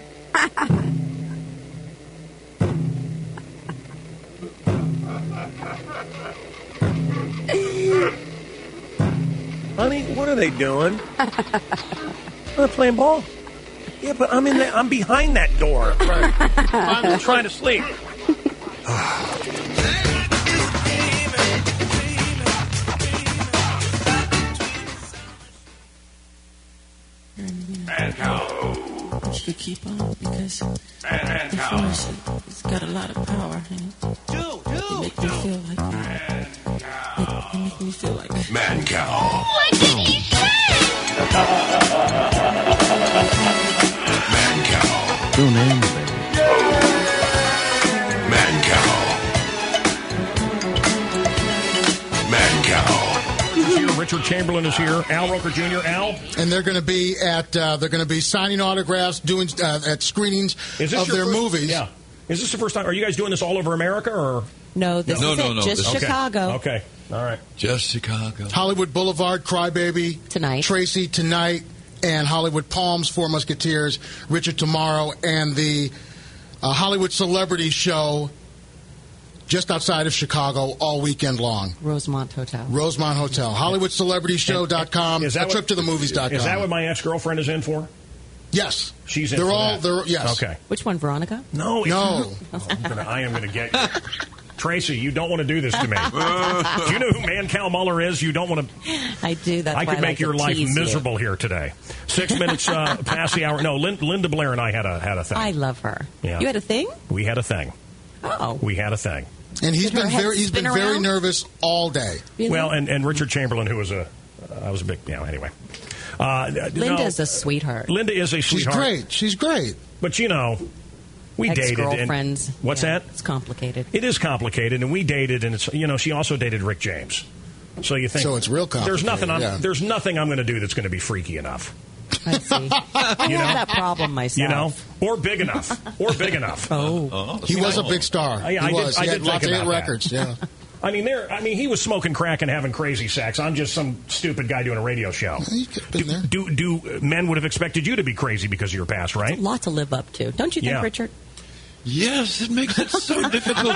Honey, what are they doing? They're playing ball. Yeah, but I'm behind that door. Right. I'm trying to sleep. Man cow. She could keep on because Man cow. it's got a lot of power. It makes me feel like it makes me feel like Man cow. What did he say? Man cow. Your name, baby. Man cow. Man cow. Here, Richard Chamberlain is here. Al Roker Jr. Al, and they're going to be signing autographs, doing at screenings of their movies. Yeah, is this the first time? Are you guys doing this all over America, or no? This is it. Just Chicago. Okay, all right. Just Chicago. Hollywood Boulevard, Crybaby tonight. Tracy tonight, and Hollywood Palms, Four Musketeers, Richard tomorrow, and the Hollywood Celebrity Show. Just outside of Chicago all weekend long. Rosemont Hotel. HollywoodCelebrityShow.com. TripToTheMovies.com. Is that what my ex-girlfriend is in for? Yes. She's in for that. Yes. Okay. Which one, Veronica? No. No. I am going to get you. Tracy, you don't want to do this to me. Do you know who Mancow Muller is? You don't want to. I do. That's I why could make your life miserable here today. 6 minutes past the hour. No, Linda Blair and I had a thing. I love her. Yeah. You had a thing? We had a thing. Oh. We had a thing. And he's been very nervous all day. Really? Well, and Richard Chamberlain, who was I was a big, anyway. Linda's a sweetheart. Linda is a sweetheart. She's great. But we dated. Ex-girlfriends. What's that? It's complicated. It is complicated, and we dated, and she also dated Rick James. So you think? So it's real complicated. There's nothing I'm going to do that's going to be freaky enough. I see. I have that problem myself. Or big enough. Oh. He was a big star. He had lots of hit records. Yeah. He was smoking crack and having crazy sex. I'm just some stupid guy doing a radio show. Do men would have expected you to be crazy because of your past, right? It's a lot to live up to, don't you think, Richard? Yes, it makes it so difficult.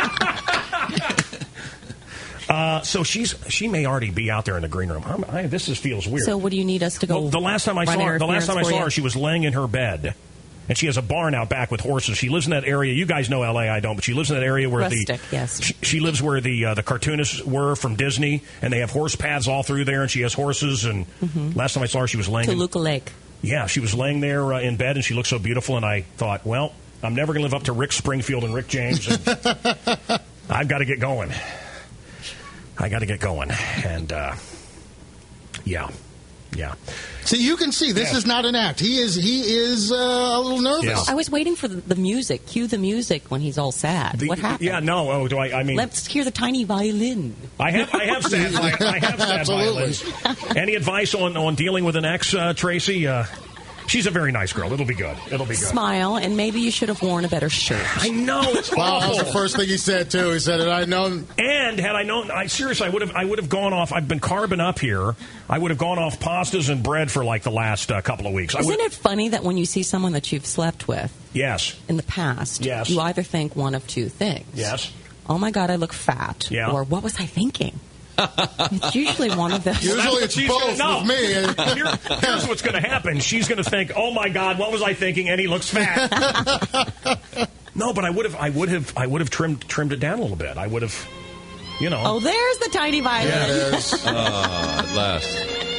So she may already be out there in the green room. This feels weird. So what do you need us to go? Well, the last time I saw her, she was laying in her bed, and she has a barn out back with horses. She lives in that area. You guys know L.A. I don't, but she lives in that area where she lives where the cartoonists were from Disney, and they have horse paths all through there, and she has horses. And last time I saw her, she was laying Toluca Lake. Yeah, she was laying there in bed, and she looked so beautiful. And I thought, well, I'm never going to live up to Rick Springfield and Rick James. And I've got to get going. And, yeah. See, you can see this is not an act. He is a little nervous. Yeah. I was waiting for the music. Cue the music when he's all sad. What happened? Yeah, no. Oh, do I mean, let's hear the tiny violin. I have sad violins. Any advice on dealing with an ex, Tracy? She's a very nice girl. It'll be good. Smile, and maybe you should have worn a better shirt. I know, it's awful. That was the first thing he said, too. He said, had I known... And had I known... I would have gone off... I've been carbing up here. I would have gone off pastas and bread for like the last couple of weeks. Isn't it funny that when you see someone that you've slept with... Yes. ...in the past... Yes. ...you either think one of two things. Yes. Oh, my God, I look fat. Yeah. Or what was I thinking? It's usually one of those. Usually it's both with me. Here's what's going to happen. She's going to think, "Oh my God, what was I thinking?" And he looks fat. No, but I would have trimmed it down a little bit. I would have, Oh, there's the tiny violin. Yeah, it is. At last.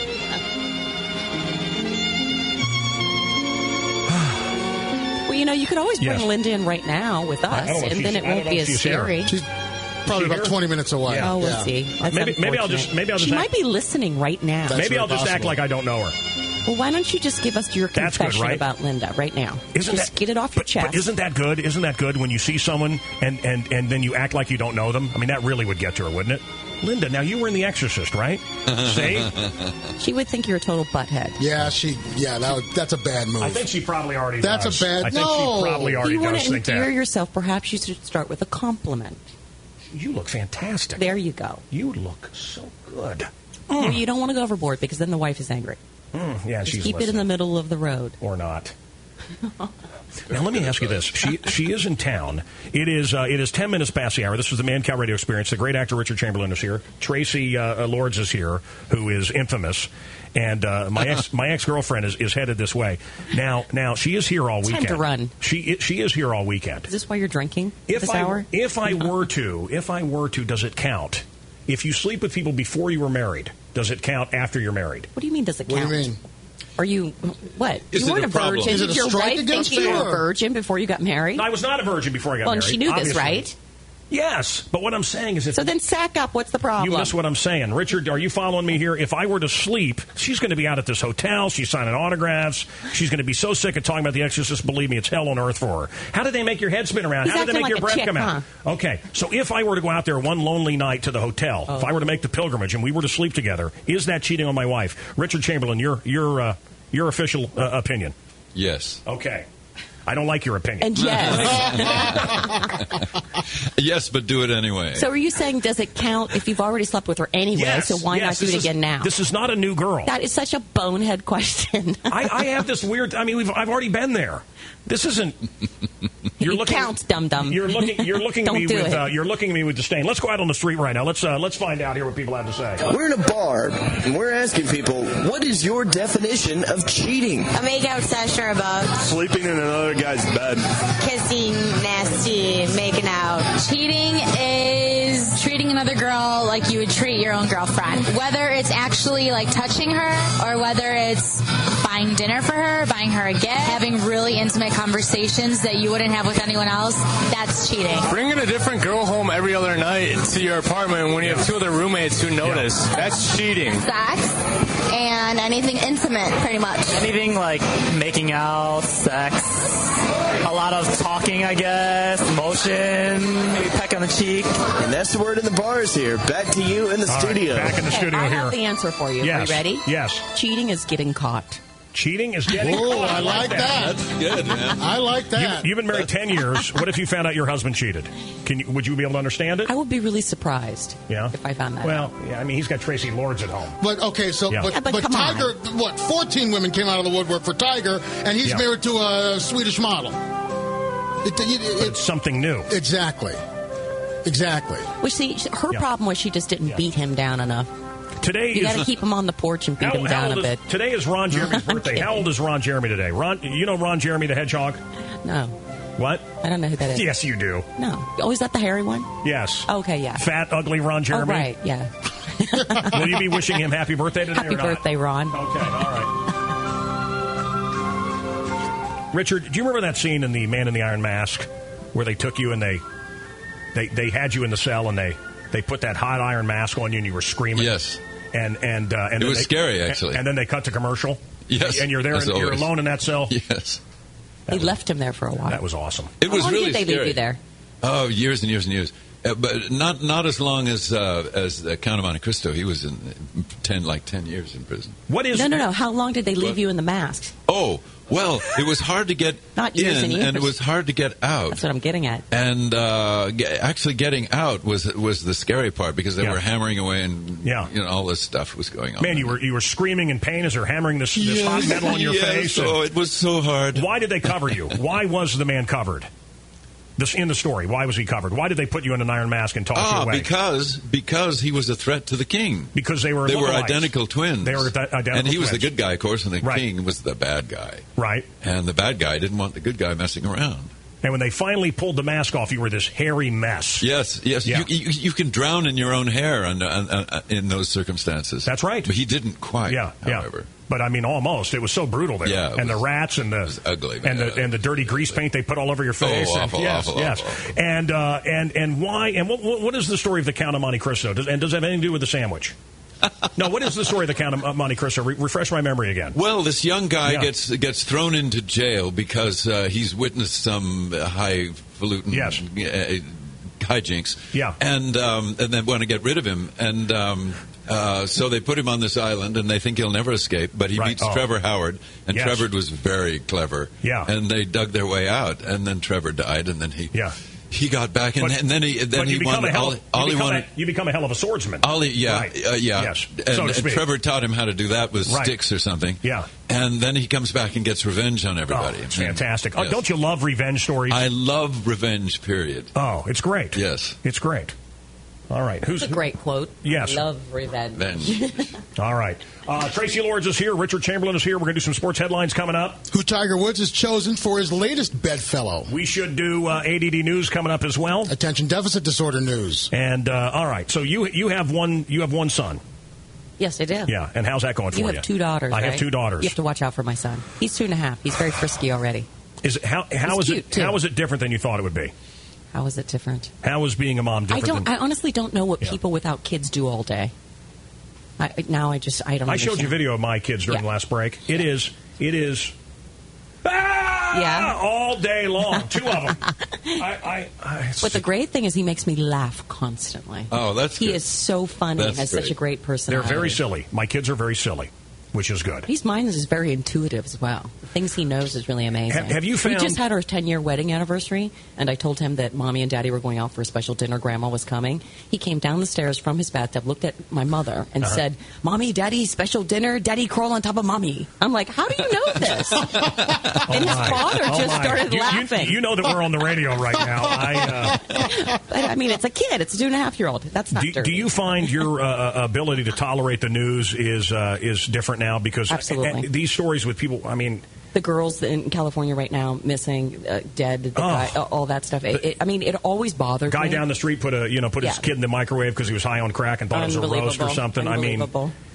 Well, you could always bring Linda in right now with us, and then it won't be as scary. She's probably about 20 minutes away. Oh, we'll see. That's maybe I'll just. She might be listening right now. Maybe I'll just act like I don't know her. Well, why don't you just give us your confession about Linda right now? Get it off your chest. But isn't that good? Isn't that good when you see someone and then you act like you don't know them? I mean, that really would get to her, wouldn't it? Linda, now you were in The Exorcist, right? See? She would think you're a total butthead. Yeah, that's a bad move. I think she probably already does. She probably already does think that. If you want to endear yourself, perhaps you should start with a compliment. You look fantastic. There you go. You look so good. Well, you don't want to go overboard because then the wife is angry. Yeah, just she's keep it in the middle of the road. Or not. Now, let me ask you this. She is in town. It is 10 minutes past the hour. This is the Man Cow Radio Experience. The great actor Richard Chamberlain is here. Tracy Lords is here, who is infamous. And my ex-girlfriend is headed this way. Now she is here all weekend. Time to run. She is here all weekend. Is this why you're drinking this hour? If I were to, does it count? If you sleep with people before you were married, does it count after you're married? What do you mean, does it count? What do you mean? Are you, what? Is you weren't it a problem? virgin. Is it a Did your strike wife against think you you, were a or- virgin before you got married? I was not a virgin before I got married. Well, and she knew obviously. this, right? Yes, but what I'm saying is... So then sack up. What's the problem? You miss what I'm saying. Richard, are you following me here? If I were to sleep, she's going to be out at this hotel. She's signing autographs. She's going to be so sick of talking about The Exorcist. Believe me, it's hell on earth for her. How did they make your head spin around? How did they make your breath come out? Okay, so if I were to go out there one lonely night to the hotel, if I were to make the pilgrimage and we were to sleep together, is that cheating on my wife? Richard Chamberlain, your official opinion. Yes. Okay. I don't like your opinion. And yes. Yes, but do it anyway. So are you saying, does it count if you've already slept with her anyway, Yes, so why not do it again now? This is not a new girl. That is such a bonehead question. I have this weird... I mean, I've already been there. This isn't... It counts, dum-dum. You're looking at Don't me do with it. You're looking at me with disdain. Let's go out on the street right now. Let's find out here what people have to say. We're in a bar, and we're asking people, what is your definition of cheating? A makeout session or above. Sleeping in another guy's bed. Kissing, nasty, making out. Cheating is treating another girl like you would treat your own girlfriend. Whether it's actually like touching her or whether it's buying dinner for her, buying her a gift, having really intimate conversations that you wouldn't have with anyone else, that's cheating. Bringing a different girl home every other night to your apartment when you have two other roommates who notice, that's cheating. Sex and anything intimate, pretty much. Anything like making out, sex, a lot of talking, I guess, motion, maybe peck on the cheek. And that's the word in the bars here. Back to you in the All studio. right, back in the studio I here. have the answer for you. Yes. Are you ready? Yes. Cheating is getting caught. Cheating is getting Oh, caught. I like that. That's good, man. I like that. You've been married 10 years. What if you found out your husband cheated? Would you be able to understand it? I would be really surprised if I found that out. Well, yeah, I mean, he's got Tracy Lords at home. But okay, so Yeah. but come Tiger, 14 women came out of the woodwork for Tiger, and he's Yeah. married to a Swedish model. It's something new. Exactly. Well, see, her problem was she just didn't beat him down enough. Today You got to is- keep him on the porch and beat him down a bit. Today is Ron Jeremy's birthday. How old is Ron Jeremy today? You know Ron Jeremy the Hedgehog? No. What? I don't know who that is. Yes, you do. No. Oh, is that the hairy one? Yes. Okay, yeah. Fat, ugly Ron Jeremy? Oh, right, yeah. Will you be wishing him happy birthday today Happy or not? birthday, Ron. Okay, all right. Richard, do you remember that scene in The Man in the Iron Mask where they took you and they had you in the cell and they put that hot iron mask on you and you were screaming? Yes. And It was scary, actually. And then they cut to commercial. Yes. And you're there, and you're alone in that cell? Yes. They left him there for a while. That was awesome. It was How long really did they scary. leave you there? Oh, years and years and years. But not as long as the Count of Monte Cristo. He was in 10 years in prison. What is No. How long did they leave you in the mask? Oh, well, it was hard to get Not years in, and years. it was hard to get out. That's what I'm getting at. And actually getting out was the scary part because they were hammering away and all this stuff was going on. Man, you were screaming in pain as they're hammering this hot metal on your face. Oh, it was so hard. Why did they cover you? Why was the man covered? In the story, why was he covered? Why did they put you in an iron mask and toss you away? Because he was a threat to the king. Because they were identical twins. They were identical and he was twins. the good guy, of course, and the king was the bad guy. Right. And the bad guy didn't want the good guy messing around. And when they finally pulled the mask off, you were this hairy mess. Yes. Yeah. You can drown in your own hair in those circumstances. That's right. But he didn't quite, however. But I mean, almost. It was so brutal there. Yeah, and the rats and the ugly, and the dirty grease paint they put all over your face. Awful. And why? And what is the story of the Count of Monte Cristo? Does it have anything to do with the sandwich? No, what is the story of the Count of Monte Cristo? Refresh my memory again. Well, this young guy gets thrown into jail because he's witnessed some highfalutin hijinks. Yeah. And they want to get rid of him. And so they put him on this island, and they think he'll never escape. But he meets Trevor Howard, and Trevor was very clever. Yeah. And they dug their way out, and then Trevor died, and then he got back, and then he won. You become a hell of a swordsman. Yes. And Trevor taught him how to do that with sticks or something. Yeah. And then he comes back and gets revenge on everybody. Oh, it's fantastic. Don't you love revenge stories? I love revenge, period. Oh, it's great. Yes. It's great. All right. That's a great quote. Yes. Love revenge. All right. Tracy Lords is here. Richard Chamberlain is here. We're going to do some sports headlines coming up. Who Tiger Woods has chosen for his latest bedfellow. We should do ADD news coming up as well. Attention deficit disorder news. And all right. So you have one son. Yes, I do. Yeah. And how's that going for you? You have two daughters. I have two daughters. You have to watch out for my son. He's 2.5. He's very frisky already. How is it different than you thought it would be? How is it different? How is being a mom different? I honestly don't know what people without kids do all day. I don't I showed you video of my kids during last break. It is all day long. Two of them. But the great thing is he makes me laugh constantly. Oh, that's He good. is so funny and has such a great personality. They're very silly. My kids are very silly, which is good. Mine is very intuitive as well. The things he knows is really amazing. Have you found... We just had our 10-year wedding anniversary, and I told him that Mommy and Daddy were going out for a special dinner. Grandma was coming. He came down the stairs from his bathtub, looked at my mother, and said, Mommy, Daddy, special dinner, Daddy, crawl on top of Mommy. I'm like, how do you know this? And his father just started laughing. You know that we're on the radio right now. But, I mean, it's a kid. It's a 2.5-year-old. That's not dirty. Do you find your ability to tolerate the news is different now? Because Absolutely. These stories with people, I mean... The girls in California right now, missing, dead, the guy, all that stuff. It always bothered me. Guy down the street put his kid in the microwave because he was high on crack and thought it was a roast or something. I mean,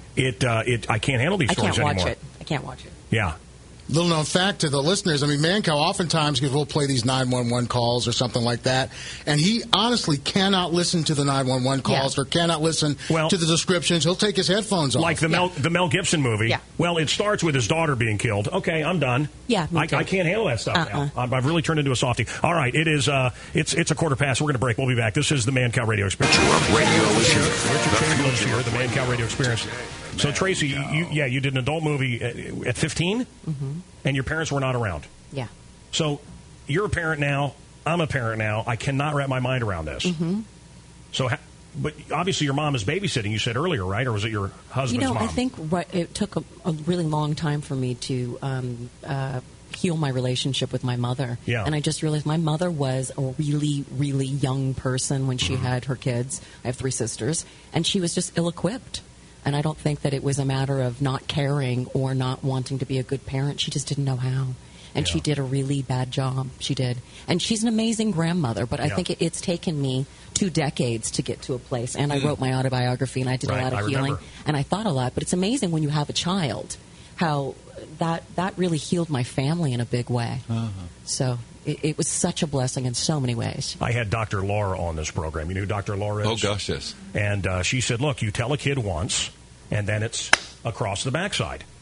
I can't handle these stories anymore. I can't watch it. Yeah. Little known fact to the listeners, Mancow oftentimes, because we'll play these 911 calls or something like that, and he honestly cannot listen to the 911 calls or cannot listen to the descriptions. He'll take his headphones off. Like the Mel Gibson movie. Yeah. Well, it starts with his daughter being killed. Okay, I'm done. Yeah, me too. I can't handle that stuff now. I've really turned into a softie. All right, it is. It's a 15:15. We're going to break. We'll be back. This is the Mancow Radio Experience. Richard Chamberlain is here, the Mancow Radio Experience. So, Tracy, you did an adult movie at 15, and your parents were not around. Yeah. So, you're a parent now. I'm a parent now. I cannot wrap my mind around this. So, but obviously your mom is babysitting, you said earlier, right? Or was it your husband's mom? I think it took a really long time for me to heal my relationship with my mother. Yeah. And I just realized my mother was a really, really young person when she had her kids. I have 3 sisters. And she was just ill-equipped. And I don't think that it was a matter of not caring or not wanting to be a good parent. She just didn't know how. And she did a really bad job. She did. And she's an amazing grandmother, but I think it's taken me 2 decades to get to a place. And I wrote my autobiography, and I did a lot of healing. And I thought a lot. But it's amazing when you have a child, how that really healed my family in a big way. So it was such a blessing in so many ways. I had Dr. Laura on this program. You know who Dr. Laura is? Oh, gosh, yes. And she said, look, you tell a kid once, and then it's across the backside.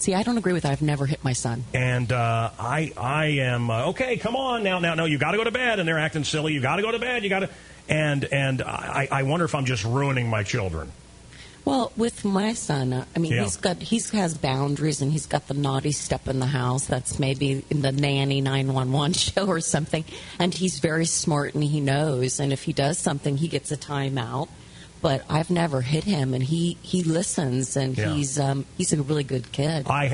See, I don't agree with that. I've never hit my son. And I am okay. Come on now. No, you got to go to bed, and they're acting silly. You got to go to bed. You got to. And I wonder if I'm just ruining my children. Well, with my son, I mean, he has boundaries, and he's got the naughty step in the house. That's maybe in the Nanny 911 show or something. And he's very smart, and he knows. And if he does something, he gets a timeout. But I've never hit him, and he listens, and he's a really good kid. I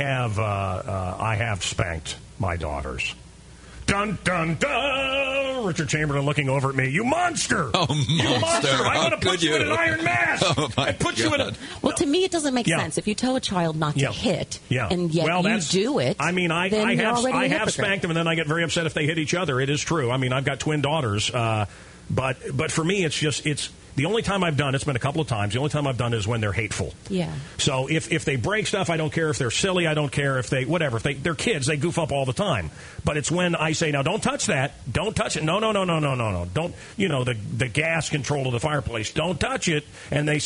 have spanked my daughters. Dun, dun, dun! Richard Chamberlain looking over at me. You monster! Oh, monster! You monster! I'm going to put you in an iron mask! I put you in a... Well, to me, it doesn't make sense. If you tell a child not to hit, and yet you do it, I mean, I have spanked them, and then I get very upset if they hit each other. It is true. I mean, I've got twin daughters, but for me, it's the only time I've done, it's been a couple of times, the only time I've done is when they're hateful. Yeah. So if they break stuff, I don't care. If they're silly, I don't care. If they, whatever. If they're kids, they goof up all the time. But it's when I say, now don't touch that. Don't touch it. No. Don't, the gas control of the fireplace. Don't touch it. And they,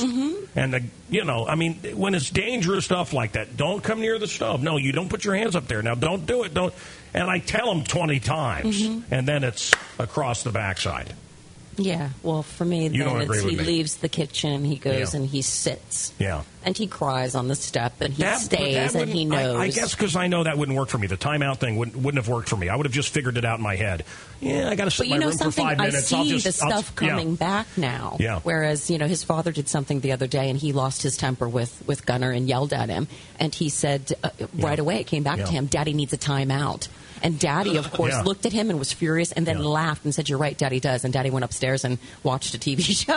I mean, when it's dangerous stuff like that, don't come near the stove. No, you don't put your hands up there. Now don't do it. Don't. And I tell them 20 times. And then it's across the backside. Yeah, well, for me, then he leaves the kitchen, he goes and he sits. Yeah. And he cries on the step, and he stays, and he knows. I guess because I know that wouldn't work for me. The timeout thing wouldn't have worked for me. I would have just figured it out in my head. Yeah, I got to sit in my room for 5 minutes. I see the stuff coming back now. Yeah. Whereas, his father did something the other day, and he lost his temper with Gunnar and yelled at him. And he said right away, it came back to him, Daddy needs a timeout. And Daddy, of course, looked at him and was furious and then laughed and said, you're right, Daddy does. And Daddy went upstairs and watched a TV show.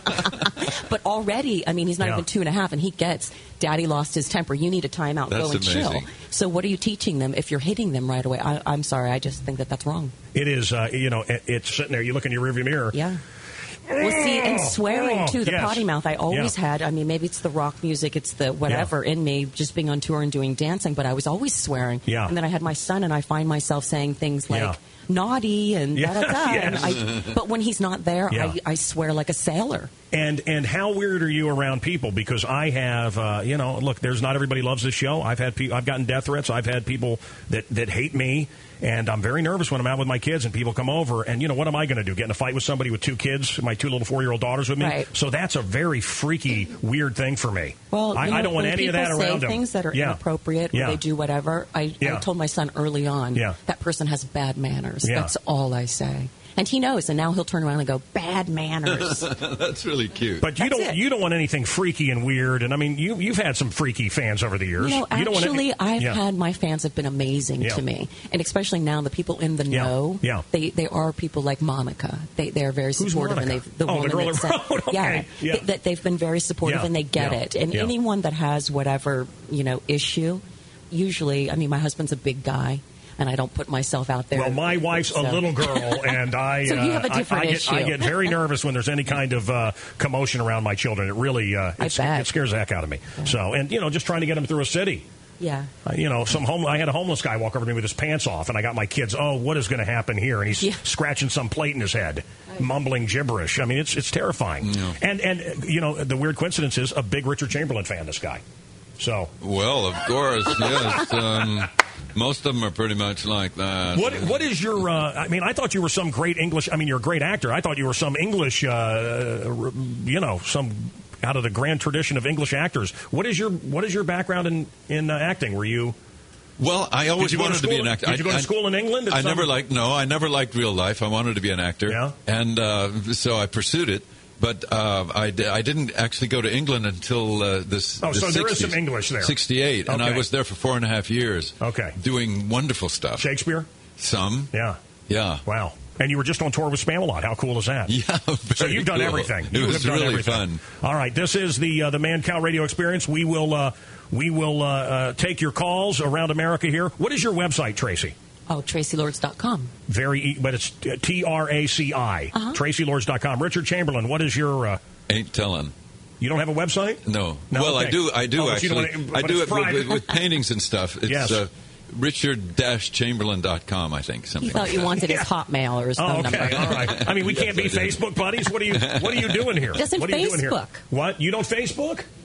But already, I mean, he's not even 2.5, and he gets, Daddy lost his temper. You need a timeout. That's go and amazing. chill. So what are you teaching them if you're hitting them right away? I'm sorry. I just think that's wrong. It is, it's sitting there. You look in your rearview mirror. Yeah. Well, see, and swearing, too, the potty mouth, I always had. I mean, maybe it's the rock music, it's the whatever in me, just being on tour and doing dancing, but I was always swearing. Yeah. And then I had my son, and I find myself saying things like, naughty and da-da-da. Yes. But when he's not there, I swear like a sailor. And how weird are you around people? Because I have, look, there's not everybody loves this show. I've gotten death threats. I've had people that hate me. And I'm very nervous when I'm out with my kids and people come over. And, what am I going to do? Get in a fight with somebody with 2 kids, my 2 little 4-year-old daughters with me? Right. So that's a very freaky, weird thing for me. Well, I don't want any of that around them. People say things that are inappropriate or they do whatever. I told my son early on, that person has bad manners. Yeah. That's all I say. And he knows, and now he'll turn around and go, bad manners. That's really cute. But you don't want anything freaky and weird. And I mean, you've had some freaky fans over the years. Actually, I've had my fans have been amazing to me, and especially now the people in the know. Yeah. They are people like Monica. They are very supportive, and the girl that said, okay. that they've been very supportive, and they get it. And anyone that has whatever issue, usually, I mean, my husband's a big guy. And I don't put myself out there. Well, my wife's a little girl, and so you have a different issue. I get very nervous when there's any kind of commotion around my children. It really it scares the heck out of me. Yeah. So, and just trying to get them through a city. Yeah. I had a homeless guy walk over to me with his pants off, and I got my kids, what is going to happen here? And he's scratching some plate in his head, mumbling gibberish. I mean, it's terrifying. Yeah. And the weird coincidence is a big Richard Chamberlain fan, this guy. So. Well, of course, yes. Most of them are pretty much like that. What is your? I thought you were some great English. I mean, you're a great actor. I thought you were some English. Some out of the grand tradition of English actors. What is your background in acting? Were you? Well, I always wanted to be an actor. Did you go to school in England? I never liked real life. I wanted to be an actor. Yeah. And so I pursued it. But I didn't actually go to England until the so 60s. There is some English there. 68, and I was there for 4.5 years. Okay. Doing wonderful stuff. Shakespeare? Some. Yeah. Yeah. Wow. And you were just on tour with Spamalot. How cool is that? Yeah, so you've done everything. It was really fun. All right, this is the Man Cow Radio Experience. We will take your calls around America here. What is your website, Tracy? Oh, TracyLords.com. But it's TRACI. TracyLords.com. Richard Chamberlain, what is your... Ain't telling. You don't have a website? No. No, well, okay. I do actually. I do it with paintings and stuff. It's Richard-Chamberlain.com, I think. Something. He thought you wanted his Hotmail or his phone number. Okay, all right. I mean, we can't be Facebook buddies. What are you doing here? Doesn't what are you Facebook? doing here? What? You don't Facebook?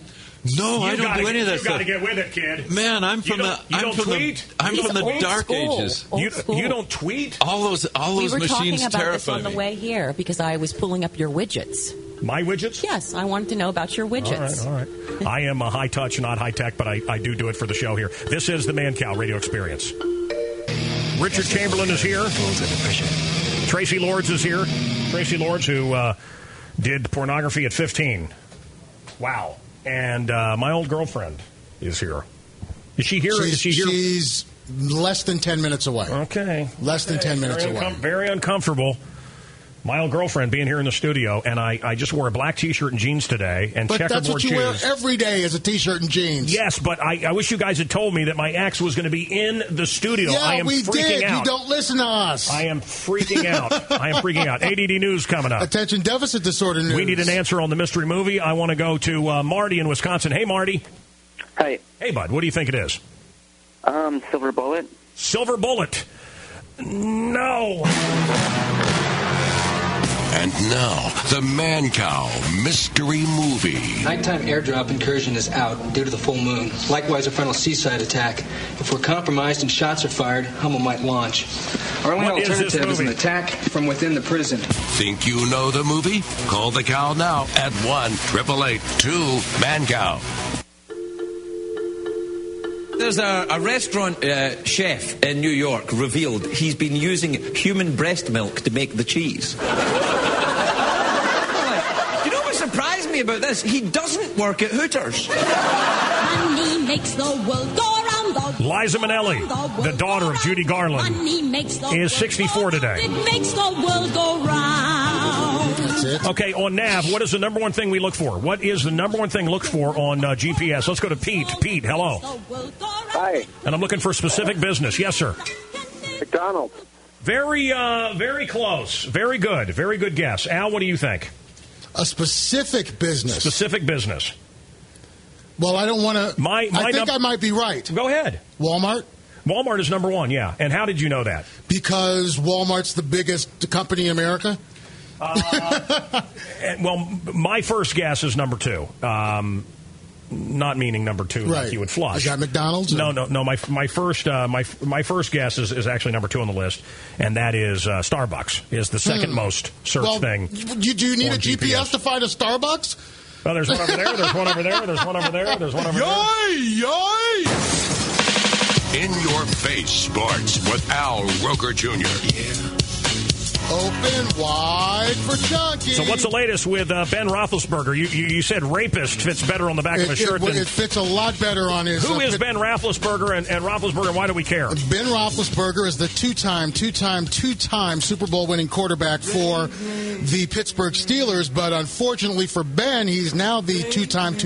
No, I don't do any of that You got to stuff. get with it, kid. Man, I'm from the dark ages. You don't tweet? All those We were talking machines about this terrify on the me. way here because I was pulling up your widgets. My widgets? Yes, I wanted to know about your widgets. All right. I am a high touch, not high tech, but I do it for the show here. This is the Man Cow Radio Experience. Richard Chamberlain is here. Tracy Lords is here. Tracy Lords, who did pornography at 15. Wow. And my old girlfriend is here. Is she here? Is she here? She's less than 10 minutes away. Okay. Less than 10 minutes away. Very uncomfortable. My old girlfriend being here in the studio, and I just wore a black T-shirt and jeans today and But checkerboard that's what you shoes. wear every day is a T-shirt and jeans. Yes, but I wish you guys had told me that my ex was going to be in the studio. Yeah, I am we freaking did. out. You don't listen to us. I am freaking out. ADD News coming up. Attention deficit disorder news. We need an answer on the mystery movie. I want to go to Marty in Wisconsin. Hey, Marty. Hey. Hey, bud. What do you think it is? Silver Bullet. Silver Bullet. No. And now, the Man Cow Mystery Movie. Nighttime airdrop incursion is out due to the full moon. Likewise, a frontal seaside attack. If we're compromised and shots are fired, Hummel might launch. Our only alternative is an attack from within the prison. Think you know the movie? Call the Cow now at 1-888-2-MAN-COW. There's a restaurant chef in New York revealed he's been using human breast milk to make the cheese. You know what surprised me about this? He doesn't work at Hooters. Money makes the world go round. Liza Minnelli, the daughter of Judy Garland, is 64 today. It makes the world go round. That's it. Okay, on Nav, what is the number one thing we look for? What is the number one thing looked for on GPS? Let's go to Pete. Pete, hello. Hi. And I'm looking for a specific business. Yes, sir. McDonald's. Very close. Very good. Very good guess. Al, what do you think? A specific business. Specific business. Well, I don't want to. I think I might be right. Go ahead. Walmart? Walmart is number one, yeah. And how did you know that? Because Walmart's the biggest company in America? Well, my first guess is number two. Not meaning number two like you would flush. Is that McDonald's? No. My first guess is actually number two on the list, and that is Starbucks is the second most searched thing. Do you need a GPS to find a Starbucks? Well, there's one over there. There's one over there. There's one over there. There's one over there. Yay! In Your Face Sports with Al Roker Jr. Open wide for Chunky. So what's the latest with Ben Roethlisberger? You said rapist fits better on the back of a shirt than... It fits a lot better on his... Who is Ben Roethlisberger and Roethlisberger, and why do we care? Ben Roethlisberger is the two-time Super Bowl winning quarterback for the Pittsburgh Steelers, but unfortunately for Ben, he's now the two-time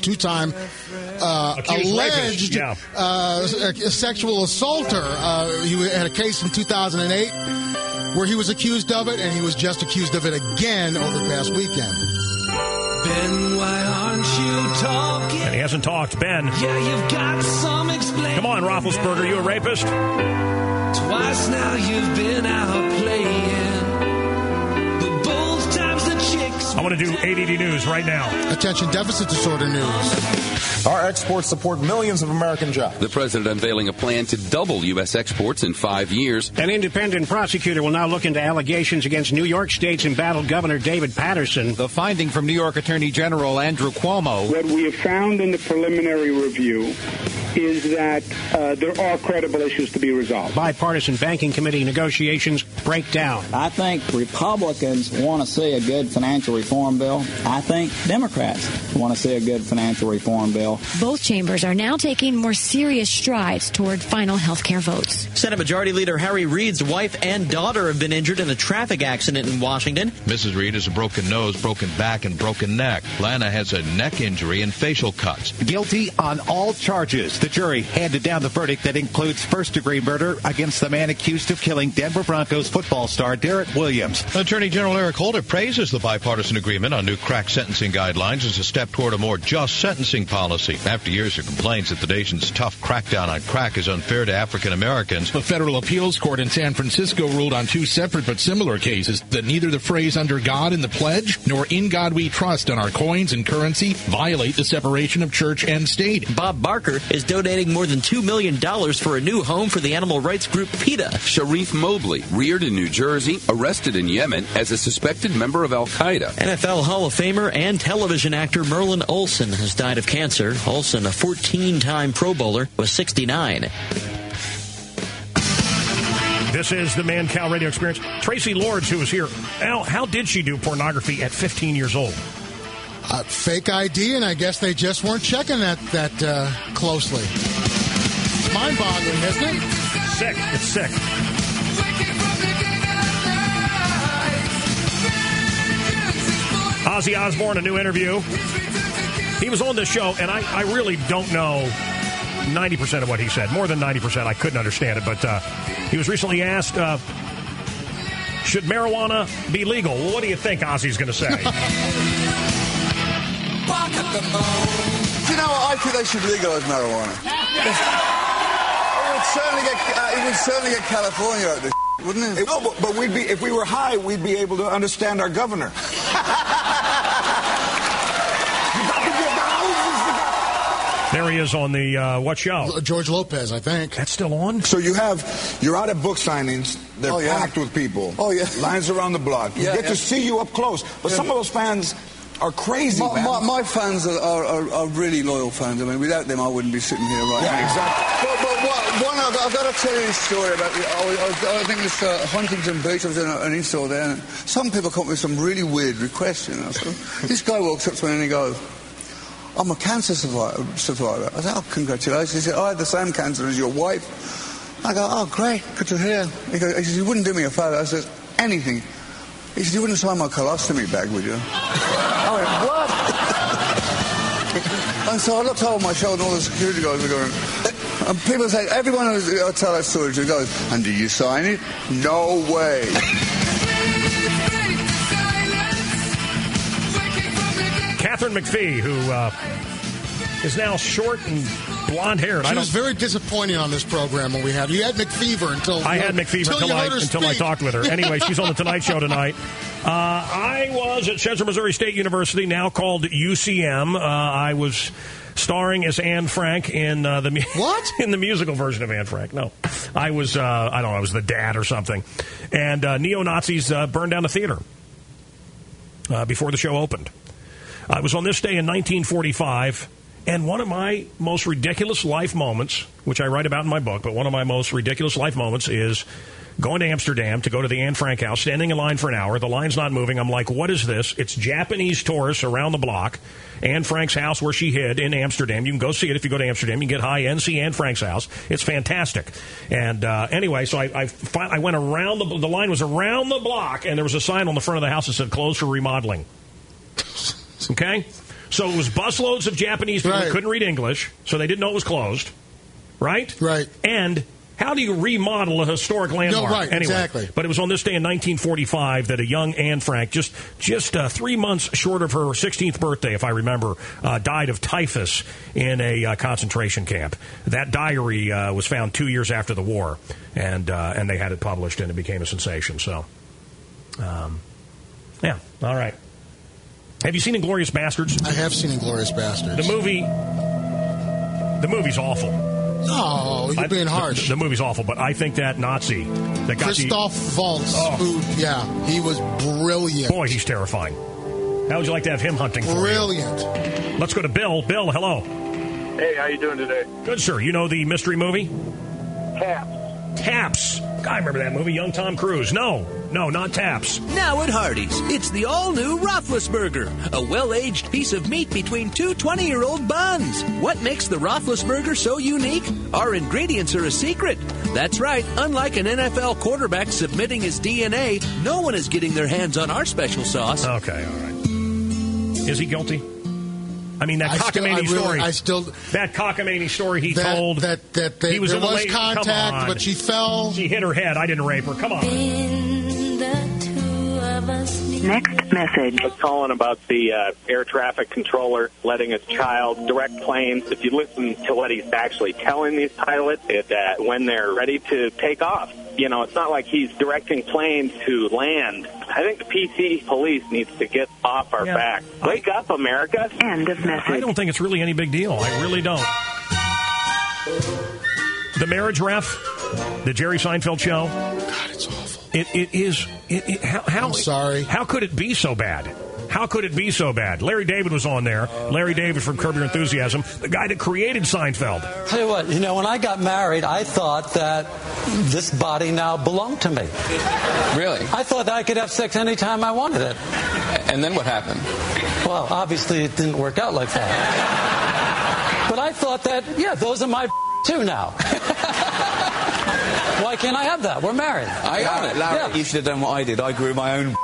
alleged sexual assaulter. He had a case in 2008 where he was accused of it, and he was just accused of it again over the past weekend. Ben, why aren't you talking? And he hasn't talked. Ben. Yeah, you've got some explaining. Come on, Roethlisberger, you a rapist? Twice now you've been out playing. But both times the chicks... I want to do ADD News right now. Attention deficit disorder news. Our exports support millions of American jobs. The president unveiling a plan to double U.S. exports in 5 years. An independent prosecutor will now look into allegations against New York State's embattled Governor David Patterson. The finding from New York Attorney General Andrew Cuomo. What we have found in the preliminary review is that there are credible issues to be resolved. Bipartisan banking committee negotiations break down. I think Republicans want to see a good financial reform bill. I think Democrats want to see a good financial reform bill. Both chambers are now taking more serious strides toward final health care votes. Senate Majority Leader Harry Reid's wife and daughter have been injured in a traffic accident in Washington. Mrs. Reid has a broken nose, broken back, and broken neck. Lana has a neck injury and facial cuts. Guilty on all charges. The jury handed down the verdict that includes first-degree murder against the man accused of killing Denver Broncos football star Derek Williams. Attorney General Eric Holder praises the bipartisan agreement on new crack sentencing guidelines as a step toward a more just sentencing policy. policy. After years of complaints that the nation's tough crackdown on crack is unfair to African Americans, the federal appeals court in San Francisco ruled on 2 separate but similar cases that neither the phrase "under God" in the pledge nor "in God we trust" on our coins and currency violate the separation of church and state. Bob Barker is donating more than $2 million for a new home for the animal rights group PETA. Sharif Mobley, reared in New Jersey, arrested in Yemen as a suspected member of Al-Qaeda. NFL Hall of Famer and television actor Merlin Olsen has died of cancer. Olsen, a 14-time Pro Bowler, was 69. This is the Man Cow Radio Experience. Tracy Lords, who was here. Al, how did she do pornography at 15 years old? Fake ID, and I guess they just weren't checking that closely. It's mind-boggling, isn't it? Sick. It's sick. Ozzy Osbourne, a new interview. He was on this show, and I really don't know 90% of what he said. More than 90%. I couldn't understand it, but he was recently asked, should marijuana be legal? Well, what do you think Ozzy's going to say? You know, I think they should legalize marijuana. It would certainly get California out of this, wouldn't it? No, but we'd be, if we were high, we'd be able to understand our governor. There he is on the, what show? George Lopez, I think. That's still on? So you're out at book signings. They're packed with people. Oh, yeah. Lines around the block. You get to see you up close. But some of those fans are crazy, man. My fans are really loyal fans. I mean, without them, I wouldn't be sitting here right now. Exactly. But I've got to tell you this story about. I think it's Huntington Beach. I was in an install there. And some people come up with some really weird requests, you know. So this guy walks up to me and he goes, "I'm a cancer survivor." I said, "Oh, congratulations." He said, "I had the same cancer as your wife." I go, "Oh, great, good to hear." He says, "You wouldn't do me a favour?" I said, "Anything." He said, "You wouldn't sign my colostomy bag, would you?" I went, "What?" And so I looked over my shoulder and all the security guys were going, and people say, everyone who I tell that story to goes, "And did you sign it?" "No way." Katharine McPhee, who is now short and blonde-haired. She was very disappointing on this program when we had. You had McFever until I had McFever until I talked with her. Anyway, she's on the Tonight Show tonight. I was at Central Missouri State University, now called UCM. I was starring as Anne Frank in in the musical version of Anne Frank. No, I was I don't know. I was the dad or something. And neo-Nazis burned down the theater before the show opened. I was on this day in 1945, and one of my most ridiculous life moments, which I write about in my book, but one of my most ridiculous life moments is going to Amsterdam to go to the Anne Frank house, standing in line for an hour. The line's not moving. I'm like, what is this? It's Japanese tourists around the block. Anne Frank's house where she hid in Amsterdam. You can go see it if you go to Amsterdam. You can get high and see Anne Frank's house. It's fantastic. And anyway, so I went around, the line was around the block, and there was a sign on the front of the house that said, "Closed for remodeling." Okay? So it was busloads of Japanese people who couldn't read English, so they didn't know it was closed. Right? Right. And how do you remodel a historic landmark? No, right, anyway, exactly. But it was on this day in 1945 that a young Anne Frank, just 3 months short of her 16th birthday, if I remember, died of typhus in a concentration camp. That diary was found 2 years after the war, and they had it published, and it became a sensation. So, yeah, all right. Have you seen Inglourious Bastards? I have seen Inglourious Bastards. The movie's awful. No, you're being harsh. The movie's awful, but I think that Nazi that got Christoph Waltz, he was brilliant. Boy, he's terrifying. How would you like to have him hunting for you? Brilliant. Let's go to Bill. Bill, hello. Hey, how you doing today? Good, sir. You know the mystery movie? Taps. I remember that movie, Young Tom Cruise. No, not Taps. Now at Hardee's, it's the all-new Roethlisberger, a well-aged piece of meat between two 20-year-old buns. What makes the Roethlisberger so unique? Our ingredients are a secret. That's right, unlike an NFL quarterback submitting his DNA, no one is getting their hands on our special sauce. Okay, all right. Is he guilty? I mean, that cockamamie story. That cockamamie story he told. He was there was contact, but she fell. She hit her head. I didn't rape her. Come on. Next message. I was calling about the air traffic controller letting his child direct planes. If you listen to what he's actually telling these pilots, that when they're ready to take off, it's not like he's directing planes to land. I think the PC police needs to get off our back. Wake up, America. End of message. I don't think it's really any big deal. I really don't. The marriage ref, the Jerry Seinfeld show. God, it's awful. It is. I'm sorry. How could it be so bad? How could it be so bad? Larry David was on there. Larry David from Curb Your Enthusiasm, the guy that created Seinfeld. Tell you what, when I got married, I thought that this body now belonged to me. Really? I thought that I could have sex anytime I wanted it. And then what happened? Well, obviously it didn't work out like that. But I thought that, those are my too now. Why can't I have that? We're married. I got it. Larry, you should have done what I did. I grew my own.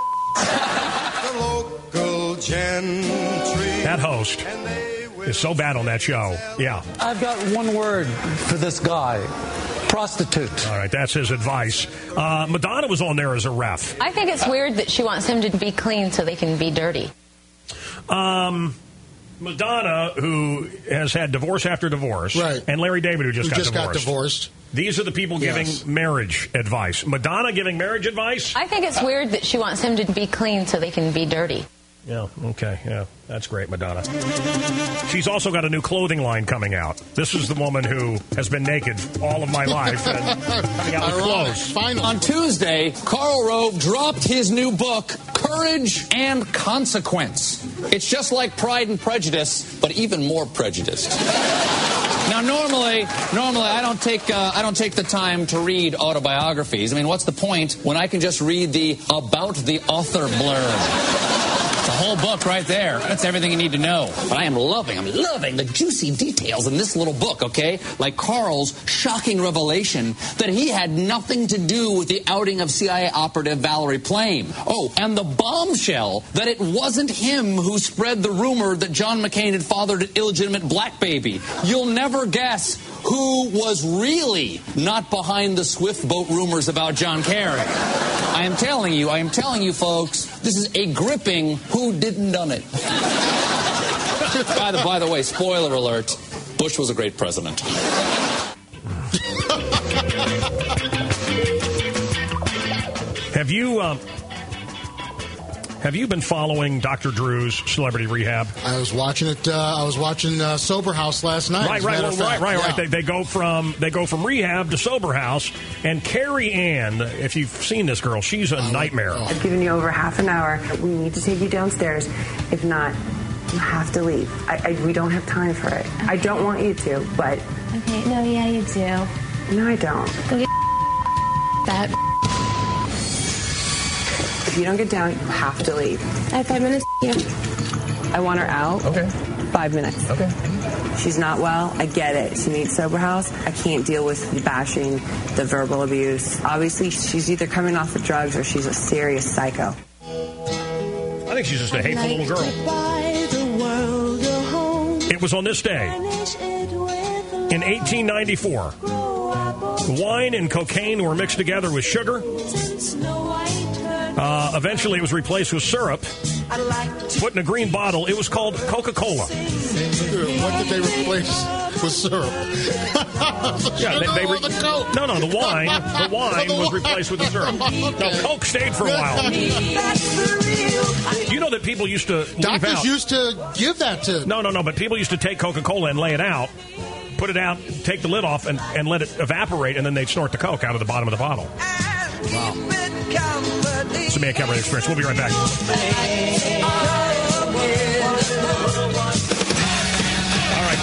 That host is so bad on that show. Yeah. I've got one word for this guy. Prostitute. All right, that's his advice. Madonna was on there as a ref. I think it's weird that she wants him to be clean so they can be dirty. Madonna, who has had divorce after divorce, right, and Larry David, who just got divorced. These are the people giving marriage advice. Madonna giving marriage advice? I think it's weird that she wants him to be clean so they can be dirty. Yeah, okay, yeah, that's great, Madonna. She's also got a new clothing line coming out. This is the woman who has been naked all of my life and coming out with clothes. Finally. On Tuesday, Karl Rove dropped his new book, Courage and Consequence. It's just like Pride and Prejudice, but even more prejudiced. Now, normally, I don't take the time to read autobiographies. I mean, what's the point when I can just read the about the author blurb? The whole book right there. That's everything you need to know. But I'm loving the juicy details in this little book, okay? Like Carl's shocking revelation that he had nothing to do with the outing of CIA operative Valerie Plame. Oh, and the bombshell that it wasn't him who spread the rumor that John McCain had fathered an illegitimate black baby. You'll never guess who was really not behind the Swift boat rumors about John Kerry. I am telling you, folks, this is a gripping who didn't done it. By the way, spoiler alert, Bush was a great president. Have you been following Dr. Drew's Celebrity Rehab? I was watching it. I was watching Sober House last night. Right. They go from rehab to Sober House, and Carrie Ann, if you've seen this girl, she's a nightmare. I've given you over half an hour. We need to take you downstairs. If not, you have to leave. We don't have time for it. I don't want you to, but okay. No, yeah, you do. No, I don't. Go get that. If you don't get down, you have to leave. I have 5 minutes. Yeah. I want her out. Okay. 5 minutes. Okay. She's not well. I get it. She needs Sober House. I can't deal with the bashing, the verbal abuse. Obviously, she's either coming off the drugs or she's a serious psycho. I think she's just a hateful little girl. It was on this day, in 1894, wine and cocaine were mixed together with sugar. Eventually, it was replaced with syrup, put in a green bottle. It was called Coca-Cola. What did they replace with syrup? The wine was replaced with the syrup. No, Coke stayed for a while. You know that people used to leave Doctors out. used to give that to... No, but people used to take Coca-Cola and lay it out, put it out, take the lid off, and let it evaporate, and then they'd snort the Coke out of the bottom of the bottle. Wow. It's a Man Cabaret Experience. We'll be right back. All right,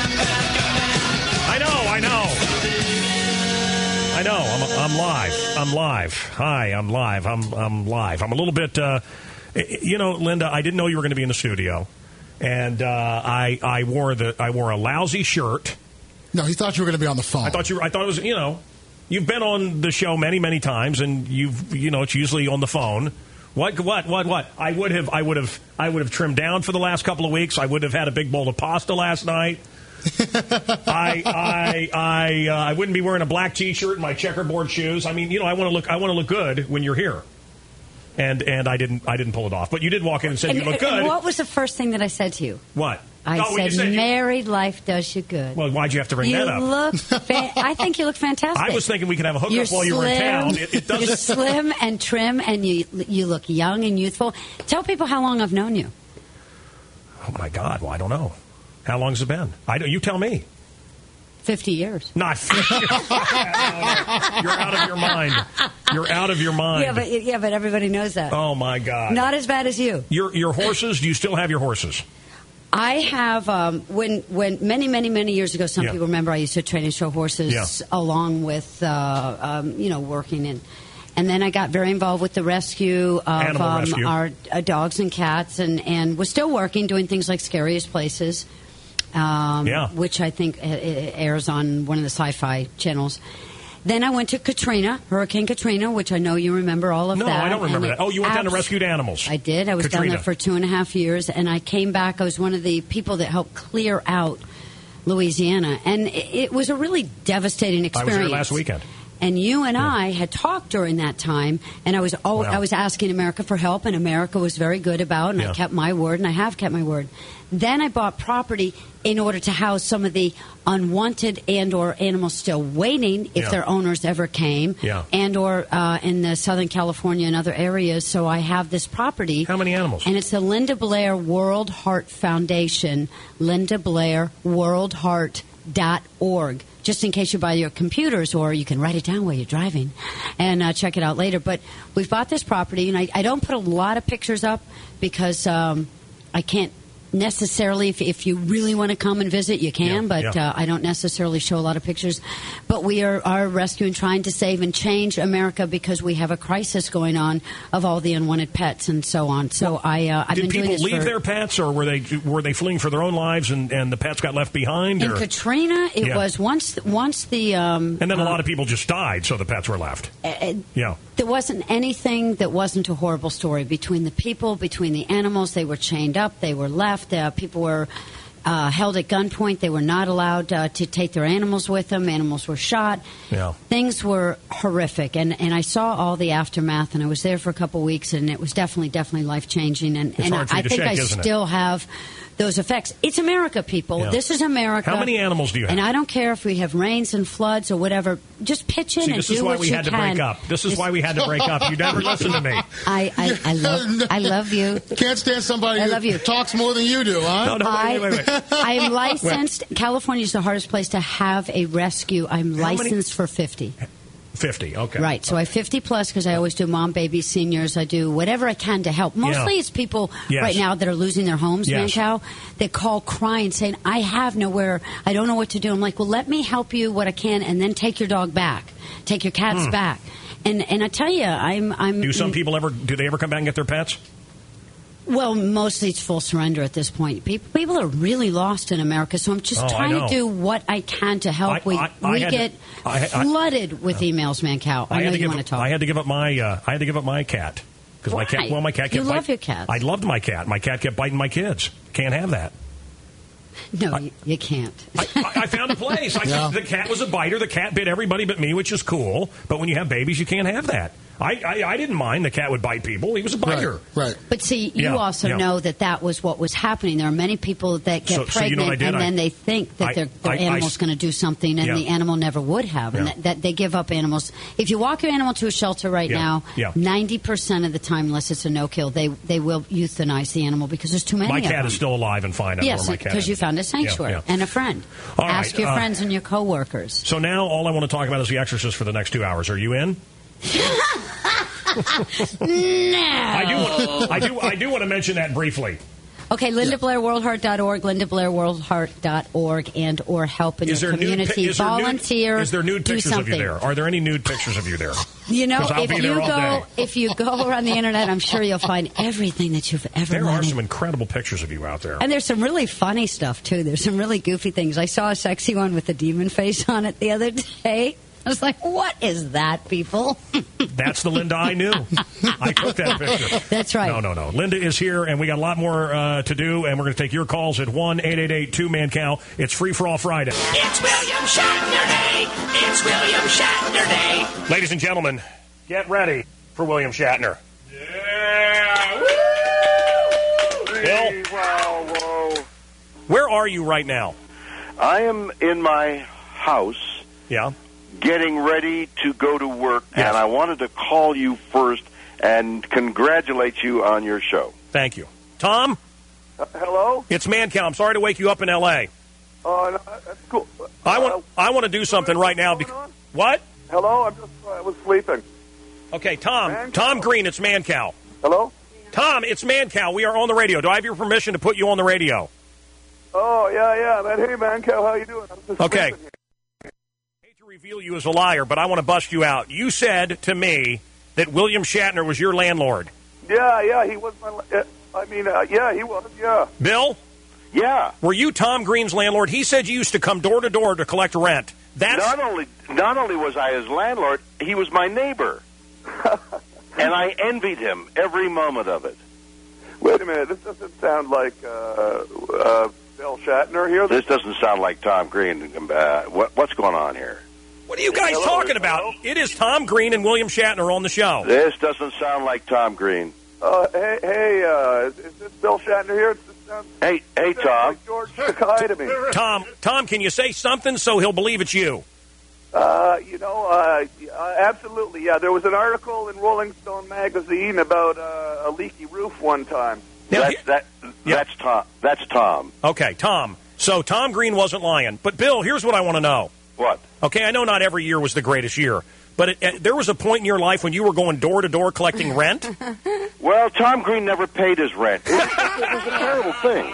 I know. I'm live. Hi, I'm live. I'm live. I'm a little bit, Linda, I didn't know you were going to be in the studio. And I wore a lousy shirt. No, he thought you were going to be on the phone. I thought it was, you've been on the show many, many times, and it's usually on the phone. What? I would have trimmed down for the last couple of weeks. I would have had a big bowl of pasta last night. I wouldn't be wearing a black T-shirt and my checkerboard shoes. I mean, I want to look good when you're here. And I didn't pull it off. But you did walk in and said you look good. And what was the first thing that I said to you? What? I said married life does you good. Well, why'd you have to bring that up? I think you look fantastic. I was thinking we could have a hookup while you were in town. It doesn't. You're slim and trim, and you look young and youthful. Tell people how long I've known you. Oh, my God. Well, I don't know. How long has it been? You tell me. 50 years. Not 50 years. No. You're out of your mind. You're out of your mind. Yeah, but everybody knows that. Oh, my God. Not as bad as you. Your horses, do you still have your horses? I have, when many years ago, some people remember I used to train and show horses along with, working in. And then I got very involved with the rescue of our dogs and cats and was still working, doing things like Scariest Places, which I think airs on one of the sci-fi channels. Then I went to Hurricane Katrina, which I know you remember all of that. No, I don't remember that. Oh, you went down to rescued animals. I did. I was down there for 2.5 years, and I came back. I was one of the people that helped clear out Louisiana, and it was a really devastating experience. I was there last weekend. And you and I had talked during that time, and I was asking America for help, and America was very good about it, and I kept my word, and I have kept my word. Then I bought property in order to house some of the unwanted and or animals still waiting if their owners ever came, and or in the Southern California and other areas. So I have this property. How many animals? And it's the Linda Blair World Heart Foundation, LindaBlairWorldHeart.org. Just in case you buy your computers, or you can write it down while you're driving and check it out later. But we've bought this property, and I don't put a lot of pictures up because I can't necessarily, if you really want to come and visit, you can, but I don't necessarily show a lot of pictures. But we are rescuing, trying to save and change America because we have a crisis going on of all the unwanted pets and so on. So I've been doing this. Did people leave their pets, or were they fleeing for their own lives and the pets got left behind? In Katrina, it was once the and then a lot of people just died, so the pets were left. There wasn't anything that wasn't a horrible story between the people, between the animals. They were chained up, they were left. People were held at gunpoint. They were not allowed to take their animals with them. Animals were shot. Things were horrific, and I saw all the aftermath. And I was there for a couple of weeks, and it was definitely life changing. And I think I still have those effects. It's America, people. This is America. How many animals do you have? And I don't care if we have rains and floods or whatever. Just pitch in and do what you can. This is why we had to break up. This is why we had to break up. You never listen to me. I love you. Can't stand somebody who talks more than you do, huh? No, wait. I'm licensed. California is the hardest place to have a rescue. I'm licensed for 50. 50, okay. Right, so I have 50 plus because I always do mom, baby, seniors. I do whatever I can to help. Mostly it's people right now that are losing their homes, Mancow, that call crying saying, I have nowhere, I don't know what to do. I'm like, well, let me help you what I can and then take your dog back. Take your cats back. And I tell you, I'm... Do some people do they ever come back and get their pets? Well, mostly it's full surrender at this point. People are really lost in America, so I'm just trying to do what I can to help. We get flooded with emails, Mancow. I know you want to talk. I had to give up my cat because my cat. Well, my cat kept. You love your cat. I loved my cat. My cat kept biting my kids. Can't have that. No, you can't. I found a place. The cat was a biter. The cat bit everybody but me, which is cool. But when you have babies, you can't have that. I didn't mind the cat would bite people. He was a biter. Right. But see, you also know that was what was happening. There are many people that get pregnant and then they think that their animal's going to do something and the animal never would have. And that they give up animals. If you walk your animal to a shelter right now, 90% of the time, unless it's a no-kill, they will euthanize the animal because there's too many of them. My cat is still alive and fine. Yes, because you found a sanctuary and a friend. Ask your friends and your coworkers. So now all I want to talk about is The Exorcist for the next 2 hours. Are you in? No. I do want to mention that briefly. Okay, LindaBlairWorldHeart.org, LindaBlairWorldHeart.org, and or help in your community. Volunteer. Is there nude pictures of you there? Are there any nude pictures of you there? You know, if you go around the internet, I'm sure you'll find everything that you've ever There wanted. are some incredible pictures of you out there. And there's some really funny stuff, too. There's some really goofy things. I saw a sexy one with a demon face on it the other day. I was like, what is that, people? That's the Linda I knew. I took that picture. That's right. No. Linda is here, and we got a lot more to do, and we're going to take your calls at 1-888-2-MAN-COW. It's Free for All Friday. It's William Shatner Day. It's William Shatner Day. Ladies and gentlemen, get ready for William Shatner. Yeah. Where are you right now? I am in my house. Yeah. Getting ready to go to work, and I wanted to call you first and congratulate you on your show. Thank you. Tom? Hello? It's Mancow. I'm sorry to wake you up in L.A. No, that's cool. I want to do something right now. What? Hello? I was sleeping. Okay, Tom. Mancow. Tom Green, it's Mancow. Hello? Tom, it's Mancow. We are on the radio. Do I have your permission to put you on the radio? Oh, yeah, man. Hey, Mancow, how you doing? Okay. I hate to reveal you as a liar, but I want to bust you out. You said to me that William Shatner was your landlord. Yeah, he was my... yeah, he was, yeah. Bill? Yeah. Were you Tom Green's landlord? He said you used to come door to door to collect rent. Not only was I his landlord, he was my neighbor. And I envied him every moment of it. Wait a minute, this doesn't sound like Bill Shatner here. This doesn't sound like Tom Green. What's going on here? What are you guys talking about? It is Tom Green and William Shatner on the show. This doesn't sound like Tom Green. Is this Bill Shatner here? Hey, Tom. Like George Takei to me. Tom, can you say something so he'll believe it's you? Absolutely, yeah. There was an article in Rolling Stone magazine about a leaky roof one time. That's Tom. That's Tom. Okay, Tom. So Tom Green wasn't lying. But, Bill, here's what I want to know. What? Okay, I know not every year was the greatest year, but there was a point in your life when you were going door to door collecting rent? Well, Tom Green never paid his rent. It was a terrible thing.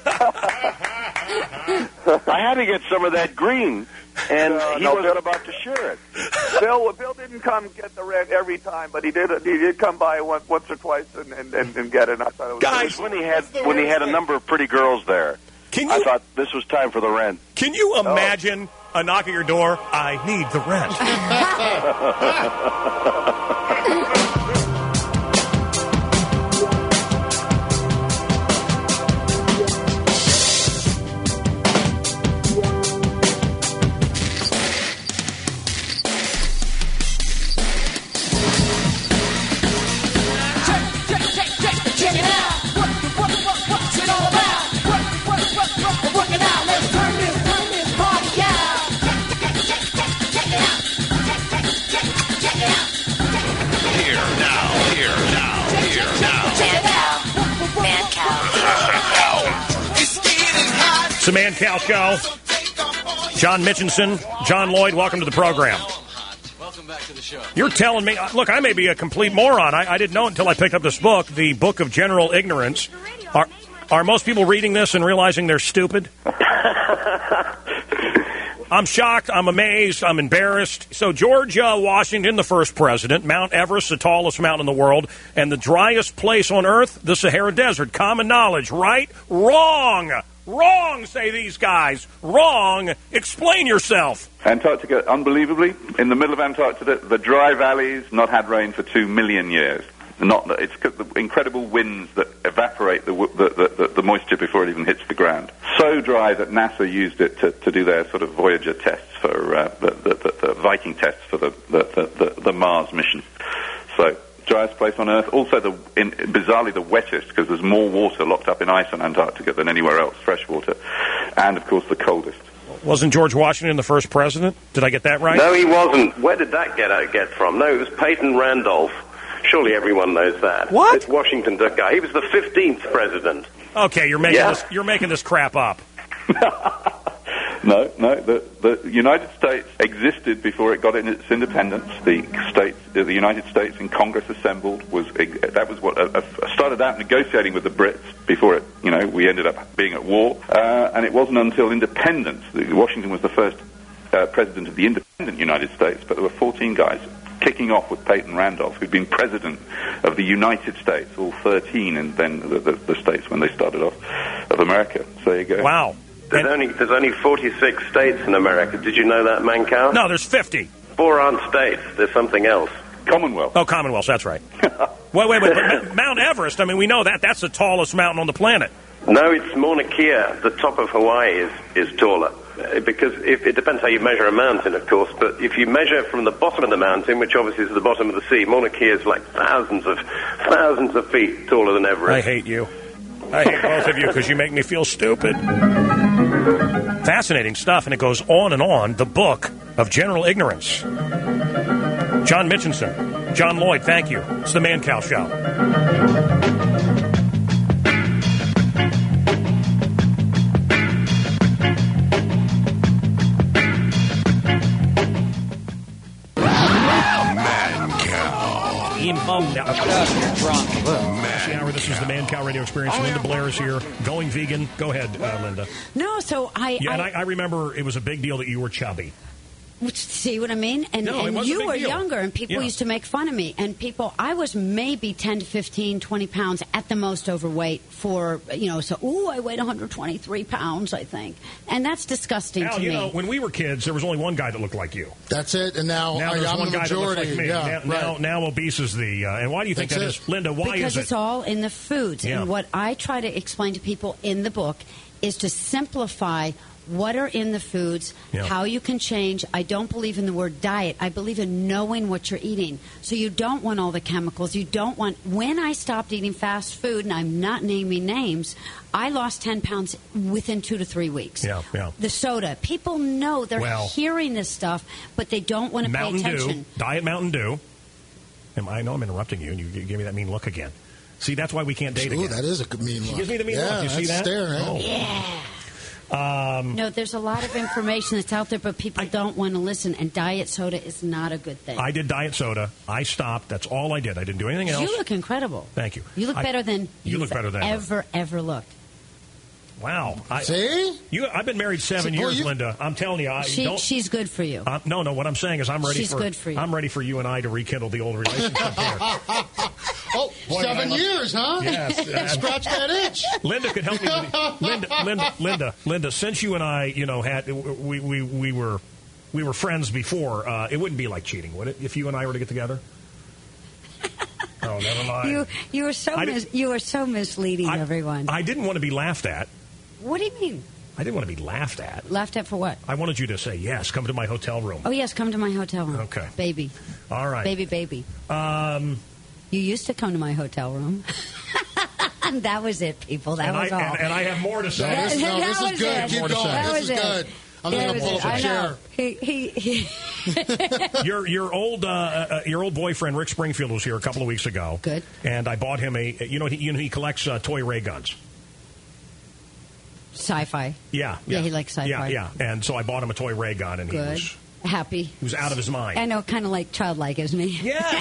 I had to get some of that green, and he wasn't about to share it. Bill didn't come get the rent every time, but he did come by once or twice and get it. I thought it was guys, when he had a number of pretty girls there. I thought this was time for the rent. Can you imagine a knock at your door? I need the rent. It's the Mancow Show. John Mitchinson, John Lloyd, welcome to the program. Welcome back to the show. You're telling me, look, I may be a complete moron. I didn't know until I picked up this book, the Book of General Ignorance. Are most people reading this and realizing they're stupid? I'm shocked. I'm amazed. I'm embarrassed. So George Washington, the first president, Mount Everest, the tallest mountain in the world, and the driest place on earth, the Sahara Desert. Common knowledge, right? Wrong. Wrong, say these guys. Wrong. Explain yourself. Antarctica, unbelievably, in the middle of Antarctica, the dry valleys not had rain for 2 million years. It's the incredible winds that evaporate the moisture before it even hits the ground. So dry that NASA used it to do their sort of Voyager tests for the Viking tests for the Mars mission. So driest place on Earth. Also, bizarrely, the wettest, because there's more water locked up in ice on Antarctica than anywhere else, fresh water. And, of course, the coldest. Wasn't George Washington the first president? Did I get that right? No, he wasn't. Where did that get from? No, it was Peyton Randolph. Surely everyone knows that. What? It's Washington guy. He was the 15th president. Okay, you're making this crap up. No. The United States existed before it got its independence. The United States in Congress assembled that was what started out negotiating with the Brits before we ended up being at war. And it wasn't until independence. Washington was the first president of the independent United States, but there were 14 guys. Kicking off with Peyton Randolph, who'd been president of the United States, all 13, and then the states when they started off, of America. So there you go. Wow. There's only 46 states in America. Did you know that, Mancow? No, there's 50. 4 aren't states. There's something else. Commonwealth. Oh, Commonwealth, that's right. Wait. But Mount Everest, I mean, we know that's the tallest mountain on the planet. No, it's Mauna Kea. The top of Hawaii is taller. Because it depends how you measure a mountain, of course, but if you measure from the bottom of the mountain, which obviously is the bottom of the sea, Mauna Kea is like thousands of feet taller than Everest. I hate you. I hate both of you because you make me feel stupid. Fascinating stuff, and it goes on and on. The Book of General Ignorance. John Mitchinson. John Lloyd, thank you. It's the Mancow Show. This is the Mancow Radio Experience. Linda Blair is here, going vegan. Go ahead, Linda. No, so I remember it was a big deal that you were chubby. See what I mean? And, No, it and wasn't a you big were deal. younger, and people Yeah. used to make fun of me. And I was maybe 10 to 15, 20 pounds at the most overweight for, I weighed 123 pounds, I think. And that's disgusting Al, to me. when we were kids, there was only one guy that looked like you. That's it. And now there's I'm one the guy that looks majority. like me. Yeah, Now obese is the... and why do you think That's that it. is? Linda, why Because is it? it's all in the foods. Yeah. And what I try to explain to people in the book is to simplify what are in the foods, Yeah. how you can change. I don't believe in the word diet. I believe in knowing what you're eating. So you don't want all the chemicals. You don't want... When I stopped eating fast food, and I'm not naming names, I lost 10 pounds within 2 to 3 weeks. Yeah. The soda. People know they're hearing this stuff, but they don't want to pay Mountain attention. Dew, Diet Mountain Dew. I know I'm interrupting you, and you gave me that mean look again. See, that's why we can't date again. That is a good mean look. She gives me the mean yeah, look. You see that's that? Stare, huh? Oh. Yeah. No, there's a lot of information that's out there, but people don't want to listen, and diet soda is not a good thing. I did diet soda. I stopped. That's all I did. I didn't do anything else. You look incredible. Thank you. You look better than you look better than ever looked. Wow. See? I've been married 7 years, Linda. I'm telling you. She's good for you. No, what I'm saying is I'm ready She's good for you. I'm ready for you and I to rekindle the old relationship here. Oh, boy, 7 years, huh? Yes. Scratch that itch. Linda could help me with Linda, since you and I, had we were friends before, it wouldn't be like cheating, would it, if you and I were to get together? Oh, never mind. You were so misleading, everyone. I didn't want to be laughed at. What do you mean? I didn't want to be laughed at. Laughed at for what? I wanted you to say, yes, come to my hotel room. Oh, yes, come to my hotel room. Okay. Baby. All right. Baby. You used to come to my hotel room. That was it, people. That was all. And I have more to say. That this was is good. it. Keep going. That This was is it. good. I'm going to pull up a chair. Your old boyfriend Rick Springfield was here a couple of weeks ago. Good. And I bought him he collects toy ray guns. Sci-fi. Yeah, he likes sci-fi. Yeah. And so I bought him a toy ray gun, and Good. he Happy. was out of his mind. I know, kind of like childlike, isn't he?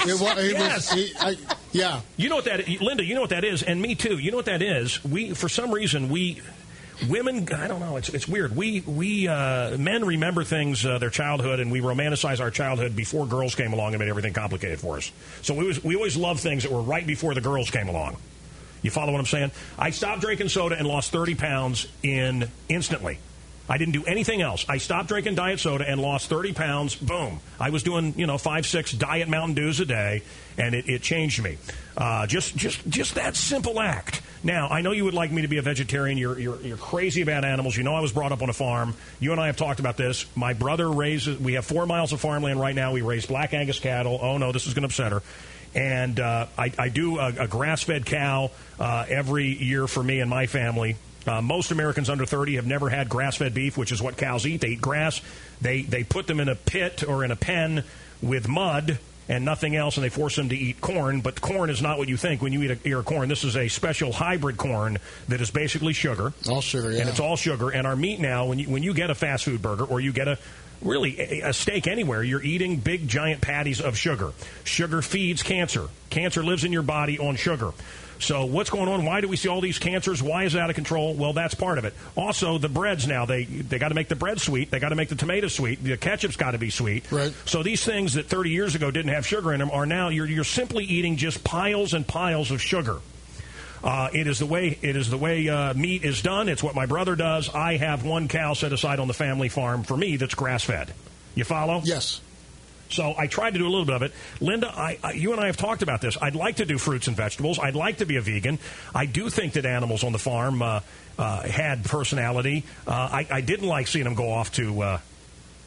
Yes. Yeah. You know what that, Linda? You know what that is, and me too. You know what that is? For some reason, women, I don't know. It's weird. We men remember things, their childhood, and we romanticize our childhood before girls came along and made everything complicated for us. So we always loved things that were right before the girls came along. You follow what I'm saying? I stopped drinking soda and lost 30 pounds instantly. I didn't do anything else. I stopped drinking diet soda and lost 30 pounds. Boom. I was doing 5-6 Diet Mountain Dews a day, and it changed me. Just that simple act. Now, I know you would like me to be a vegetarian. You're crazy about animals. You know I was brought up on a farm. You and I have talked about this. My brother we have 4 miles of farmland right now. We raise black Angus cattle. Oh, no, this is going to upset her. And I do a grass-fed cow every year for me and my family. Most Americans under 30 have never had grass-fed beef, which is what cows eat. They eat grass. They put them in a pit or in a pen with mud and nothing else, and they force them to eat corn. But corn is not what you think when you eat a ear of corn. This is a special hybrid corn that is basically sugar. All sugar, yeah. And it's all sugar. And our meat now, when you get a fast food burger or you get a steak anywhere, you're eating big, giant patties of sugar. Sugar feeds cancer. Cancer lives in your body on sugar. So what's going on? Why do we see all these cancers? Why is it out of control? Well, that's part of it. Also, the breads now, they got to make the bread sweet. They got to make the tomatoes sweet. The ketchup's got to be sweet. Right. So these things that 30 years ago didn't have sugar in them are now, you're simply eating just piles and piles of sugar. It is the way meat is done. It's what my brother does. I have 1 cow set aside on the family farm for me that's grass-fed. You follow? Yes. So I tried to do a little bit of it. Linda, you and I have talked about this. I'd like to do fruits and vegetables. I'd like to be a vegan. I do think that animals on the farm had personality. I didn't like seeing them go off to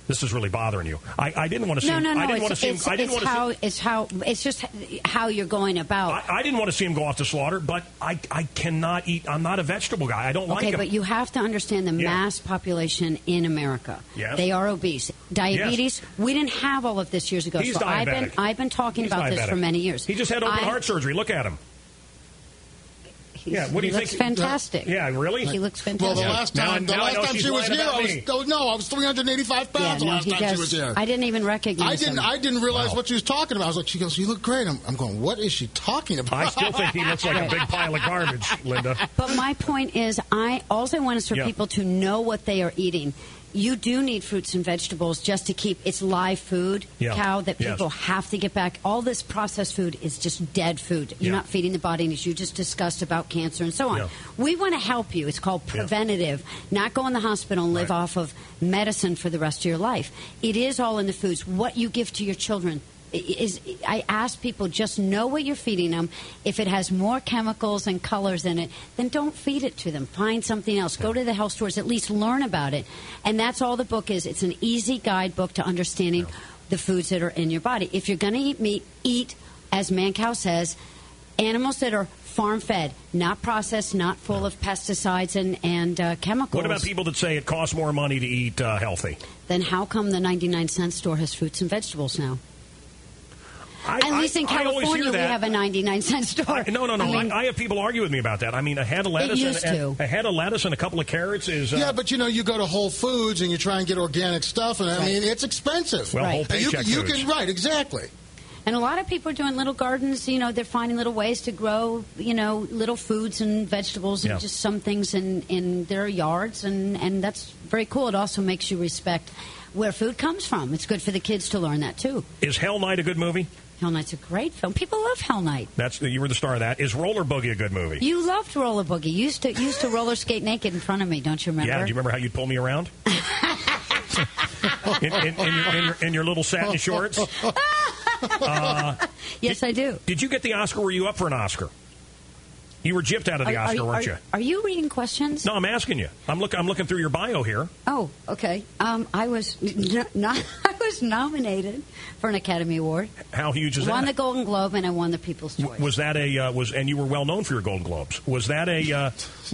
This is really bothering you. I didn't want to see him. No. I didn't want to see him. I didn't want to see. It's just how you're going about. I didn't want to see him go off to slaughter, but I cannot eat. I'm not a vegetable guy. I don't like Okay, him. but you have to understand the mass population in America. Yes. They are obese. Diabetes. Yes. We didn't have all of this years ago. He's so diabetic. I've been talking He's about this diabetic. for many years. He just had open heart surgery. Look at him. Yeah, what do you think? He looks fantastic. Yeah, really? He looks Well, fantastic. the last time she was here, I was 385 pounds the last time she was here. I didn't even recognize him. I didn't realize what she was talking about. I was like, she goes, "You look great." I'm going, "What is she talking about?" I still think he looks like a big pile of garbage, Linda. But my point is, all I want is for people to know what they are eating. You do need fruits and vegetables just to keep it's live food, cow, that people have to get back. All this processed food is just dead food. You're not feeding the body, and as you just discussed about cancer and so on. Yeah. We want to help you. It's called preventative, not go in the hospital and live off of medicine for the rest of your life. It is all in the foods. What you give to your children. I ask people, just know what you're feeding them. If it has more chemicals and colors in it, then don't feed it to them. Find something else. Go to the health stores. At least learn about it. And that's all the book is. It's an easy guidebook to understanding the foods that are in your body. If you're going to eat meat, eat, as Mancow says, animals that are farm-fed, not processed, not full of pesticides and chemicals. What about people that say it costs more money to eat healthy? Then how come the 99-cent store has fruits and vegetables now? At least in California, we have a 99-cent store. No. I have people argue with me about that. I mean, a head of lettuce, a head of lettuce and a couple of carrots is. Yeah, but you go to Whole Foods and you try and get organic stuff, and I mean, it's expensive. Well, Whole Paycheck you Foods. can exactly. And a lot of people are doing little gardens. They're finding little ways to grow, little foods and vegetables and just some things in their yards, and that's very cool. It also makes you respect where food comes from. It's good for the kids to learn that too. Is Hell Night a good movie? Hell Night's a great film. People love Hell Night. You were the star of that. Is Roller Boogie a good movie? You loved Roller Boogie. You used to roller skate naked in front of me. Don't you remember? Yeah. Do you remember how you'd pull me around? in your little satin shorts? Yes, I do. Did you get the Oscar? Were you up for an Oscar? You were gypped out of the Oscar, weren't you? Are you reading questions? No, I'm asking you. I'm looking through your bio here. Oh, okay. I was nominated for an Academy Award. How huge is that? Won the Golden Globe and I won the People's Choice. Was that and you were well known for your Golden Globes. Was that a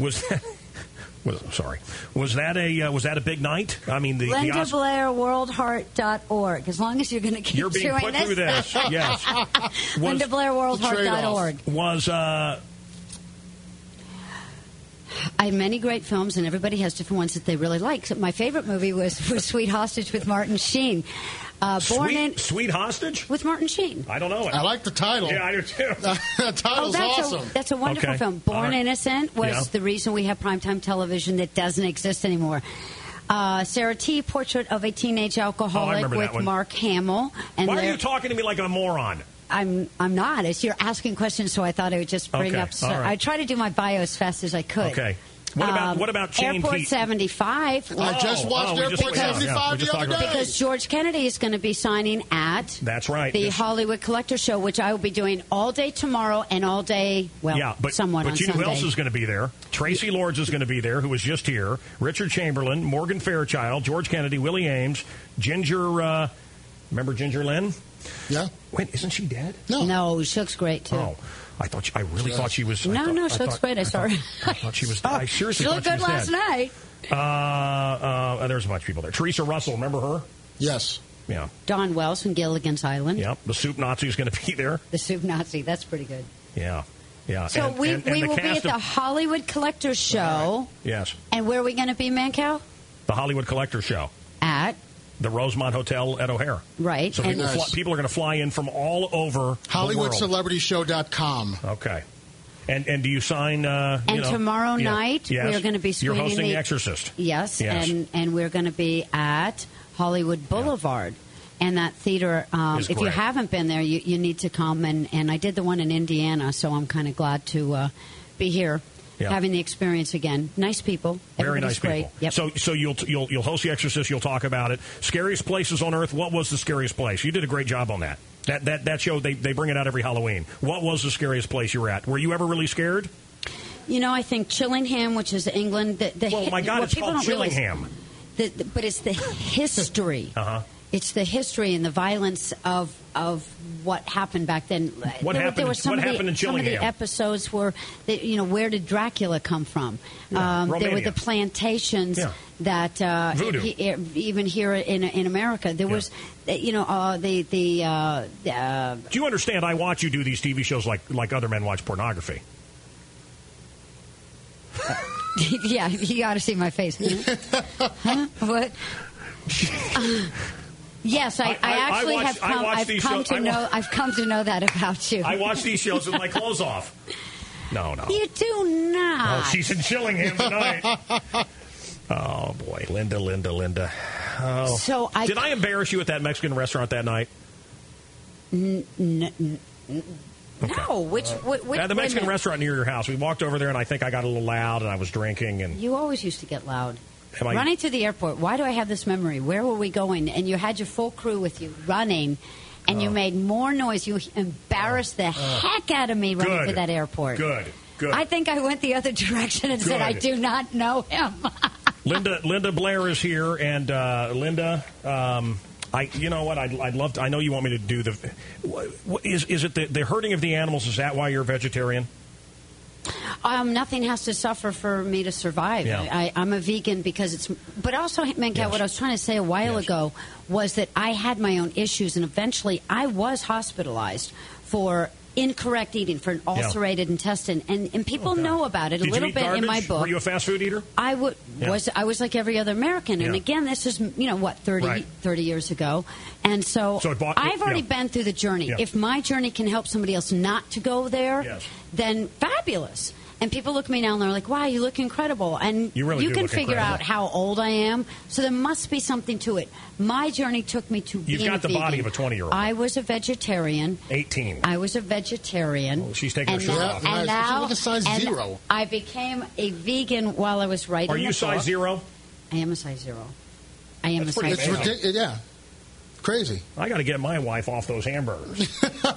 big night? I mean, the LindaBlairWorldHeart.org. As long as you're going to keep you're being doing put this. through this. Yes. LindaBlairWorldHeart.org. I had many great films, and everybody has different ones that they really like. So my favorite movie was Sweet Hostage with Martin Sheen. Sweet Hostage? With Martin Sheen. I don't know it. I like the title. Yeah, I do too. The title's awesome. That's a wonderful film. Born Innocent was the reason we have primetime television that doesn't exist anymore. Sarah T. Portrait of a Teenage Alcoholic with Mark Hamill. And why are you talking to me like a moron? I'm not. As you're asking questions, so I thought I would just bring up. Right. I try to do my bio as fast as I could. Okay. What about Jane Airport Pete? 75? I just watched Airport 75 the other day. Because George Kennedy is going to be signing at That's right. the Hollywood Collector Show, which I will be doing all day tomorrow and all day, somewhat on But you know who Sunday. else is going to be there? Tracy Lords is going to be there, who was just here. Richard Chamberlain, Morgan Fairchild, George Kennedy, Willie Ames, Ginger, remember Ginger Lynn? Yeah. Wait, isn't she dead? No, she looks great, too. Oh. I really thought she was. She looks great. I saw her. I thought she was. I seriously thought she she was looked good last night. There's a bunch of people there. Teresa Russell, remember her? Yes. Yeah. Don Wells from Gilligan's Island. Yeah. The Soup Nazi is going to be there. The Soup Nazi. That's pretty good. Yeah. Yeah. So we will be at the Hollywood Collectors Show. Right. Yes. And where are we going to be, Mancow? The Hollywood Collectors Show. At? The Rosemont Hotel at O'Hare. Right. So people are going to fly in from all over HollywoodCelebrityShow.com. Okay. And do you sign? Tomorrow night we are going to be screening. You're hosting The Exorcist. Yes. And we're going to be at Hollywood Boulevard. And that theater, if you haven't been there, you need to come. And I did the one in Indiana, so I'm kind of glad to be here. Yeah. Having the experience again. Nice people. Very nice great. people. Yep. So you'll host The Exorcist. You'll talk about it. Scariest places on earth. What was the scariest place? You did a great job on that. That show, they bring it out every Halloween. What was the scariest place you were at? Were you ever really scared? I think Chillingham, which is England. Oh my God, it's called Chillingham. but it's the history. It's the history and the violence of what happened back then. What happened in some of Chillingham? the episodes were, where did Dracula come from? There were the plantations that even here in America there was, Do you understand? I watch you do these TV shows like other men watch pornography. Yeah, you got to see my face. Huh? What? Yes, I've come to know that about you. I watch these shows with my clothes off. No. You do not. Oh, she's in Chillingham tonight. Oh boy, Linda. Oh. So did I embarrass you at that Mexican restaurant that night? No. Which at the Mexican restaurant near your house. We walked over there, and I think I got a little loud, and I was drinking. And you always used to get loud. Running to the airport. Why do I have this memory? Where were we going? And you had your full crew with you running, and you made more noise. You embarrassed the heck out of me running to that airport. Good. I think I went the other direction and said, I do not know him. Linda Blair is here, and Linda, you know what? I'd love to. I know you want me to do the. Is it the hurting of the animals? Is that why you're a vegetarian? Nothing has to suffer for me to survive. Yeah. I'm a vegan because it's. But also, Mancow, what I was trying to say a while ago was that I had my own issues, and eventually I was hospitalized for incorrect eating, for an ulcerated intestine, and people know about it a little bit in my book. Were you a fast food eater? I was like every other American, and again, this is 30 years ago, and so I've already been through the journey. Yeah. If my journey can help somebody else not to go there, then fabulous. And people look at me now and they're like, wow, you look incredible. And you can figure out how old I am. So there must be something to it. My journey took me to being You've got a the vegan. body of a 20-year-old. I was a vegetarian. 18. I was a vegetarian. Oh, she's taking her shirt off. And now, like a size 0. I became a vegan while I was writing Are you the size book. 0? I am a size 0. I am That's a size pretty 0. Ridiculous. Yeah. Crazy. I got to get my wife off those hamburgers.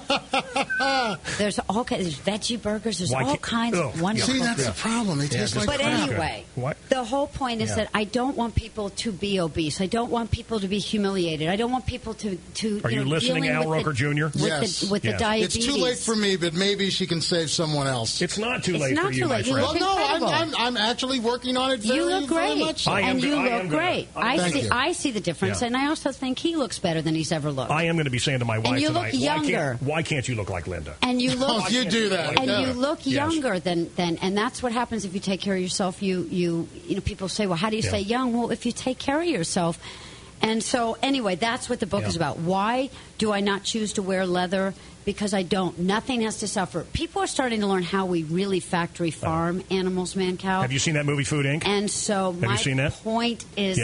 There's all kinds. There's veggie burgers. There's all kinds of wonderful. See, that's the problem. They taste like But crap. anyway, the whole point is that I don't want people to be obese. I don't want people to be humiliated. I don't want people to. Are you listening, Al Roker Jr.? With the diabetes. It's too late for me, but maybe she can save someone else. It's not too late for you, my friend. Well, no, I'm actually working on it. You look great, very much so. and you look great. I see the difference, Yeah. and I also think he looks better than he's ever looked. I am going to be saying to my wife you tonight, look younger. Why can't you look like Linda? And you look. You do that. And you look younger than, and that's what happens if you take care of yourself. You know, people say, well, how do you stay young? Well, if you take care of yourself. And so, anyway, that's what the book is about. Why do I not choose to wear leather? Because I don't. Nothing has to suffer. People are starting to learn how we really factory farm animals, Mancow. Have you seen that movie, Food Inc.? And so Have you seen that? Point is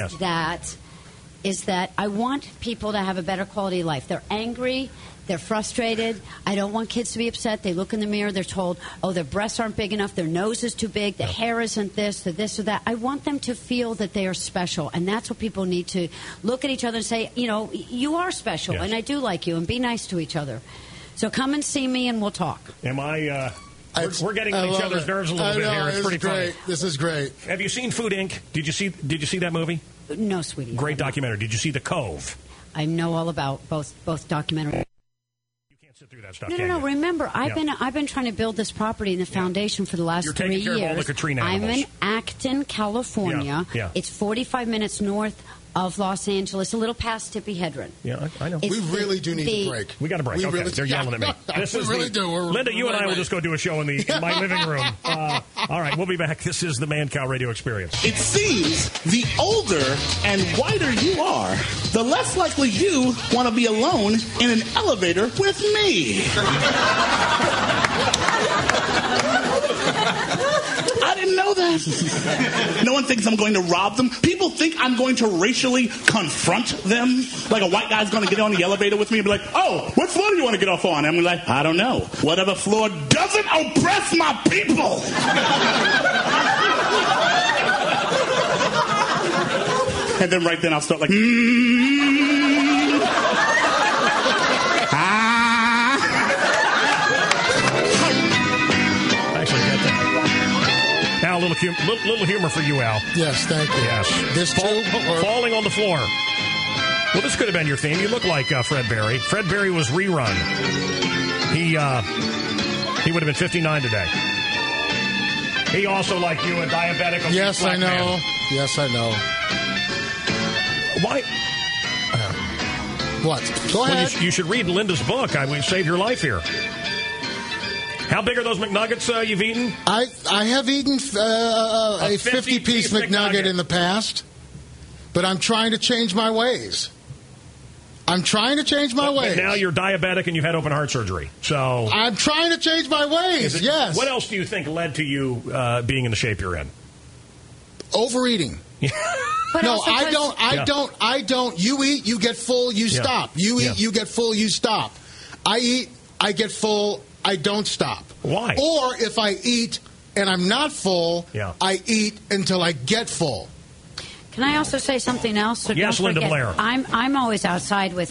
that I want people to have a better quality of life. They're angry. They're frustrated. I don't want kids to be upset. They look in the mirror. They're told, oh, their breasts aren't big enough. Their nose is too big. The hair isn't this, or this or that. I want them to feel that they are special. And that's what people need to look at each other and say, you know, you are special. And I do like you. And be nice to each other. So come and see me and we'll talk. Am I... We're getting on each other's nerves a little bit here. It's pretty great. funny. This is great. Have you seen Food Inc.? Did you see that movie? No, sweetie. Great documentary. Did you see The Cove? I know all about both documentaries. You can't sit through that stuff. No. Remember, I've been trying to build this property in the foundation for the last 3 years. You're taking care of all the Katrina animals. I'm in Acton, California. Yeah. It's 45 minutes north of Los Angeles, a little past Tippy Hedren. Yeah, I know. We really do need a break. We got a break. We Okay, really they're yelling at me. We really do. Linda, you and I will just go do a show in my living room. All right, we'll be back. This is the Mancow Radio Experience. It seems the older and whiter you are, the less likely you want to be alone in an elevator with me. I didn't know that. No one thinks I'm going to rob them. People think I'm going to racially confront them. Like a white guy's going to get on the elevator with me and be like, oh, what floor do you want to get off on? And I'm like, I don't know. Whatever floor doesn't oppress my people. And then right then I'll start like, Actually, get that. Now a little little humor for you, Al. Yes, thank you. Yes. This falling on the floor. Well, this could have been your theme. You look like Fred Berry. Fred Berry was rerun. He would have been 59 today. He also, like you, a diabetic. Yes, I know. Man. Yes, I know. Why? What? Go ahead. You should read Linda's book. I will save your life here. How big are those McNuggets you've eaten? I have eaten a 50-piece McNugget in the past, but I'm trying to change my ways. But now you're diabetic and you've had open heart surgery. So I'm trying to change my ways. Yes. What else do you think led to you being in the shape you're in? Overeating. No, I don't. You eat, you get full, you stop. You eat, you get full, you stop. I eat, I get full, I don't stop. Why? Or if I eat and I'm not full, I eat until I get full. Can I also say something else? So yes, Linda Blair. I'm always outside with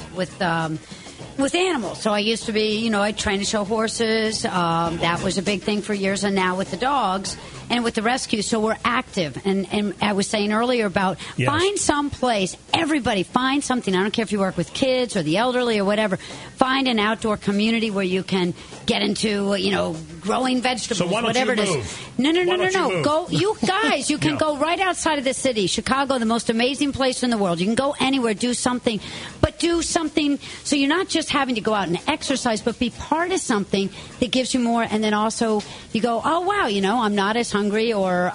animals. So I used to be, I trained to show horses. That was a big thing for years, and now with the dogs and with the rescue. So we're active. And I was saying earlier about find some place. Everybody find something. I don't care if you work with kids or the elderly or whatever. Find an outdoor community where you can get into, growing vegetables, so why don't whatever you it is. move? No. Go, you guys. You can go right outside of the city. Chicago, the most amazing place in the world. You can go anywhere, do something, but do something so you're not just having to go out and exercise, but be part of something that gives you more. And then also you go, oh wow, I'm not as hungry, or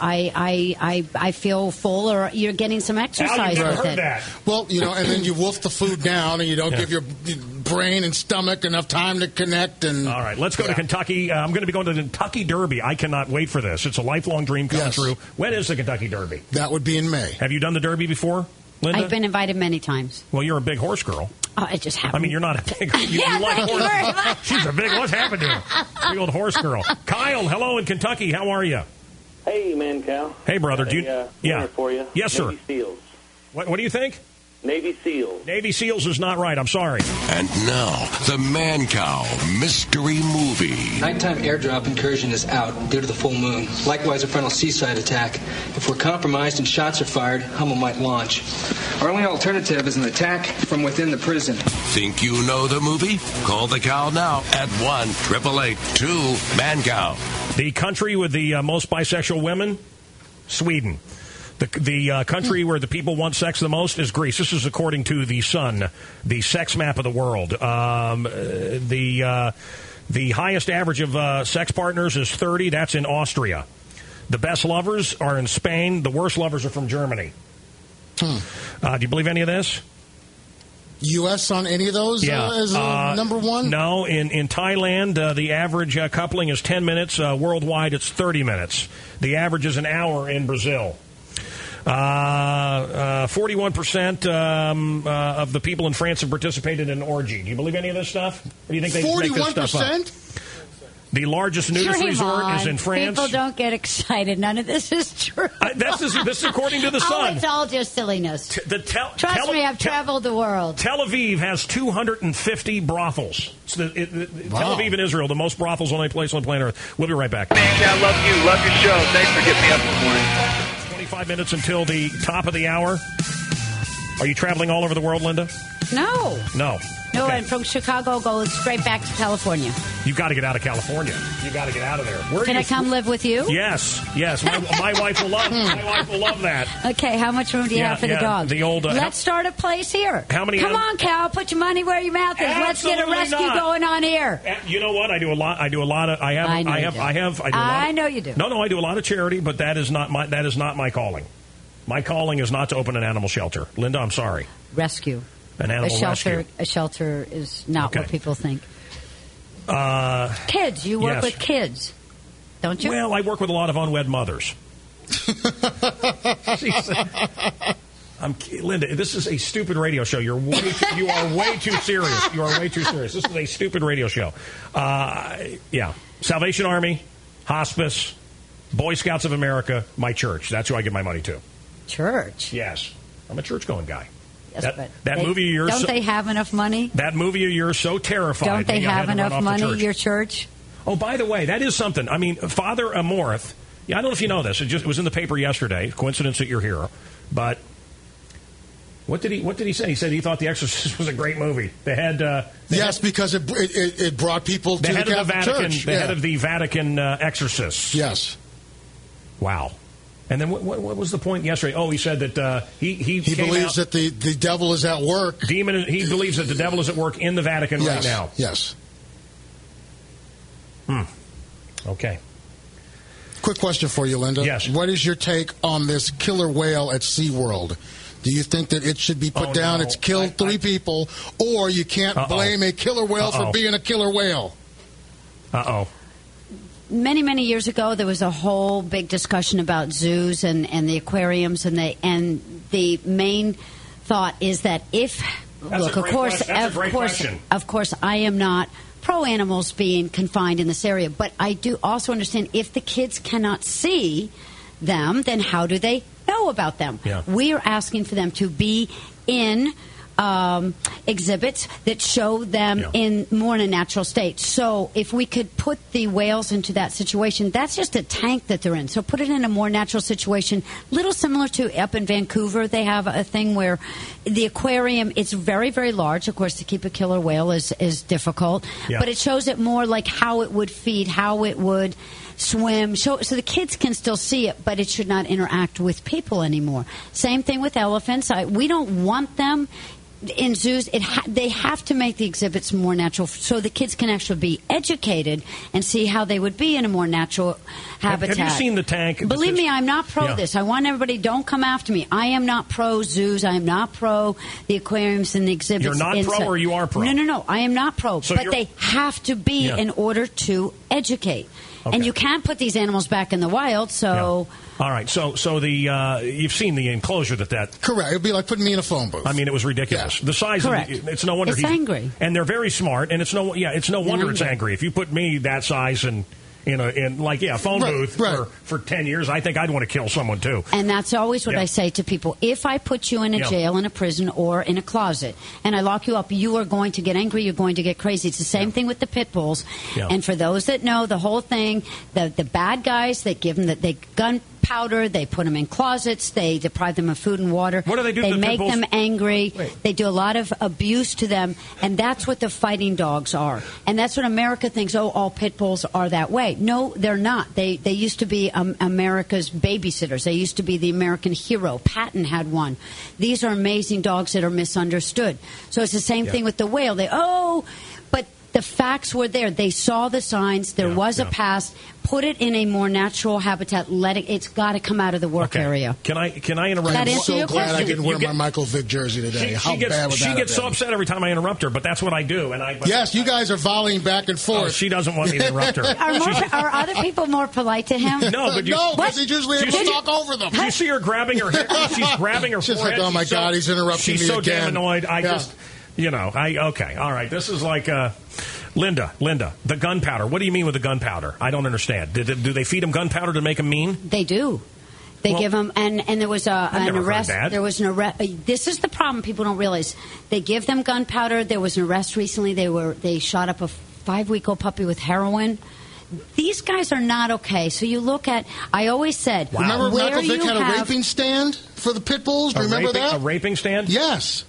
I feel full, or you're getting some exercise with it. That. Well, and then you wolf the food down, and you don't give your brain and stomach enough time to connect. And all right, let's go to Kentucky. I'm going to be going to the Kentucky Derby. I cannot wait for this. It's a lifelong dream coming true. When is the Kentucky Derby? That would be in May. Have you done the Derby before, Linda? I've been invited many times. Well, you're a big horse girl. It just happened. I mean, you're not a big... You like horse. Very much. She's a big... What's happened to her? Big old horse girl. Kyle, hello in Kentucky. How are you? Hey, man, Cal. Hey, brother. Do you... For you. Yes, sir. Navy SEALs. What do you think? Navy SEALs. Navy SEALs is not right. I'm sorry. And now, the Man Cow Mystery Movie. Nighttime airdrop incursion is out due to the full moon. Likewise, a frontal seaside attack. If we're compromised and shots are fired, Hummel might launch. Our only alternative is an attack from within the prison. Think you know the movie? Call the cow now at 1-888-2-MAN-COW. The country with the most bisexual women? Sweden. The country where the people want sex the most is Greece. This is according to the Sun, the sex map of the world. The highest average of sex partners is 30. That's in Austria. The best lovers are in Spain. The worst lovers are from Germany. Do you believe any of this? U.S. on any of those as number one? No. In Thailand, the average coupling is 10 minutes. Worldwide, it's 30 minutes. The average is an hour in Brazil. 41% of the people in France have participated in an orgy. Do you believe any of this stuff? Or do you think they make this stuff up? 41%? The largest nudist resort is in France. People don't get excited. None of this is true. This is according to the Sun. It's all just silliness. Trust me, I've traveled the world. Tel Aviv has 250 brothels. Tel Aviv in Israel, the most brothels on any place on planet Earth. We'll be right back. Man, I love you. Love your show. Thanks for getting me up this morning. 25 minutes until the top of the hour. Are you traveling all over the world, Linda? No. Okay. And from Chicago, go straight back to California. You've got to get out of California. You've got to get out of there. Can I come live with you? Yes. My wife will love. My wife will love that. Okay. How much room do you have for the dog? Let's start a place here. How many? Come on, Cal. Put your money where your mouth is. Let's get a rescue going on here. You know what? I do a lot. I know you do. No. I do a lot of charity, but that is not my calling. My calling is not to open an animal shelter. Linda, I'm sorry. Rescue. An animal rescue. A shelter is not what people think. Kids. You work with kids, don't you? Well, I work with a lot of unwed mothers. Linda, this is a stupid radio show. You are way too serious. You are way too serious. This is a stupid radio show. Salvation Army, hospice, Boy Scouts of America, my church. That's who I give my money to. Church? Yes. I'm a church-going guy. Yes, that movie of yours... Don't they have enough money? That movie of yours so terrified. Don't they have enough money, your church? Oh, by the way, that is something. I mean, Father Amorth Yeah, I don't know if you know this. It was in the paper yesterday. Coincidence that you're here, but what did he say? He said he thought The Exorcist was a great movie. Yes, because it brought people to the Catholic Church. The head of the Vatican exorcists. Yes. Wow. And then what was the point yesterday? Oh, he said that he believes that the devil is at work. He believes that the devil is at work in the Vatican right now. Yes. Okay. Quick question for you, Linda. Yes. What is your take on this killer whale at SeaWorld? Do you think that it should be put down? No. It's killed 3 people, or you can't blame a killer whale for being a killer whale? Many, many years ago, there was a whole big discussion about zoos and the aquariums, and the main thought is that of course, I am not pro animals being confined in this area, but I do also understand if the kids cannot see them, then how do they know about them? Yeah. We are asking for them to be in exhibits that show them more in a natural state. So if we could put the whales into that situation, that's just a tank that they're in. So put it in a more natural situation, little similar to up in Vancouver. They have a thing where the aquarium, it's very, very large. Of course, to keep a killer whale is difficult. Yeah. But it shows it more like how it would feed, how it would swim, so the kids can still see it, but it should not interact with people anymore. Same thing with elephants. We don't want them in zoos. They have to make the exhibits more natural so the kids can actually be educated and see how they would be in a more natural habitat. Have you seen the tank? Believe me, I'm not pro this. I want everybody, don't come after me. I am not pro zoos. I am not pro the aquariums and the exhibits. You're not pro, or you are pro? No. I am not pro. So but they have to be in order to educate. Okay. And you can't put these animals back in the wild, so... All right, so the you've seen the enclosure that correct. It would be like putting me in a phone booth. I mean, it was ridiculous. The size Correct. of it's no wonder it's angry, and they're very smart, and it's no wonder it's angry. If you put me that size and in a phone booth for 10 years, I think I'd want to kill someone too. And that's always what I say to people. If I put you in a jail, in a prison, or in a closet, and I lock you up, you are going to get angry, you're going to get crazy. It's the same thing with the pit bulls. Yeah. And for those that know the whole thing, the bad guys that give them they gunpowder, they put them in closets, they deprive them of food and water. What do they do? They to the make pit bulls? them angry. Wait. They do a lot of abuse to them, and that's what the fighting dogs are. And that's what America thinks. Oh, all pit bulls are that way. No, they're not. They used to be America's babysitters. They used to be the American hero. Patton had one. These are amazing dogs that are misunderstood. So it's the same thing with the whale. But the facts were there. They saw the signs. There was a past. Put it in a more natural habitat. It's got to come out of the work area. Can I interrupt? That I'm answer so your glad question? I didn't wear my Michael Vick jersey today. How bad would that She gets so upset every time I interrupt her, but that's what I do. Yes, you guys are volleying back and forth. Oh, she doesn't want me to interrupt her. Are other people more polite to him? No, but because he's usually able to talk over them. Do you see her grabbing her hair? She's grabbing her She's forehead. like, oh my God, he's interrupting me again. She's so damn annoyed. Okay, all right. This is like... Linda, the gunpowder. What do you mean with the gunpowder? I don't understand. Do they feed them gunpowder to make them mean? They do. They give them, and there was an arrest. There was an arrest. This is the problem people don't realize. They give them gunpowder. There was an arrest recently. They shot up a 5-week-old puppy with heroin. These guys are not okay. So you look at. I always said, remember where Michael Vick you had a raping stand for the pit bulls. Remember that? A raping stand? Yes.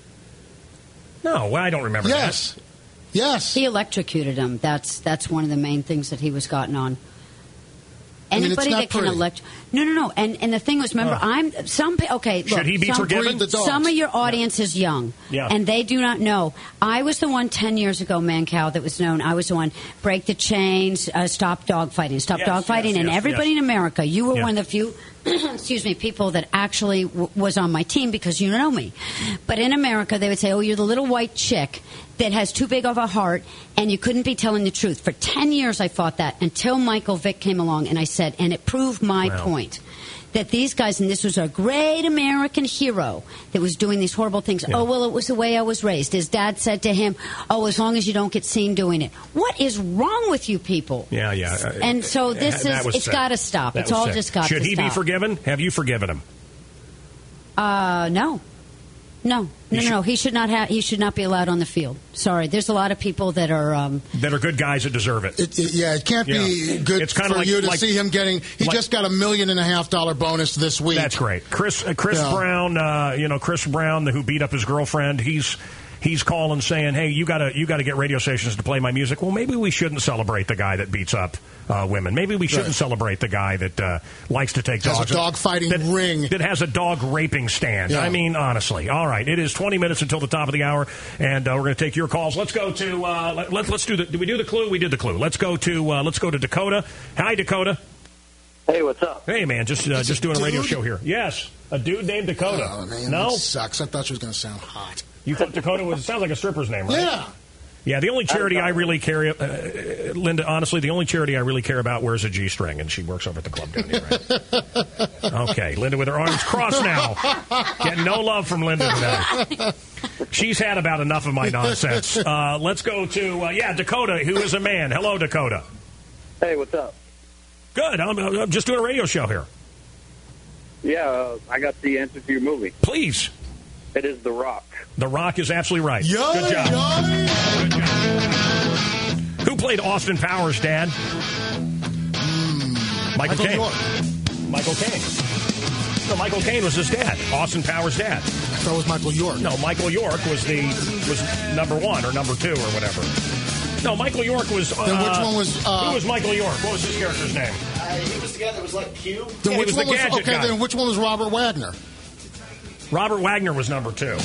No, I don't remember that. Yes. He electrocuted him. That's one of the main things that he was gotten on. Anybody that can electrocute. No. And the thing was, remember, Should he be forgiven? Some of your audience is young, and they do not know. I was the one 10 years ago, Mancow, that was known. I was the one, break the chains, stop dogfighting, and everybody in America, you were one of the few people that actually was on my team because you know me. But in America, they would say, oh, you're the little white chick that has too big of a heart, and you couldn't be telling the truth. For 10 years, I fought that until Michael Vick came along, and I said, and it proved my point, that these guys, and this was a great American hero that was doing these horrible things. Oh, well, it was the way I was raised. His dad said to him, oh, as long as you don't get seen doing it. What is wrong with you people? Yeah. And so it's got to stop. It's all just got to stop. Should he be forgiven? Have you forgiven him? No. No. He should not have. He should not be allowed on the field. Sorry, there's a lot of people that are good guys that deserve it. It can't be good it's kind for of you to see him getting. He just got $1.5 million bonus this week. That's great. Chris Brown. Chris Brown, who beat up his girlfriend. He's calling saying, "Hey, you gotta get radio stations to play my music." Well, maybe we shouldn't celebrate the guy that beats up women. Maybe we shouldn't celebrate the guy that likes to take dogs. Has a dog fighting ring. That has a dog raping stand. Yeah. I mean, honestly. All right, it is 20 minutes until the top of the hour, and we're going to take your calls. Let's go to let's do the. Did we do the clue? We did the clue. Let's go to Dakota. Hi, Dakota. Hey, what's up? Hey, man, just doing a radio show here. Yes, a dude named Dakota. Oh, man, no, that sucks. I thought she was going to sound hot. You thought Dakota sounds like a stripper's name, right? Yeah. Yeah, the only charity I really care, Linda, honestly, the only charity I really care about wears a G-string, and she works over at the club down here, right? Okay, Linda with her arms crossed now. Getting no love from Linda today. She's had about enough of my nonsense. Let's go to, Dakota, who is a man. Hello, Dakota. Hey, what's up? Good. I'm just doing a radio show here. Yeah, I got the answer to your movie. Please. It is The Rock. The Rock is absolutely right. Good job. Good job. Who played Austin Powers' dad? Michael Caine. Michael Caine. No, Michael Caine was his dad. Austin Powers' dad. I thought it was Michael York. No, Michael York was number 1 or number 2 or whatever. No, Michael York was. Then which one was? Who was Michael York? What was his character's name? He was together. It was like Q. Then which one was the gadget guy. Then which one was Robert Wagner? Robert Wagner was number 2.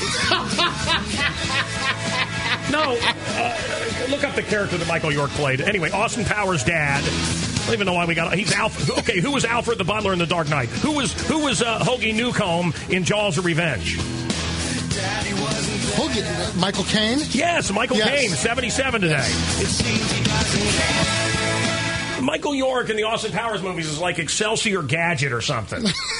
No, look up the character that Michael York played. Anyway, Austin Powers' dad. I don't even know why we got. He's Alfred. Okay, who was Alfred the Butler in The Dark Knight? Who was Hoagie Newcomb in Jaws of Revenge? Hoagie, Michael Caine. Yes, Michael Caine, 77 today. Michael York in the Austin Powers movies is like Excelsior Gadget or something.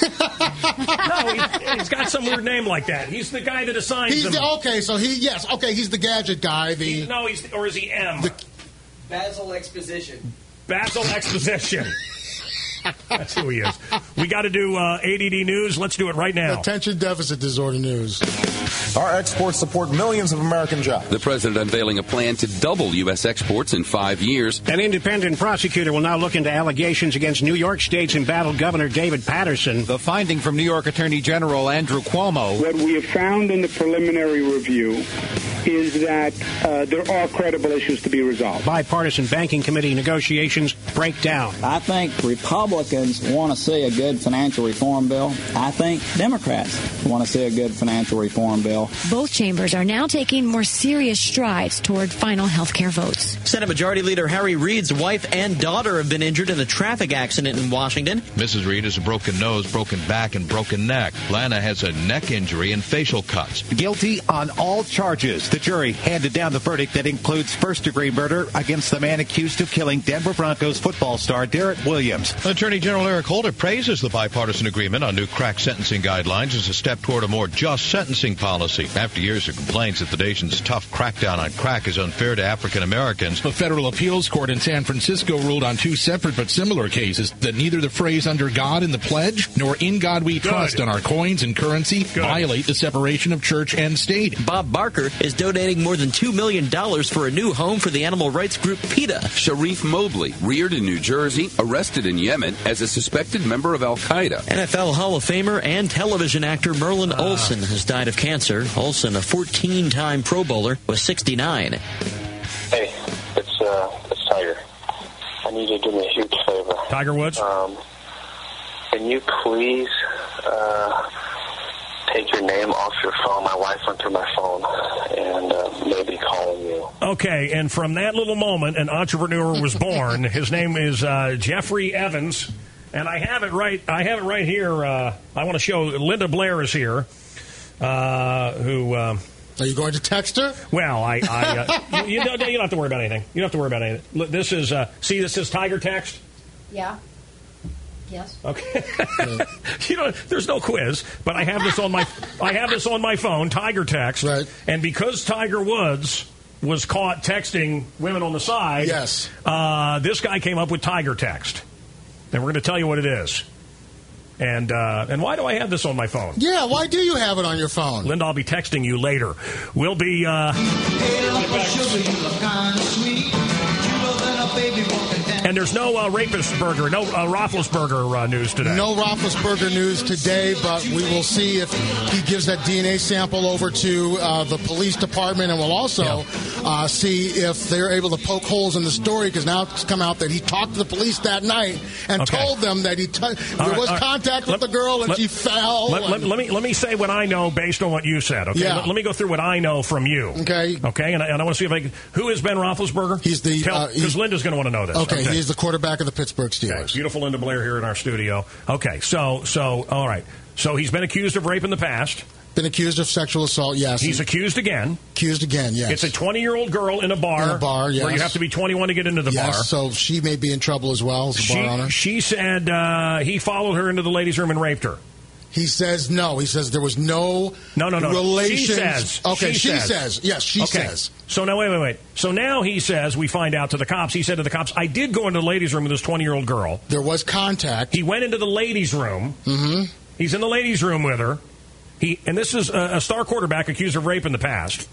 No, he's got some weird name like that. He's the guy that assigns them. He's the gadget guy. Or is he M? Basil Exposition. Basil Exposition. That's who he is. We got to do ADD News. Let's do it right now. Attention Deficit Disorder News. Our exports support millions of American jobs. The president unveiling a plan to double U.S. exports in 5 years. An independent prosecutor will now look into allegations against New York State's embattled Governor David Patterson. The finding from New York Attorney General Andrew Cuomo. What we have found in the preliminary review is that there are credible issues to be resolved. Bipartisan Banking Committee negotiations break down. I think Republicans want to see a good financial reform bill. I think Democrats want to see a good financial reform bill. Both chambers are now taking more serious strides toward final health care votes. Senate Majority Leader Harry Reid's wife and daughter have been injured in a traffic accident in Washington. Mrs. Reid has a broken nose, broken back, and broken neck. Lana has a neck injury and facial cuts. Guilty on all charges. The jury handed down the verdict that includes first-degree murder against the man accused of killing Denver Broncos football star Derek Williams. Attorney General Eric Holder praises the bipartisan agreement on new crack sentencing guidelines as a step toward a more just sentencing policy. After years of complaints that the nation's tough crackdown on crack is unfair to African Americans, the federal appeals court in San Francisco ruled on 2 separate but similar cases that neither the phrase "under God in the pledge" nor "in God we trust" on our coins and currency violate the separation of church and state. Bob Barker is donating more than $2 million for a new home for the animal rights group PETA. Sharif Mobley, reared in New Jersey, arrested in Yemen as a suspected member of Al-Qaeda. NFL Hall of Famer and television actor Merlin Olsen has died of cancer. Olsen, a 14-time Pro Bowler, was 69. Hey, it's Tiger. I need you to do me a huge favor. Tiger Woods? Can you please take your name off your phone? My wife went through my phone and maybe calling you. Okay, and from that little moment, an entrepreneur was born. His name is Jeffrey Evans, and I have it right. Here. I want to show. Linda Blair is here. Who? Are you going to text her? Well, you don't have to worry about anything. You don't have to worry about anything. Look, this is this says Tiger text. Yeah. Yes. Okay. There's no quiz, but I have this on my phone. Tiger text. Right. And because Tiger Woods was caught texting women on the side, yes, this guy came up with Tiger text, and we're going to tell you what it is. And why do I have this on my phone? Yeah, why do you have it on your phone? Linda, I'll be texting you later. We'll be... And there's no rapist burger, no Roethlisberger news today. No Roethlisberger news today, but we will see if he gives that DNA sample over to the police department, and we'll also see if they're able to poke holes in the story, because now it's come out that he talked to the police that night and told them that there was contact with the girl and she fell. Let me say what I know based on what you said. Okay, let me go through what I know from you. Okay, and I want to see if who is Ben Roethlisberger? He's the because Linda's going to want to know this. Okay, he's the quarterback of the Pittsburgh Steelers. Okay, beautiful Linda Blair here in our studio. Okay, so all right. So he's been accused of rape in the past. Been accused of sexual assault, yes. He's accused again. Accused again, yes. It's a 20-year-old girl in a bar. In a bar, yes. Where you have to be 21 to get into the bar. So she may be in trouble as well as the bar owner. She said he followed her into the ladies' room and raped her. He says no. He says there was no relations. She says. Okay, she says. Yes, she says. So now, wait. So now he says, we find out to the cops, he said to the cops, I did go into the ladies' room with this 20-year-old girl. There was contact. He went into the ladies' room. Mm-hmm. He's in the ladies' room with her. And this is a star quarterback accused of rape in the past.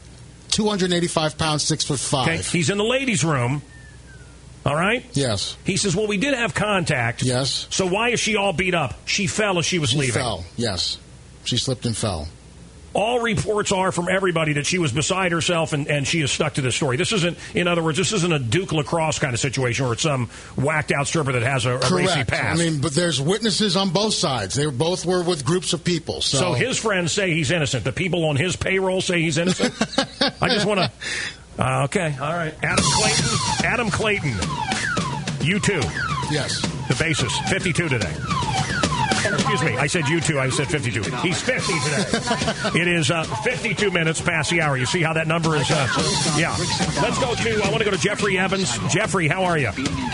285 pounds, 6'5". Okay, he's in the ladies' room. All right? Yes. He says, well, we did have contact. Yes. So why is she all beat up? She fell as she was leaving. She fell, yes. She slipped and fell. All reports are from everybody that she was beside herself and she is stuck to this story. This isn't, in other words, this isn't a Duke lacrosse kind of situation where it's some whacked-out stripper that has a racy past. I mean, but there's witnesses on both sides. They both were with groups of people. So his friends say he's innocent. The people on his payroll say he's innocent? I just want to... okay, all right. Adam Clayton. U2. Yes. The bassist. 52 today. Excuse me. I said U2. I said 52. He's 50 today. It is 52 minutes past the hour. You see how that number is? Yeah. Let's go to... I want to go to Jeffrey Evans. Jeffrey, how are you?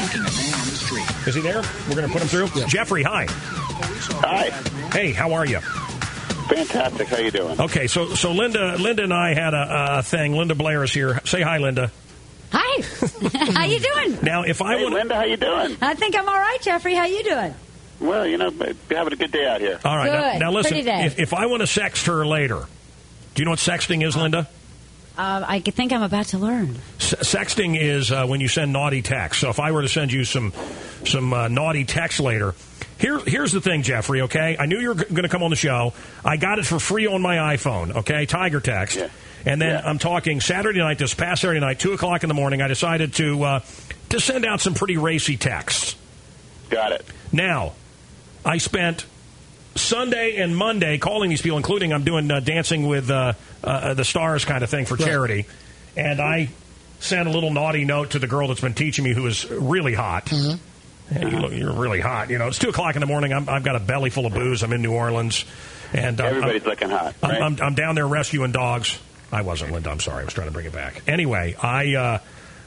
Is he there? We're going to put him through? Yeah. Jeffrey, hi. Hi. Hey, how are you? Fantastic. How you doing? Okay, so Linda and I had a thing. Linda Blair is here. Say hi, Linda. Hi. How you doing? Now, if I want... Linda, how you doing? I think I'm all right, Jeffrey. How you doing? Well, having a good day out here. All right. Good. Now listen, Pretty day. if I want to sext her later, do you know what sexting is, Linda? I think I'm about to learn. Sexting is when you send naughty texts. So if I were to send you some naughty text later... Here's the thing, Jeffrey, okay? I knew you were going to come on the show. I got it for free on my iPhone, okay? Tiger Text. Yeah. And then I'm talking Saturday night, this past Saturday night, 2 o'clock in the morning, I decided to send out some pretty racy texts. Got it. Now, I spent Sunday and Monday calling these people, including I'm doing Dancing with the Stars kind of thing for charity. And I sent a little naughty note to the girl that's been teaching me, who is really hot. Mm-hmm. Hey, you're really hot. It's 2 o'clock in the morning. I've got a belly full of booze. I'm in New Orleans, and everybody's looking hot. Right? I'm down there rescuing dogs. I wasn't, Linda. I'm sorry. I was trying to bring it back. Anyway, I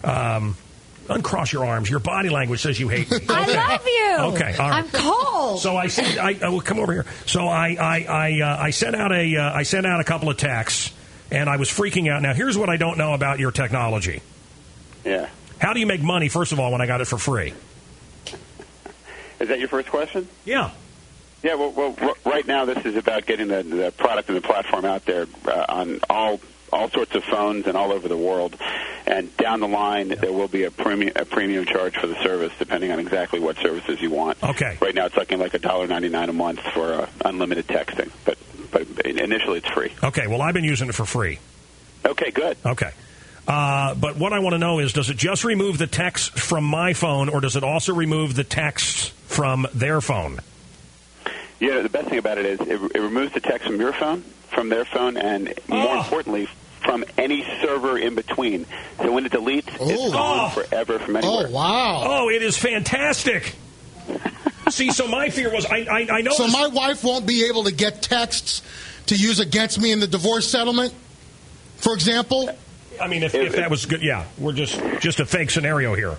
uncross your arms. Your body language says you hate me. Okay. I love you. Okay, all right. I'm cold. So I said, I will come over here. So I sent out a couple of texts, and I was freaking out. Now, here's what I don't know about your technology. Yeah. How do you make money? First of all, when I got it for free. Is that your first question? Yeah. Yeah, well, right now this is about getting the product and the platform out there on all sorts of phones and all over the world. And down the line, there will be a premium charge for the service, depending on exactly what services you want. Okay. Right now, it's looking like $1.99 a month for unlimited texting, but initially it's free. Okay. Well, I've been using it for free. Okay. Good. Okay. But what I want to know is, does it just remove the text from my phone, or does it also remove the texts from their phone? Yeah, the best thing about it is it removes the text from your phone, from their phone, and more importantly, from any server in between. So when it deletes, it's gone forever from anywhere. Oh, wow. Oh, it is fantastic. See, so my fear was, I know... So my wife won't be able to get texts to use against me in the divorce settlement, for example? I mean, if that was good, yeah. We're just a fake scenario here.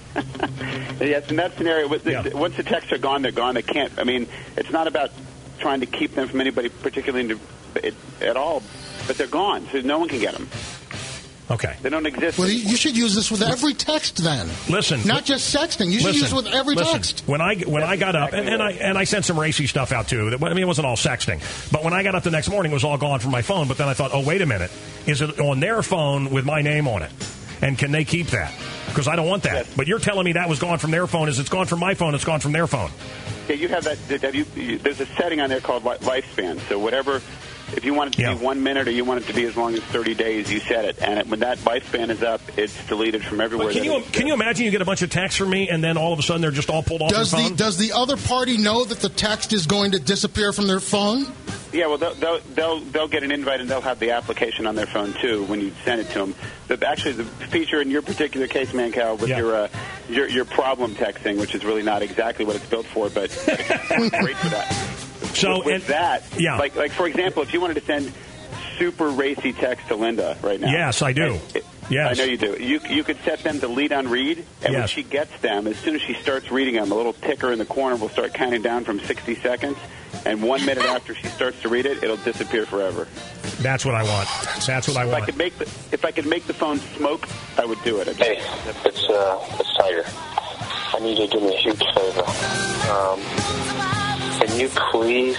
Yes, in that scenario, once the texts are gone, they're gone. They can't, I mean, it's not about trying to keep them from anybody particularly at all, but they're gone, so no one can get them. Okay. They don't exist. Well, you should use this with every text then. Listen, not just sexting. You should use it with every text. When I got up, and I sent some racy stuff out too. I mean, it wasn't all sexting, but when I got up the next morning, it was all gone from my phone. But then I thought, oh, wait a minute, is it on their phone with my name on it? And can they keep that? Because I don't want that. Yes. But you're telling me that was gone from their phone. As it's gone from my phone, it's gone from their phone. Yeah, you have that. There's a setting on there called lifespan. So whatever. If you want it to be 1 minute or you want it to be as long as 30 days, you set it. And when that lifespan is up, it's deleted from everywhere. But can you imagine you get a bunch of texts from me and then all of a sudden they're just all pulled off your phone? Does the other party know that the text is going to disappear from their phone? Yeah, well, they'll get an invite and they'll have the application on their phone too when you send it to them. Actually, the feature in your particular case, Mancow, with your problem texting, which is really not exactly what it's built for, but it's great for that. So with that, like for example, if you wanted to send super racy text to Linda right now. Yes, I do. Yes. I know you do. You could set them to lead on read, and when she gets them, as soon as she starts reading them, a little ticker in the corner will start counting down from 60 seconds, and 1 minute after she starts to read it, it'll disappear forever. That's what I want. That's what I want. If I could make the phone smoke, I would do it. Hey, it's Tiger. I need you to do me a huge favor. Can you please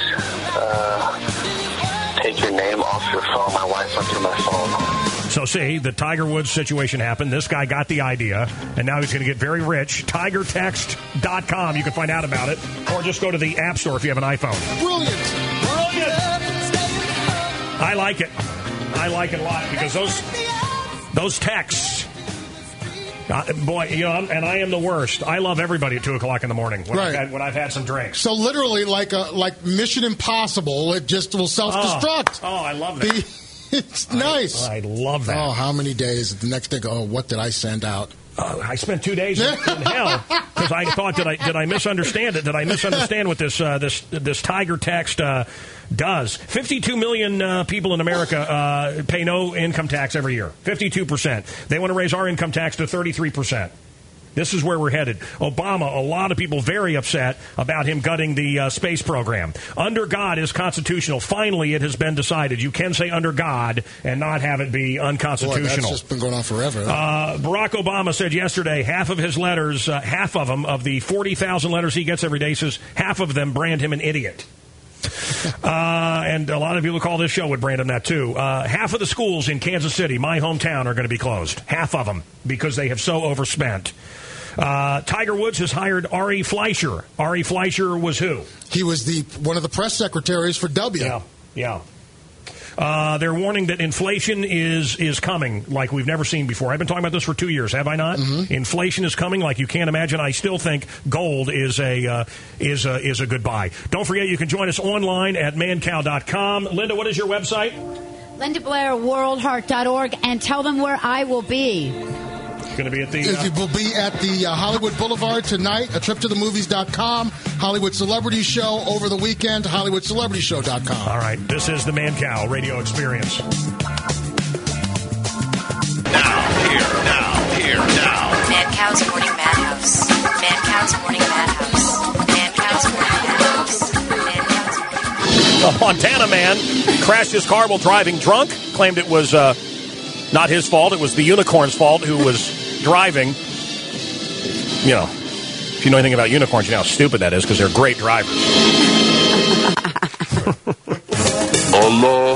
take your name off your phone? My wife went through my phone. So see, the Tiger Woods situation happened. This guy got the idea, and now he's going to get very rich. TigerText.com. You can find out about it. Or just go to the App Store if you have an iPhone. Brilliant. I like it. I like it a lot because those texts... boy, and I am the worst. I love everybody at 2 o'clock in the morning when I've had some drinks. So literally, like Mission Impossible, it just will self-destruct. Oh, I love that. It's nice. I love that. Oh, how many days? The next day, what did I send out? I spent 2 days in hell because I thought, did I misunderstand it? Did I misunderstand what this Tiger Text does? 52 million people in America pay no income tax every year. 52%. They want to raise our income tax to 33%. This is where we're headed. Obama, a lot of people very upset about him gutting the space program. Under God is constitutional. Finally, it has been decided. You can say under God and not have it be unconstitutional. Boy, that's just been going on forever. Barack Obama said yesterday half of his letters, half of them, of the 40,000 letters he gets every day, says half of them brand him an idiot. And a lot of people who call this show would brand him that too. Half of the schools in Kansas City, my hometown, are going to be closed. Half of them because they have so overspent. Tiger Woods has hired Ari Fleischer. Ari Fleischer was who? He was one of the press secretaries for W. Yeah. They're warning that inflation is coming like we've never seen before. I've been talking about this for 2 years, have I not? Mm-hmm. Inflation is coming like you can't imagine. I still think gold is a good buy. Don't forget, you can join us online at mancow.com. Linda, what is your website? LindaBlairWorldHeart.org, and tell them where I will be. Going to be at the... It will be at the Hollywood Boulevard tonight, atriptothemovies.com, Hollywood Celebrity Show over the weekend, HollywoodCelebrityShow.com. All right, this is the Mancow Radio Experience. Now. Mancow's Morning Madhouse. Mancow's Morning Madhouse. Mancow's Morning Madhouse. A Montana man crashed his car while driving drunk, claimed it was not his fault, it was the unicorn's fault who was driving. You know, if you know anything about unicorns, you know how stupid that is because they're great drivers. Allah.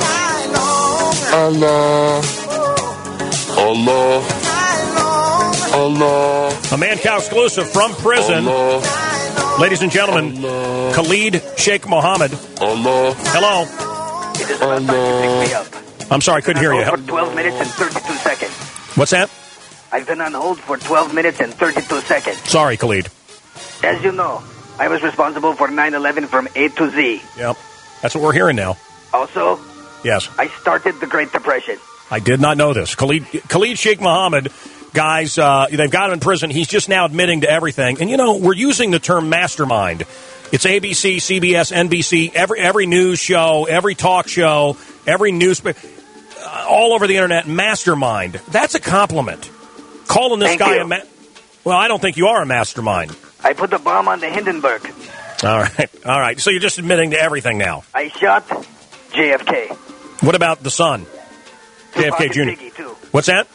A Mancow exclusive from prison. Allah. Ladies and gentlemen, Khalid Sheikh Mohammed. Hello. It is about time to pick me up. I'm sorry, I couldn't hear you. For 12 minutes and 32 seconds. What's that? I've been on hold for 12 minutes and 32 seconds. Sorry, Khalid. As you know, I was responsible for 9/11 from A to Z. Yep. That's what we're hearing now. Also, yes, I started the Great Depression. I did not know this. Khalid Sheikh Mohammed, guys, they've got him in prison. He's just now admitting to everything. And, you know, we're using the term mastermind. It's ABC, CBS, NBC, every news show, every talk show, every newspaper, all over the internet, mastermind. That's a compliment. Calling this guy well, I don't think you are a mastermind. I put the bomb on the Hindenburg. All right. So you're just admitting to everything now. I shot JFK. What about the son? JFK Jr. Biggie, too. What's that?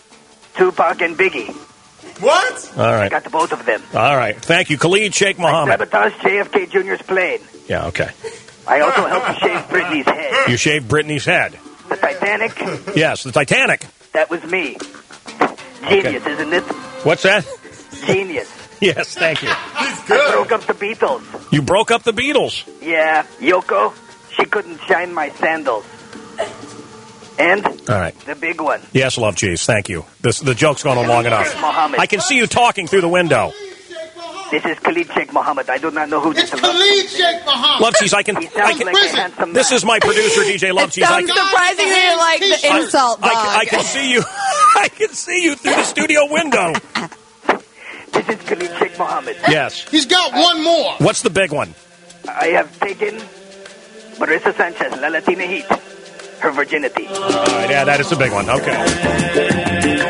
Tupac and Biggie. What? All right. I got the both of them. All right. Thank you. Khalid Sheikh Mohammed. Sabotaged JFK Jr.'s plane. Yeah, okay. I also helped shave Britney's head. You shaved Britney's head. The Titanic? Yes, the Titanic. That was me. Genius, isn't it? What's that? Genius. Yes, thank you. I broke up the Beatles. You broke up the Beatles. Yeah, Yoko, she couldn't shine my sandals. And All right. the big one. Yes, love cheese. Thank you. The joke's gone on long enough. Mohammed. I can see you talking through the window. This is Khalid Sheikh Mohammed. I do not know who this is. Khalid Sheikh Mohammed. Love cheese, I can. Like a handsome This man. is my producer, DJ Love Cheese. Sounds surprisingly like the insult dog. I can see you. I can see you through the studio window. This is Khalid Sheikh Mohammed. Yes. He's got one more. What's the big one? I have taken Marissa Sanchez, La Latina Heat, her virginity. All right, yeah, that is the big one. Okay.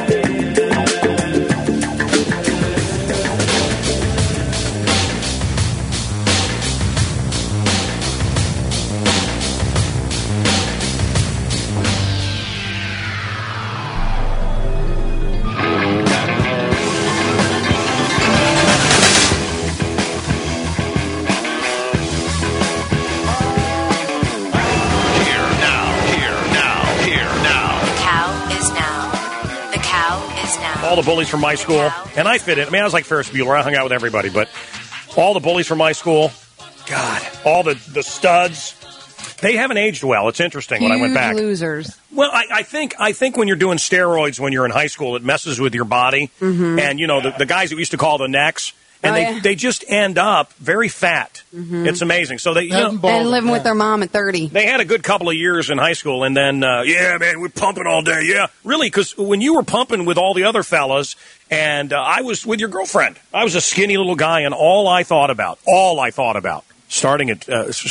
All the bullies from my school, and I fit in. I mean, I was like Ferris Bueller. I hung out with everybody, but all the bullies from my school, God, all the studs, they haven't aged well. It's interesting when I went back. Losers. Well, I think when you're doing steroids when you're in high school, it messes with your body. Mm-hmm. And, you know, the guys that we used to call the necks, and they just end up very fat. Mm-hmm. It's amazing. So they and living with their mom at 30. They had a good couple of years in high school, and then, yeah, man, we're pumping all day. Yeah, really, because when you were pumping with all the other fellas, and I was with your girlfriend, I was a skinny little guy, and all I thought about, started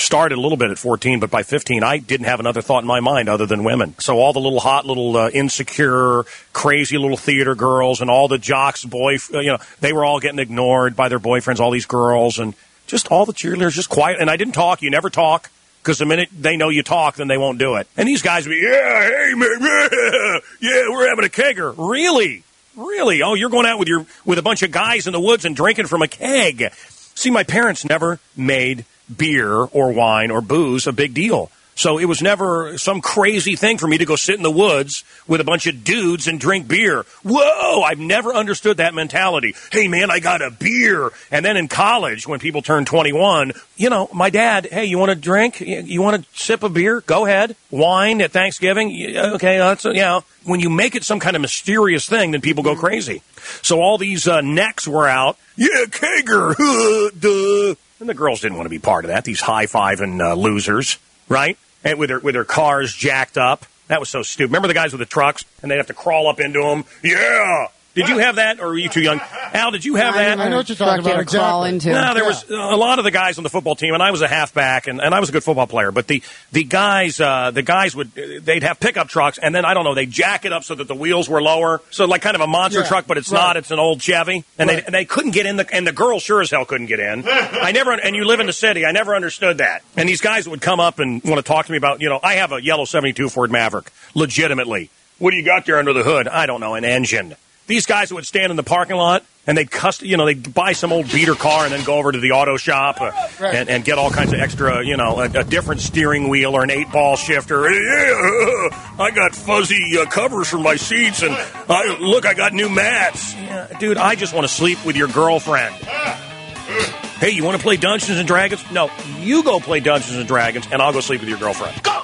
a little bit at 14, but by 15, I didn't have another thought in my mind other than women. So all the little hot, little insecure, crazy little theater girls, and all the jocks, they were all getting ignored by their boyfriends, all these girls, and just all the cheerleaders, just quiet. And I didn't talk. You never talk, because the minute they know you talk, then they won't do it. And these guys would be, yeah, hey, man, yeah, we're having a kegger. Really? Really? Oh, you're going out with a bunch of guys in the woods and drinking from a keg. See, my parents never made beer or wine or booze a big deal. So it was never some crazy thing for me to go sit in the woods with a bunch of dudes and drink beer. Whoa, I've never understood that mentality. Hey, man, I got a beer. And then in college, when people turn 21, you know, my dad, hey, you want to drink? You want to sip a beer? Go ahead. Wine at Thanksgiving? Okay, when you make it some kind of mysterious thing, then people go crazy. So all these necks were out. Yeah, kegger. Duh. And the girls didn't want to be part of that, these high-fiving losers, right? And with their cars jacked up. That was so stupid. Remember the guys with the trucks, and they'd have to crawl up into them? Yeah! Did you have that, or were you too young? Al, did you have that? I know what you're talking about. Exactly. No, there was a lot of the guys on the football team, and I was a halfback, and I was a good football player. But the guys they'd have pickup trucks, and then I don't know, they jack it up so that the wheels were lower, so like kind of a monster truck, but it's not. It's an old Chevy, and they couldn't get in and the girls sure as hell couldn't get in. And you live in the city, I never understood that. And these guys would come up and want to talk to me about, I have a yellow '72 Ford Maverick, legitimately. What do you got there under the hood? I don't know, an engine. These guys would stand in the parking lot, and they'd they'd buy some old beater car and then go over to the auto shop and get all kinds of extra, a different steering wheel or an 8-ball shifter. Yeah, I got fuzzy covers for my seats, and I got new mats. Yeah, dude, I just want to sleep with your girlfriend. Hey, you want to play Dungeons and Dragons? No, you go play Dungeons and Dragons, and I'll go sleep with your girlfriend.